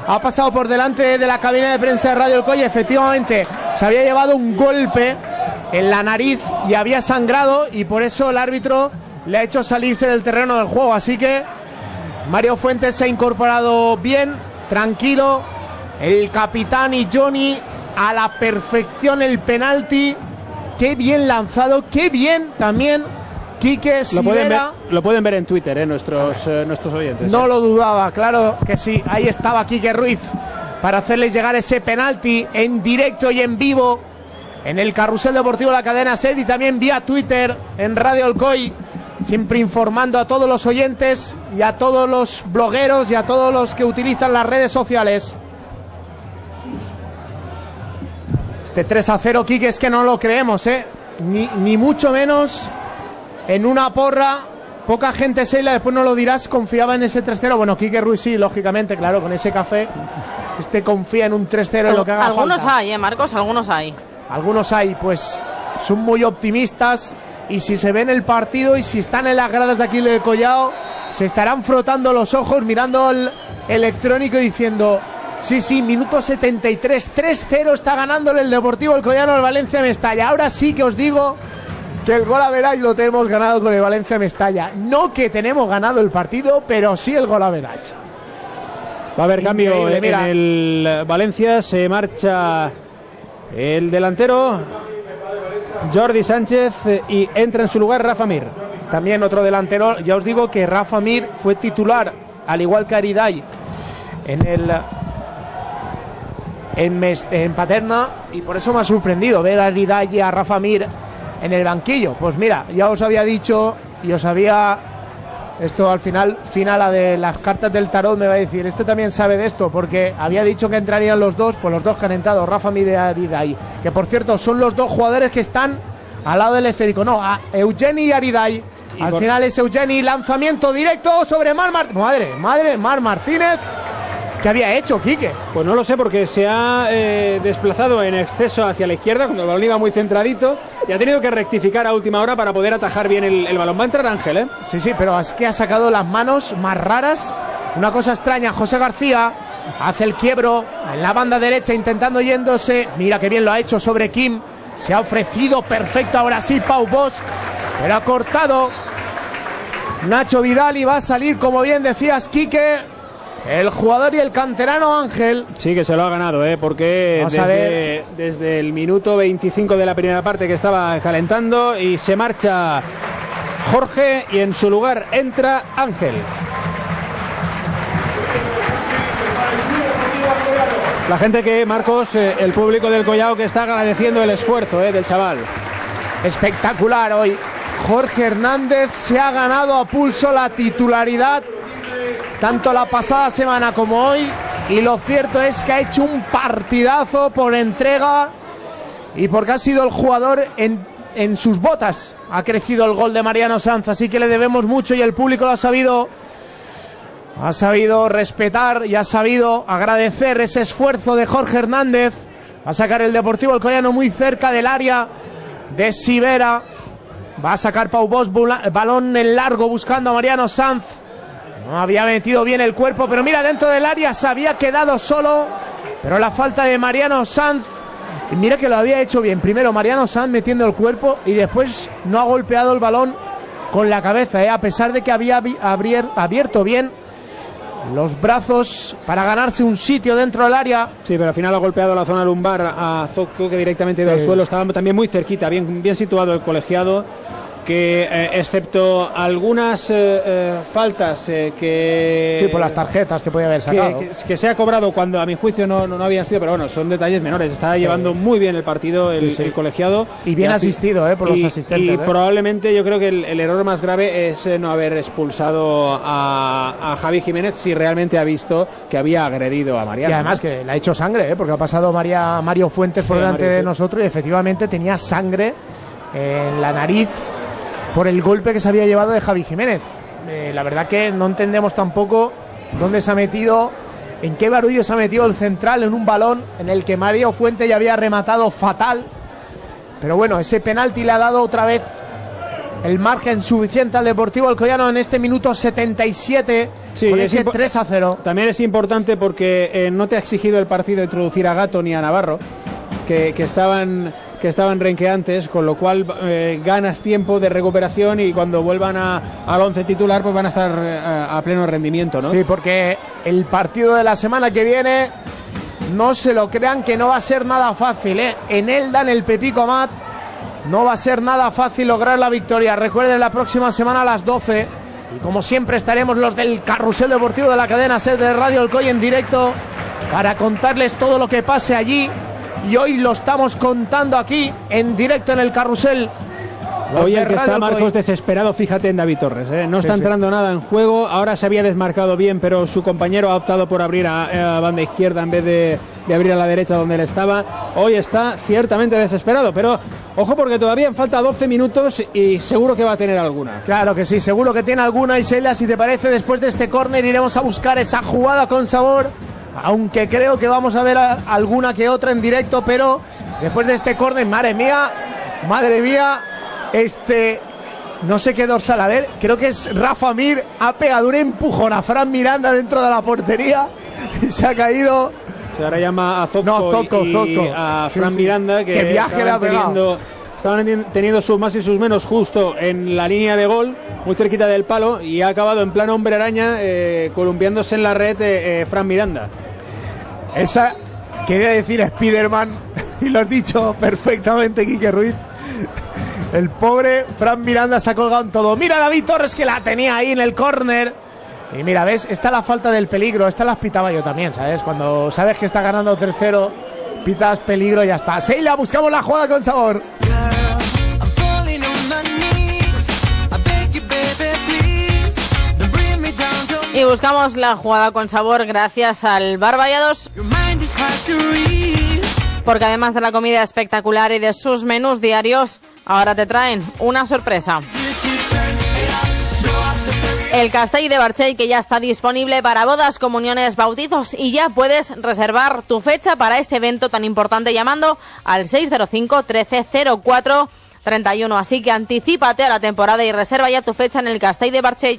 ha pasado por delante de la cabina de prensa de Radio Alcoy. Efectivamente, se había llevado un golpe en la nariz y había sangrado, y por eso el árbitro le ha hecho salirse del terreno del juego. Así que Mario Fuentes se ha incorporado bien, tranquilo. El capitán y Johnny a la perfección el penalti. Qué bien lanzado, qué bien también Quique Sivera. Lo pueden ver en Twitter, nuestros oyentes. No lo dudaba, claro que sí. Ahí estaba Quique Ruiz para hacerles llegar ese penalti en directo y en vivo en el Carrusel Deportivo de la cadena SER, y también vía Twitter en Radio Alcoy, siempre informando a todos los oyentes y a todos los blogueros y a todos los que utilizan las redes sociales. Este 3-0, Quique, es que no lo creemos, ni mucho menos en una porra. Poca gente, Seila, después no lo dirás, confiaba en ese 3-0. Bueno, Quique Ruiz sí, lógicamente, claro, con ese café. Confía en un 3-0 en lo que haga algunos falta. Hay, Marcos, algunos hay. Algunos hay, pues son muy optimistas, y si se ven el partido y si están en las gradas de aquí de Collao, se estarán frotando los ojos, mirando el electrónico y diciendo: sí, minuto 73, 3-0 está ganándole el Deportivo Alcoyano al Valencia Mestalla. Ahora sí que os digo que el gol average lo tenemos ganado con el Valencia Mestalla. No que tenemos ganado el partido, pero sí el gol average. Va a haber cambio en el Valencia. Se marcha el delantero Jordi Sánchez y entra en su lugar Rafa Mir. También otro delantero. Ya os digo que Rafa Mir fue titular, al igual que Aridai, en Paterna, y por eso me ha sorprendido ver a Aridai y a Rafa Mir en el banquillo. Pues mira, ya os había dicho y os había... Esto al final la de las cartas del tarot me va a decir: este también sabe de esto, porque había dicho que entrarían los dos, pues los dos que han entrado, Rafa Mir y Aridai, que por cierto son los dos jugadores que están al lado del esférico. No, a Eugeni y Aridai. Al final es Eugeni, lanzamiento directo sobre Mar Martínez. Madre, Mar Martínez. ¿Qué había hecho, Quique? Pues no lo sé, porque se ha desplazado en exceso hacia la izquierda cuando el balón iba muy centradito, y ha tenido que rectificar a última hora para poder atajar bien el balón. Va a entrar Ángel, ¿eh? Sí, pero es que ha sacado las manos más raras. Una cosa extraña. José García hace el quiebro en la banda derecha, intentando yéndose. Mira qué bien lo ha hecho sobre Kim. Se ha ofrecido perfecto ahora sí Pau Bosch, pero ha cortado Nacho Vidal, y va a salir, como bien decías, Quique, el jugador y el canterano Ángel. Sí, que se lo ha ganado, porque desde el minuto 25 de la primera parte que estaba calentando, y se marcha Jorge y en su lugar entra Ángel. La gente que, Marcos, el público del Collao, que está agradeciendo el esfuerzo del chaval. Espectacular hoy. Jorge Hernández se ha ganado a pulso la titularidad tanto la pasada semana como hoy, y lo cierto es que ha hecho un partidazo por entrega y porque ha sido el jugador en sus botas. Ha crecido el gol de Mariano Sanz, así que le debemos mucho, y el público lo ha sabido respetar y ha sabido agradecer ese esfuerzo de Jorge Hernández. Va a sacar el Deportivo Alcoyano muy cerca del área de Sivera. Va a sacar Pau Bosch, balón en largo buscando a Mariano Sanz. No había metido bien el cuerpo, pero mira, dentro del área se había quedado solo. Pero la falta de Mariano Sanz, y mira que lo había hecho bien. Primero Mariano Sanz metiendo el cuerpo, y después no ha golpeado el balón con la cabeza, a pesar de que había abierto bien los brazos para ganarse un sitio dentro del área. Sí, pero al final ha golpeado la zona lumbar a Zocco, que directamente del suelo. Estaba también muy cerquita, bien situado el colegiado, que excepto algunas faltas que... Sí, por las tarjetas que podía haber sacado. Que se ha cobrado cuando a mi juicio no habían sido, pero bueno, son detalles menores. Está llevando muy bien el partido el colegiado. Y bien asistido por los asistentes. Y probablemente yo creo que el error más grave es no haber expulsado a Javi Jiménez, si realmente ha visto que había agredido a Mariano. Y además que le ha hecho sangre, porque ha pasado Mario Fuentes por delante de nosotros, y efectivamente tenía sangre en la nariz por el golpe que se había llevado de Javi Jiménez. La verdad que no entendemos tampoco dónde se ha metido, en qué barullo se ha metido el central en un balón en el que Mario Fuentes ya había rematado fatal. Pero bueno, ese penalti le ha dado otra vez el margen suficiente al Deportivo Alcoyano en este minuto 77, con ese 3-0. También es importante porque no te ha exigido el partido introducir a Gato ni a Navarro, que estaban renqueantes, con lo cual ganas tiempo de recuperación y cuando vuelvan al 11 titular pues van a estar a pleno rendimiento, ¿no? Sí, porque el partido de la semana que viene, no se lo crean que no va a ser nada fácil, ¿eh? En Elda, en el Pepico Amat, no va a ser nada fácil lograr la victoria. Recuerden, la próxima semana a las 12, y como siempre estaremos los del Carrusel Deportivo de la cadena SER de Radio Alcoy en directo para contarles todo lo que pase allí, y hoy lo estamos contando aquí en directo en el Carrusel. Hoy el que está, Marcos, desesperado, fíjate en David Torres, ¿eh? No está entrando nada en juego. Ahora se había desmarcado bien, pero su compañero ha optado por abrir a banda izquierda en vez de abrir a la derecha donde él estaba. Hoy está ciertamente desesperado, pero ojo porque todavía falta 12 minutos y seguro que va a tener alguna. Claro que sí, seguro que tiene alguna. Y Sheila, si te parece, después de este córner iremos a buscar esa jugada con sabor, aunque creo que vamos a ver alguna que otra en directo, pero después de este córner, madre mía, no sé qué dorsal, a ver, creo que es Rafa Mir, ha pegado un empujón a Fran Miranda dentro de la portería y se ha caído. Ahora llama a Zocco y a Fran Miranda, que viaje le ha pegado. Estaban teniendo sus más y sus menos justo en la línea de gol, muy cerquita del palo, y ha acabado en plan hombre araña, columpiándose en la red Fran Miranda. Esa, quería decir Spiderman, y lo has dicho perfectamente, Quique Ruiz. El pobre Fran Miranda se ha colgado en todo. Mira David Torres, que la tenía ahí en el córner. Y mira, ¿ves? Esta es la falta del peligro. Esta las pitaba yo también, ¿sabes? Cuando sabes que está ganando 3-0, pitas peligro y ya está. Sheila, buscamos la jugada con sabor. Y buscamos la jugada con sabor gracias al Bar Vallados, porque además de la comida espectacular y de sus menús diarios, ahora te traen una sorpresa. El Castell de Barchell, que ya está disponible para bodas, comuniones, bautizos, y ya puedes reservar tu fecha para este evento tan importante llamando al 605 13 04 31. Así que anticípate a la temporada y reserva ya tu fecha en el Castell de Barchell.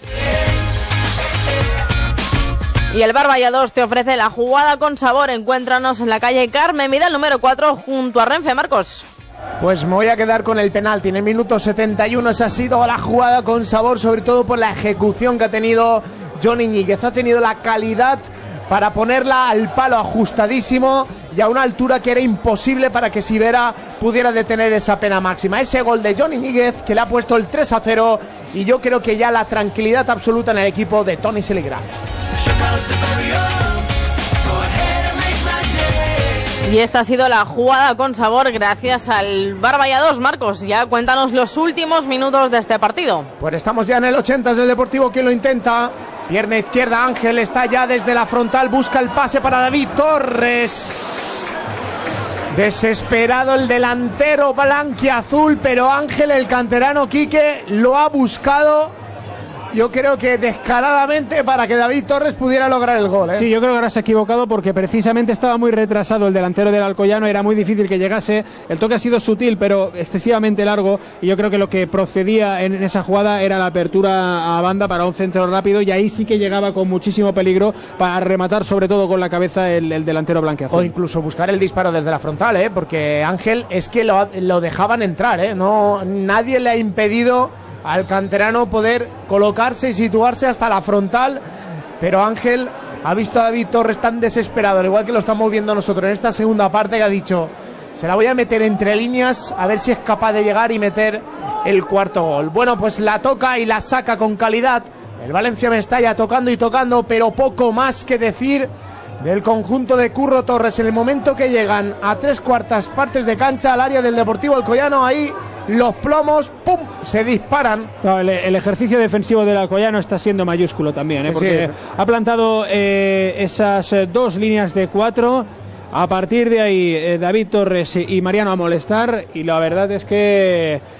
Y el Bar Vallados te ofrece la jugada con sabor. Encuéntranos en la calle Carmen Vidal número 4 junto a Renfe. Marcos. Pues me voy a quedar con el penalti en el minuto 71. Esa ha sido la jugada con sabor, sobre todo por la ejecución que ha tenido Johnny Ñíguez. Ha tenido la calidad para ponerla al palo ajustadísimo y a una altura que era imposible para que Sivera pudiera detener esa pena máxima. Ese gol de Johnny Ñíguez que le ha puesto el 3-0, y yo creo que ya la tranquilidad absoluta en el equipo de Toni Seligra. Y esta ha sido la jugada con sabor gracias al Bar Vallados. Marcos, ya cuéntanos los últimos minutos de este partido. Pues estamos ya en el 80, es el Deportivo quien lo intenta. Pierna izquierda, Ángel está ya desde la frontal, busca el pase para David Torres. Desesperado el delantero blanquiazul, pero Ángel, el canterano Quique, lo ha buscado. Yo creo que descaradamente para que David Torres pudiera lograr el gol, ¿eh? Sí, yo creo que ahora se ha equivocado porque precisamente estaba muy retrasado el delantero del Alcoyano, era muy difícil que llegase. El toque ha sido sutil pero excesivamente largo, y yo creo que lo que procedía en esa jugada era la apertura a banda para un centro rápido, y ahí sí que llegaba con muchísimo peligro para rematar, sobre todo con la cabeza, el delantero blanqueazul. O incluso buscar el disparo desde la frontal, porque Ángel es que lo dejaban entrar, no, nadie le ha impedido al canterano poder colocarse y situarse hasta la frontal, pero Ángel ha visto a David Torres tan desesperado, al igual que lo estamos viendo nosotros en esta segunda parte, que ha dicho: se la voy a meter entre líneas a ver si es capaz de llegar y meter el cuarto gol. Bueno, pues la toca y la saca con calidad el Valencia Mestalla, tocando y tocando, pero poco más que decir del conjunto de Curro Torres. En el momento que llegan a 3/4 partes de cancha al área del Deportivo Alcoyano, ahí los plomos, ¡pum!, se disparan. No, el ejercicio defensivo del Alcoyano está siendo mayúsculo también, porque sí, ha plantado esas dos líneas de 4. A partir de ahí, David Torres y Mariano a molestar, y la verdad es que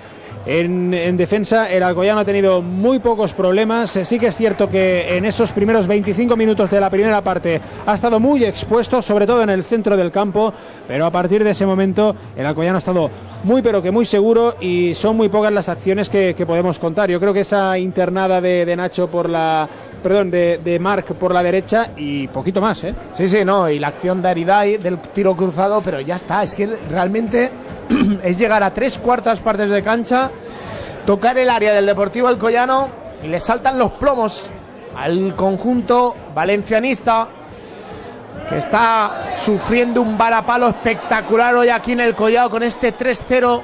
En defensa el Alcoyano ha tenido muy pocos problemas. Sí que es cierto que en esos primeros 25 minutos de la primera parte ha estado muy expuesto, sobre todo en el centro del campo, pero a partir de ese momento el Alcoyano ha estado muy pero que muy seguro, y son muy pocas las acciones que podemos contar. Yo creo que esa internada de Nacho de Marc por la derecha y poquito más, ¿eh? Sí, no, y la acción de Aridai del tiro cruzado, pero ya está, es que realmente es llegar a 3/4 partes de cancha, tocar el área del Deportivo Alcoyano y le saltan los plomos al conjunto valencianista, que está sufriendo un varapalo espectacular hoy aquí en el Collao con este 3-0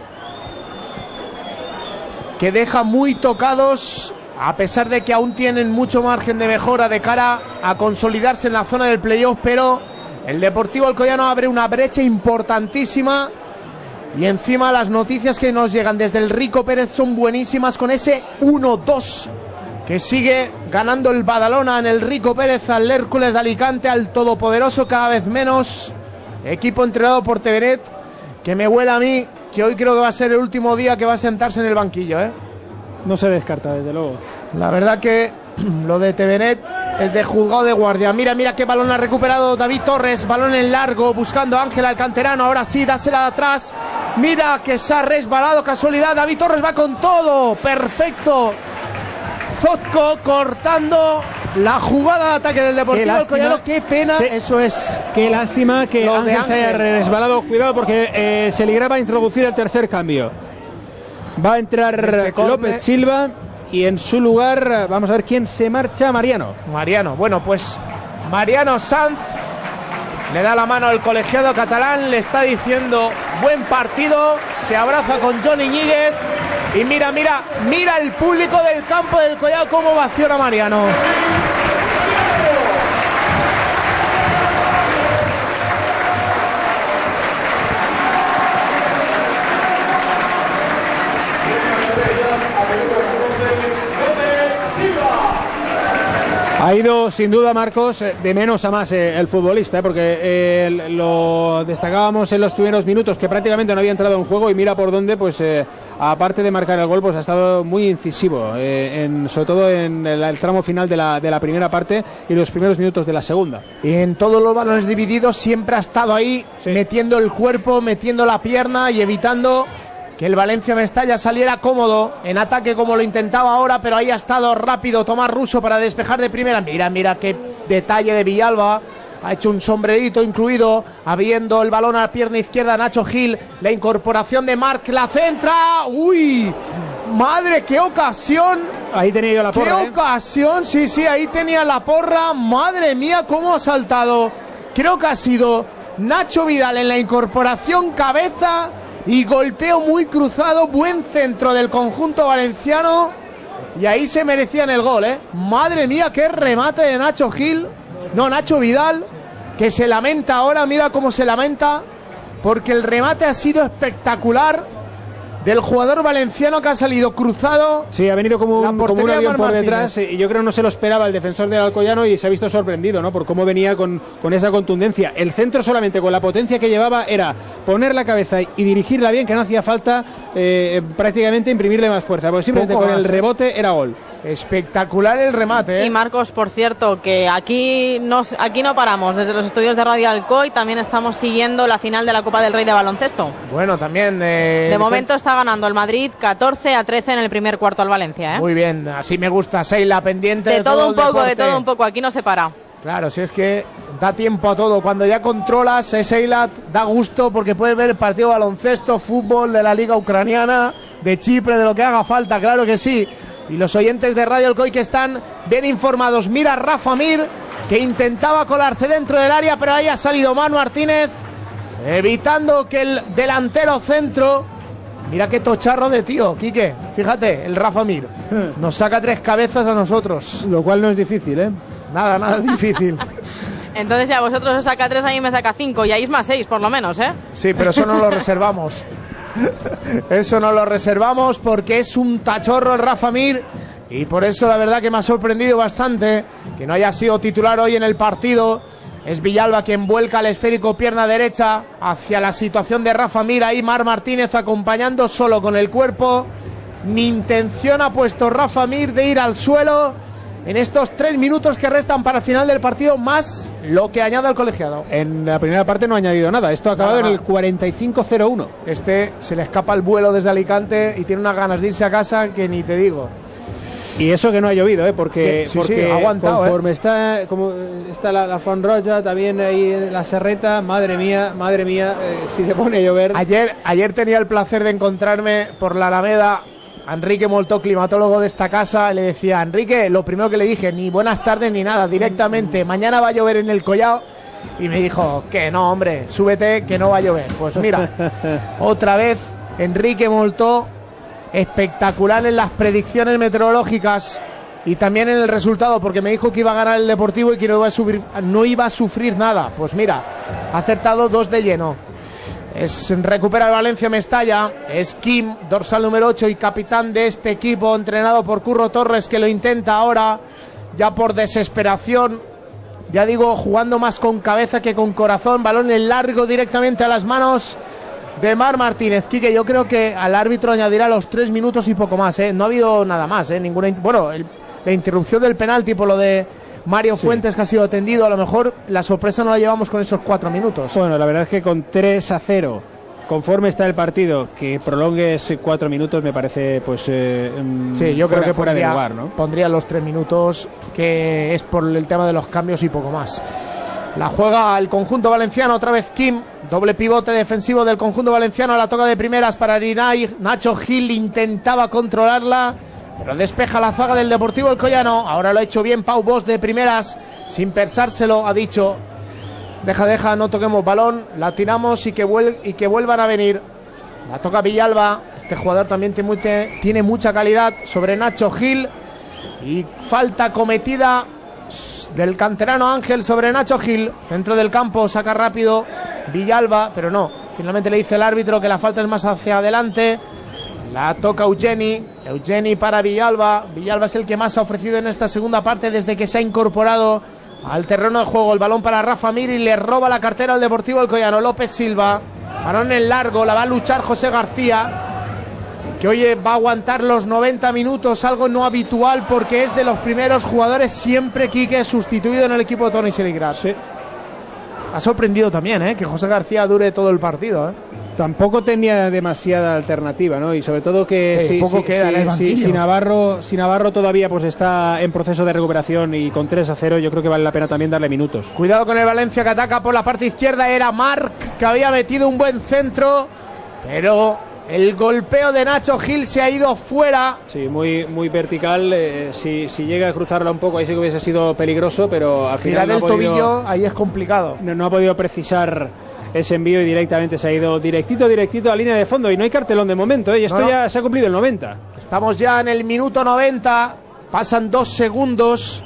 que deja muy tocados, a pesar de que aún tienen mucho margen de mejora de cara a consolidarse en la zona del playoff, pero el Deportivo Alcoyano abre una brecha importantísima. Y encima las noticias que nos llegan desde el Rico Pérez son buenísimas, con ese 1-2 que sigue ganando el Badalona en el Rico Pérez al Hércules de Alicante, al todopoderoso cada vez menos equipo entrenado por Tevenet, que me huele a mí que hoy creo que va a ser el último día que va a sentarse en el banquillo, ¿eh? No se descarta, desde luego. La verdad que lo de Tevenet es de juzgado de guardia. Mira qué balón ha recuperado David Torres, balón en largo buscando a Ángel Alcanterano, ahora sí, dásela de atrás. Mira que se ha resbalado, casualidad, David Torres va con todo, perfecto. Zotko cortando la jugada de ataque del Deportivo Alcoyano. Qué pena, sí. Eso es. Qué lástima que Ángel se haya resbalado. Cuidado porque se ligraba a introducir el tercer cambio. Va a entrar López Silva y en su lugar vamos a ver quién se marcha. Mariano, bueno, pues Mariano Sanz le da la mano al colegiado catalán, le está diciendo buen partido, se abraza con Johnny Ñíguez y mira el público del campo del Collao cómo ovaciona a Mariano. Ha ido sin duda, Marcos, de menos a más el futbolista, porque lo destacábamos en los primeros minutos que prácticamente no había entrado en juego, y mira por dónde, pues aparte de marcar el gol, pues ha estado muy incisivo, sobre todo en el tramo final de la primera parte y los primeros minutos de la segunda. Y en todos los balones divididos siempre ha estado ahí, sí, metiendo el cuerpo, metiendo la pierna y evitando que el Valencia Mestalla saliera cómodo en ataque como lo intentaba ahora, pero ahí ha estado rápido Tomás Russo para despejar de primera. Mira qué detalle de Villalba, ha hecho un sombrerito incluido, habiendo el balón a la pierna izquierda Nacho Gil, la incorporación de Marc, la centra, ¡uy! ¡Madre, qué ocasión! Ahí tenía yo la porra. ¡Qué ocasión! Sí, ahí tenía la porra, madre mía, cómo ha saltado. Creo que ha sido Nacho Vidal en la incorporación, cabeza y golpeo muy cruzado, buen centro del conjunto valenciano, y ahí se merecían el gol, ¿eh? Madre mía, qué remate de Nacho Vidal, que se lamenta ahora, mira cómo se lamenta, porque el remate ha sido espectacular del jugador valenciano, que ha salido cruzado. Sí, ha venido como un avión por detrás, y yo creo que no se lo esperaba el defensor del Alcoyano y se ha visto sorprendido, ¿no?, por cómo venía con esa contundencia. El centro, solamente con la potencia que llevaba, era poner la cabeza y dirigirla bien, que no hacía falta prácticamente imprimirle más fuerza, porque simplemente con el rebote era gol. Espectacular el remate, ¿eh? Y Marcos, por cierto, que aquí no paramos. Desde los estudios de Radio Alcoy también estamos siguiendo la final de la Copa del Rey de baloncesto. Bueno, también de momento está ganando el Madrid 14-13 en el primer cuarto al Valencia, ¿eh? Muy bien, así me gusta, Seila, pendiente de todo un poco, aquí no se para. Claro, si es que da tiempo a todo. Cuando ya controlas, Seila, da gusto, porque puedes ver el partido de baloncesto, fútbol, de la liga ucraniana, de Chipre, de lo que haga falta, claro que sí. Y los oyentes de Radio Alcoy que están bien informados. Mira Rafa Mir, que intentaba colarse dentro del área, pero ahí ha salido Manu Martínez, evitando que el delantero centro... Mira qué tocharro de tío, Quique. Fíjate, el Rafa Mir nos saca 3 cabezas a nosotros. Lo cual no es difícil, ¿eh? Nada difícil. Entonces, si a vosotros os saca 3, a mí me saca 5, y a Isma 6 por lo menos, ¿eh? Sí, pero eso no lo reservamos. Eso no lo reservamos, porque es un tachorro el Rafa Mir, y por eso la verdad que me ha sorprendido bastante que no haya sido titular hoy en el partido. Es Villalba quien vuelca el esférico, pierna derecha hacia la situación de Rafa Mir, ahí Mar Martínez acompañando solo con el cuerpo, ni intención ha puesto Rafa Mir de ir al suelo en estos 3 minutos que restan para el final del partido, más lo que añade el colegiado. En la primera parte no ha añadido nada. Esto ha acabado en el 45-0-1. Se le escapa el vuelo desde Alicante y tiene unas ganas de irse a casa que ni te digo. Y eso que no ha llovido, porque ha aguantado, conforme está la Fonroja, también ahí la Serreta, madre mía, si se pone a llover. Ayer tenía el placer de encontrarme por la Alameda a Enrique Moltó, climatólogo de esta casa. Le decía, Enrique, lo primero que le dije, ni buenas tardes ni nada, directamente, mañana va a llover en el Collao. Y me dijo, que no, hombre, súbete, que no va a llover. Pues mira, otra vez Enrique Moltó, espectacular en las predicciones meteorológicas y también en el resultado, porque me dijo que iba a ganar el Deportivo y que no iba a sufrir nada. Pues mira, ha acertado 2 de lleno. Recupera el Valencia Mestalla, es Kim, dorsal número 8 y capitán de este equipo, entrenado por Curro Torres, que lo intenta ahora ya por desesperación, ya digo, jugando más con cabeza que con corazón. Balón en largo directamente a las manos de Marc Martínez. Quique, yo creo que al árbitro añadirá los 3 minutos y poco más, no ha habido nada más, la interrupción del penalti por lo de Mario Fuentes, que ha sido atendido. A lo mejor la sorpresa no la llevamos con esos 4 minutos. Bueno, la verdad es que con 3-0, conforme está el partido, que prolongues 4 minutos me parece sí, yo creo que fuera de lugar, ¿no? Pondría los 3 minutos, que es por el tema de los cambios y poco más. La juega el conjunto valenciano, otra vez Kim, doble pivote defensivo del conjunto valenciano, la toca de primeras para Rinay. Nacho Gil intentaba controlarla, pero despeja la zaga del Deportivo Alcoyano. Ahora lo ha hecho bien Pau Bosch de primeras, sin pensárselo, ha dicho, deja, no toquemos balón, la tiramos y que vuelvan a venir. La toca Villalba, este jugador también tiene mucha calidad sobre Nacho Gil, y falta cometida del canterano Ángel sobre Nacho Gil. Centro del campo, saca rápido Villalba, pero no, finalmente le dice el árbitro que la falta es más hacia adelante. La toca Eugeni para Villalba. Villalba es el que más ha ofrecido en esta segunda parte desde que se ha incorporado al terreno de juego. El balón para Rafa Mir y le roba la cartera al Deportivo Alcoyano. López Silva, balón en largo, la va a luchar José García, que hoy va a aguantar los 90 minutos, algo no habitual porque es de los primeros jugadores siempre, Quique, sustituido en el equipo de Toni Seligrat. Sí. Ha sorprendido también, que José García dure todo el partido, Tampoco tenía demasiada alternativa, ¿no? Y sobre todo que si Navarro todavía pues está en proceso de recuperación, y con 3-0 yo creo que vale la pena también darle minutos. Cuidado con el Valencia, que ataca por la parte izquierda. Era Marc, que había metido un buen centro, pero el golpeo de Nacho Gil se ha ido fuera. Sí, muy vertical. Si llega a cruzarla un poco, ahí sí que hubiese sido peligroso, pero al final no ha podido, tobillo, ahí es complicado. No ha podido precisar ese envío y directamente se ha ido directito a línea de fondo, y no hay cartelón de momento, y esto ya se ha cumplido el 90. Estamos ya en el minuto 90, pasan 2 segundos.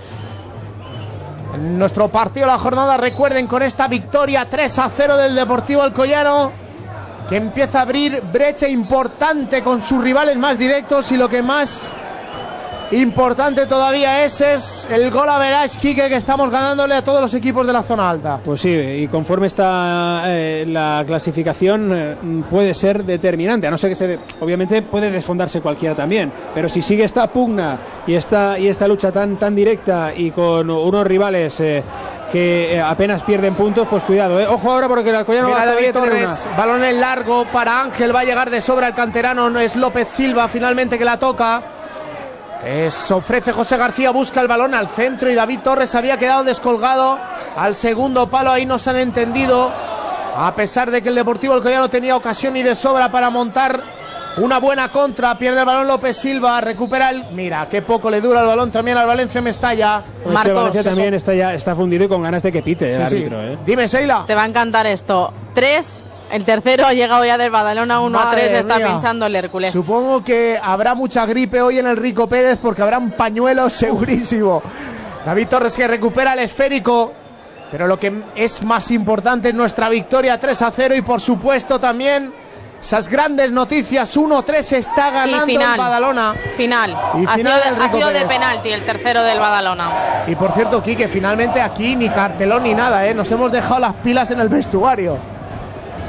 En nuestro partido de la jornada, recuerden, con esta victoria 3-0 del Deportivo Alcoyano, que empieza a abrir brecha importante con sus rivales más directos, y lo que más importante todavía es el gol a verás, Quique, que estamos ganándole a todos los equipos de la zona alta. Pues sí, y conforme está la clasificación, puede ser determinante, a no ser que obviamente puede desfondarse cualquiera también, pero si sigue esta pugna y esta lucha tan directa, y con unos rivales que apenas pierden puntos, pues cuidado, Ojo ahora, porque el Alcoyano va a tener balón en largo para Ángel, va a llegar de sobra el canterano, no es López Silva finalmente que la toca. Ofrece José García, busca el balón al centro, y David Torres había quedado descolgado al segundo palo. Ahí nos han entendido, a pesar de que el Deportivo Alcoyano tenía ocasión y de sobra para montar una buena contra. Pierde el balón López Silva, recupera mira, qué poco le dura el balón también al Valencia Mestalla. Marcos, Valencia también está fundido y con ganas de que pite el árbitro. Dime, Sheila. Te va a encantar esto. 3. El tercero ha llegado ya del Badalona 1-3, está pinchando el Hércules. Supongo que habrá mucha gripe hoy en el Rico Pérez, porque habrán pañuelos segurísimo. David Torres, que recupera el esférico, pero lo que es más importante es nuestra victoria 3-0, y por supuesto también esas grandes noticias. 1-3 está ganando el Badalona. Ha sido de penalti el tercero del Badalona. Y por cierto, Quique, finalmente aquí ni cartelón ni nada, Nos hemos dejado las pilas en el vestuario.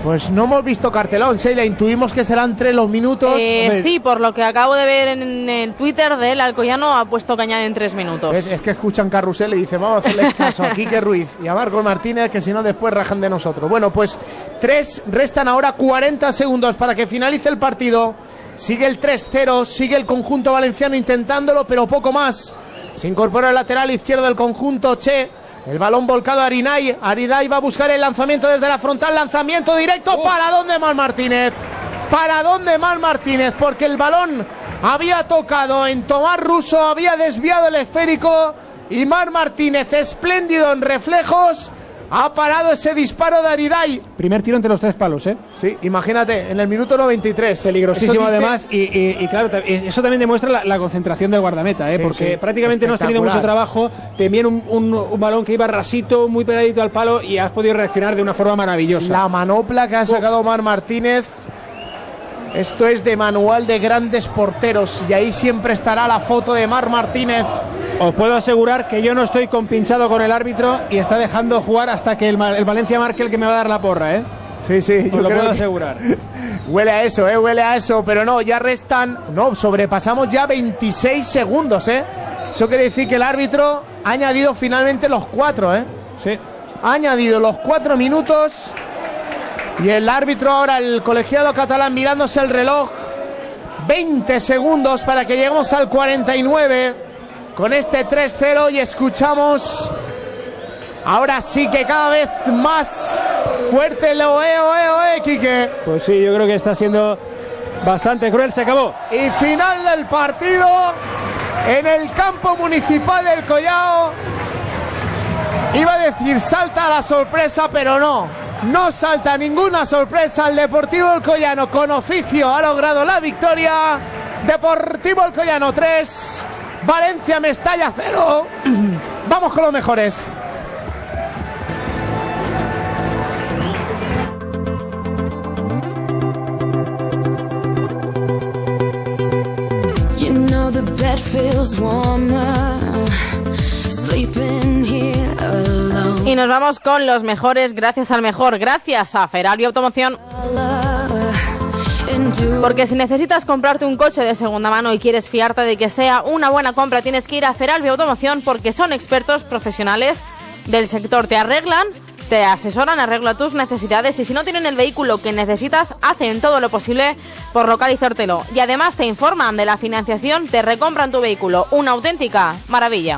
Pues no hemos visto cartelón, Sheila, intuimos que serán 3 los minutos. Sí, por lo que acabo de ver en el Twitter del Alcoyano, ha puesto que añaden 3 minutos. Es que escuchan Carrusel y dicen, vamos a hacerle caso a Quique Ruiz y a Marcos Martínez, que si no después rajan de nosotros. Bueno, pues 3, restan ahora 40 segundos para que finalice el partido. Sigue el 3-0, sigue el conjunto valenciano intentándolo, pero poco más. Se incorpora el lateral izquierdo del conjunto Che. El balón volcado a Arinay. Arinay va a buscar el lanzamiento desde la frontal. Lanzamiento directo. ¿Para dónde Marc Martínez? ¿Para dónde Marc Martínez? Porque el balón había tocado en Tomás Russo, había desviado el esférico y Marc Martínez, espléndido en reflejos, ha parado ese disparo de Arinay. Primer tiro entre los 3 palos, ¿eh? Sí, imagínate, en el minuto 93. Peligrosísimo además, y claro, eso también demuestra la concentración del guardameta, ¿eh? Sí, porque sí, prácticamente no has tenido mucho trabajo, te envían un balón que iba rasito, muy pegadito al palo y has podido reaccionar de una forma maravillosa. La manopla que ha sacado Marc Martínez, esto es de manual de grandes porteros, y ahí siempre estará la foto de Marc Martínez. Os puedo asegurar que yo no estoy compinchado con el árbitro y está dejando jugar hasta que el Valencia marque el que me va a dar la porra, ¿eh? Sí, sí, os lo puedo asegurar. Huele a eso, huele a eso, pero no, ya restan, no, sobrepasamos ya 26 segundos, Eso quiere decir que el árbitro ha añadido finalmente los 4, Sí. Ha añadido los 4 minutos y el árbitro ahora, el colegiado catalán, mirándose el reloj. 20 segundos para que lleguemos al 49 con este 3-0 y escuchamos ahora sí que cada vez más fuerte el oe, Quique. Pues sí, yo creo que está siendo bastante cruel. Se acabó. Y final del partido en el campo municipal del Collao. Iba a decir salta la sorpresa, pero no salta ninguna sorpresa. El Deportivo Alcoyano con oficio ha logrado la victoria. Deportivo Alcoyano 3, Valencia Mestalla 0. Vamos con los mejores. You know the bed feels warmer, sleeping here alone. Y nos vamos con los mejores, gracias al mejor, gracias a Ferrari Automoción. Porque si necesitas comprarte un coche de segunda mano y quieres fiarte de que sea una buena compra, tienes que ir a Ferrari Automoción, porque son expertos profesionales del sector. Te arreglan, te asesoran, arreglan tus necesidades, y si no tienen el vehículo que necesitas, hacen todo lo posible por localizártelo. Y además te informan de la financiación, te recompran tu vehículo. Una auténtica maravilla.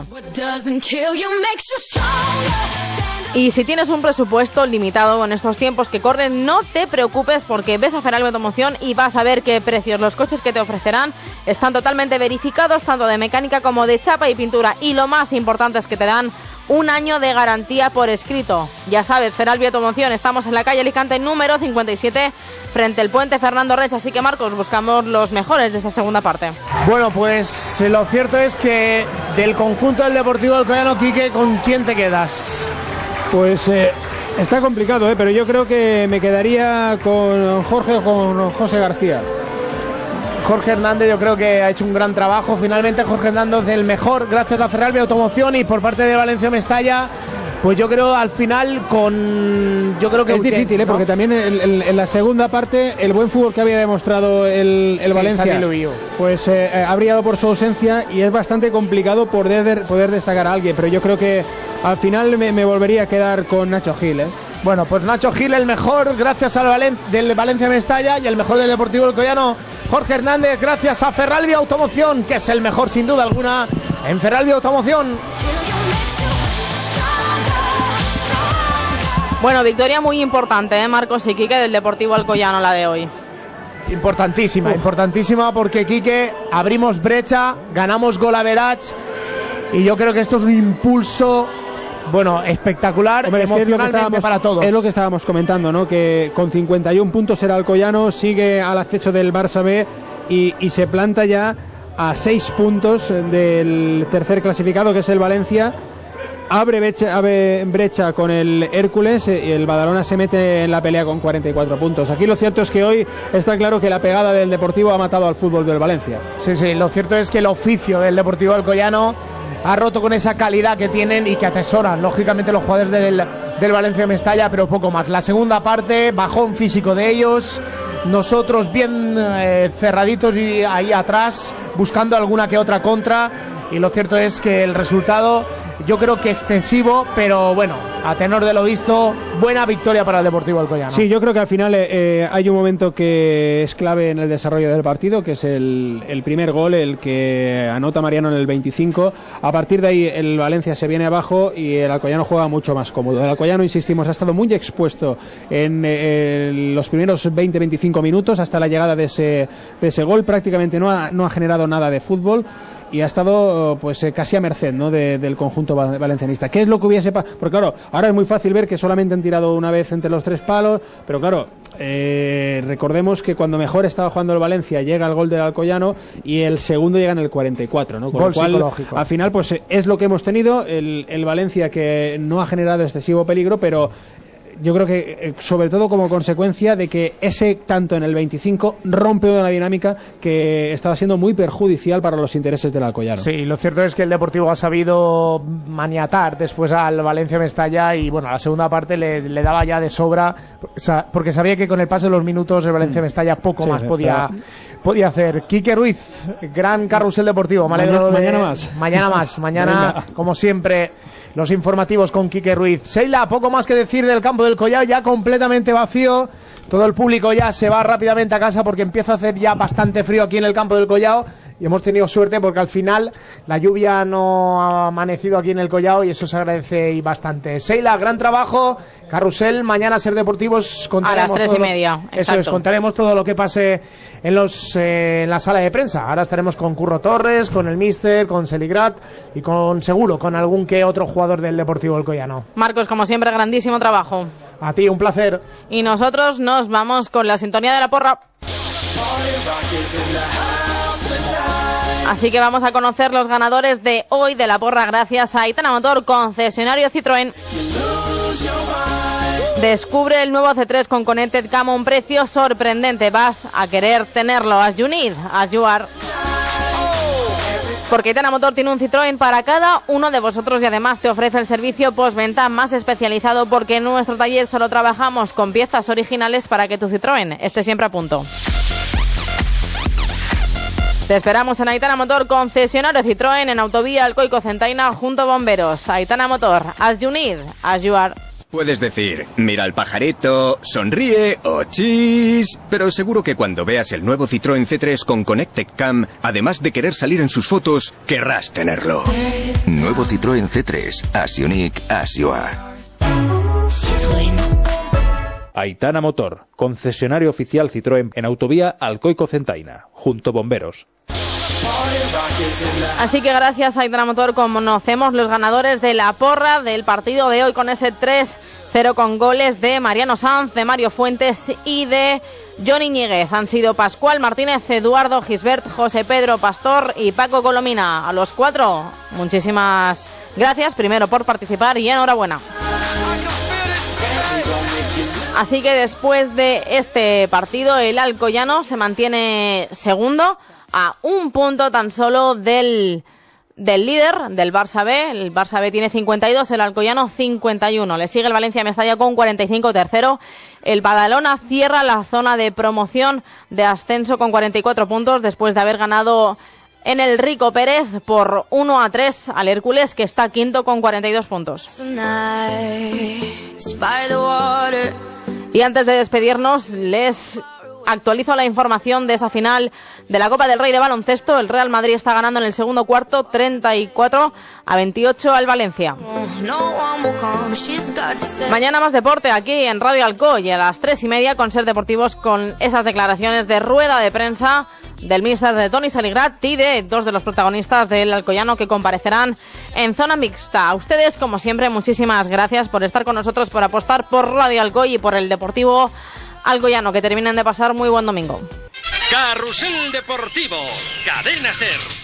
Y si tienes un presupuesto limitado en estos tiempos que corren, no te preocupes, porque ves a Ferrari Automoción y vas a ver qué precios. Los coches que te ofrecerán están totalmente verificados, tanto de mecánica como de chapa y pintura. Y lo más importante es que te dan un año de garantía por escrito. Ya sabes, Ferrari Automoción, estamos en la calle Alicante número 57, frente al puente Fernando Rech. Así que, Marcos, buscamos los mejores de esta segunda parte. Bueno, pues lo cierto es que del conjunto del Deportivo Alcoyano, Quique, ¿con quién te quedas? Pues está complicado, pero yo creo que me quedaría con Jorge o con José García. Jorge Hernández yo creo que ha hecho un gran trabajo. Finalmente Jorge Hernández el mejor, gracias a Ferrari Automoción. Y por parte de Valencia Mestalla, pues yo creo al final yo creo que es difícil, ¿no? Porque también en la segunda parte el buen fútbol que había demostrado el Valencia, pues ha brillado por su ausencia, y es bastante complicado poder destacar a alguien, pero yo creo que al final me volvería a quedar con Nacho Gil, Bueno, pues Nacho Gil el mejor, gracias al del Valencia Mestalla, y el mejor del Deportivo Alcoyano, Jorge Hernández, gracias a Ferrari Automoción, que es el mejor sin duda alguna en Ferrari Automoción. Bueno, victoria muy importante, Marcos y Quique, del Deportivo Alcoyano, la de hoy. Importantísima, importantísima, porque Quique, abrimos brecha, ganamos gol average, y yo creo que esto es un impulso, bueno, espectacular. Hombre, emocionalmente para todos. Es lo que estábamos comentando, ¿no? Que con 51 puntos el Alcoyano sigue al acecho del Barça B y se planta ya a 6 puntos del tercer clasificado, que es el Valencia. Abre brecha con el Hércules, y el Badalona se mete en la pelea con 44 puntos. Aquí lo cierto es que hoy está claro que la pegada del Deportivo ha matado al fútbol del Valencia. Sí, lo cierto es que el oficio del Deportivo Alcoyano ha roto con esa calidad que tienen y que atesoran, lógicamente, los jugadores del Valencia Mestalla, pero poco más. La segunda parte, bajón físico de ellos, nosotros bien cerraditos y ahí atrás, buscando alguna que otra contra, y lo cierto es que el resultado, yo creo que extensivo, pero bueno, a tenor de lo visto, buena victoria para el Deportivo Alcoyano. Sí, yo creo que al final hay un momento que es clave en el desarrollo del partido, que es el primer gol, el que anota Mariano en el 25. A partir de ahí el Valencia se viene abajo y el Alcoyano juega mucho más cómodo. El Alcoyano, insistimos, ha estado muy expuesto en los primeros 20-25 minutos hasta la llegada de ese gol. Prácticamente no ha generado nada de fútbol y ha estado pues casi a merced, ¿no?, del conjunto valencianista. ¿Qué es lo que hubiese pasado? Porque claro, ahora es muy fácil ver que solamente han tirado una vez entre los 3 palos, pero claro, recordemos que cuando mejor estaba jugando el Valencia llega el gol del Alcoyano y el segundo llega en el 44, ¿no? Con gol lo cual, psicológico. al final pues es lo que hemos tenido, el Valencia que no ha generado excesivo peligro, pero yo creo que sobre todo como consecuencia de que ese tanto en el 25 rompe una dinámica que estaba siendo muy perjudicial para los intereses del Alcoyano. Sí, lo cierto es que el Deportivo ha sabido maniatar después al Valencia Mestalla y bueno, la segunda parte le daba ya de sobra, porque sabía que con el paso de los minutos el Valencia Mestalla poco más podía hacer. Quique Ruiz, gran carrusel deportivo. Mañana como siempre, los informativos con Quique Ruiz. Seila, poco más que decir del campo del Collao, ya completamente vacío. Todo el público ya se va rápidamente a casa porque empieza a hacer ya bastante frío aquí en el campo del Collao y hemos tenido suerte porque al final la lluvia no ha amanecido aquí en el Collao y eso se agradece y bastante. Seila, gran trabajo. Carrusel, mañana Ser Deportivos contaremos a las 3:30. Eso es, contaremos todo lo que pase en la sala de prensa. Ahora estaremos con Curro Torres, con el Míster, con Seligrat y seguro con algún que otro jugador del Deportivo Alcoyano. Marcos, como siempre, grandísimo trabajo. A ti, un placer. Y nosotros nos vamos con la sintonía de la porra. Así que vamos a conocer los ganadores de hoy de la porra gracias a Aitana Motor, concesionario Citroën. Descubre el nuevo C3 con Connected Cam a un precio sorprendente. Vas a querer tenerlo. As you need, as you are. Porque Aitana Motor tiene un Citroën para cada uno de vosotros y además te ofrece el servicio postventa más especializado porque en nuestro taller solo trabajamos con piezas originales para que tu Citroën esté siempre a punto. Te esperamos en Aitana Motor, concesionario Citroën en Autovía Alcoy Cocentaina junto a Bomberos. Aitana Motor, as you need, as you are. Puedes decir, mira al pajarito, sonríe o chis, pero seguro que cuando veas el nuevo Citroën C3 con Connected Cam, además de querer salir en sus fotos, querrás tenerlo. Nuevo Citroën C3, as unique as you are. Citroën. Aitana Motor, concesionario oficial Citroën en Autovía Alcoy Cocentaina, junto Bomberos. Así que gracias a Aitana Motor conocemos los ganadores de la porra del partido de hoy con ese 3-0 con goles de Mariano Sanz, de Mario Fuentes y de Johnny Ñíguez. Han sido Pascual Martínez, Eduardo Gisbert, José Pedro Pastor y Paco Colomina. A los 4, muchísimas gracias primero por participar y enhorabuena. Así que después de este partido el Alcoyano se mantiene segundo a un punto tan solo del líder, del Barça B. El Barça B tiene 52, el Alcoyano 51. Le sigue el Valencia Mestalla con 45 tercero. El Badalona cierra la zona de promoción de ascenso con 44 puntos después de haber ganado en el Rico Pérez por 1-3 al Hércules, que está quinto con 42 puntos. Y antes de despedirnos, les actualizo la información de esa final de la Copa del Rey de baloncesto. El Real Madrid está ganando en el segundo cuarto 34-28 al Valencia. Mañana más deporte aquí en Radio Alcoy a las 3:30 con Ser Deportivos, con esas declaraciones de rueda de prensa del míster de Toni Saligrat y de dos de los protagonistas del Alcoyano que comparecerán en zona mixta. A ustedes, como siempre, muchísimas gracias por estar con nosotros, por apostar por Radio Alcoy y por el Deportivo Alcoyano. Que terminen de pasar muy buen domingo. Carrusel Deportivo, Cadena Ser.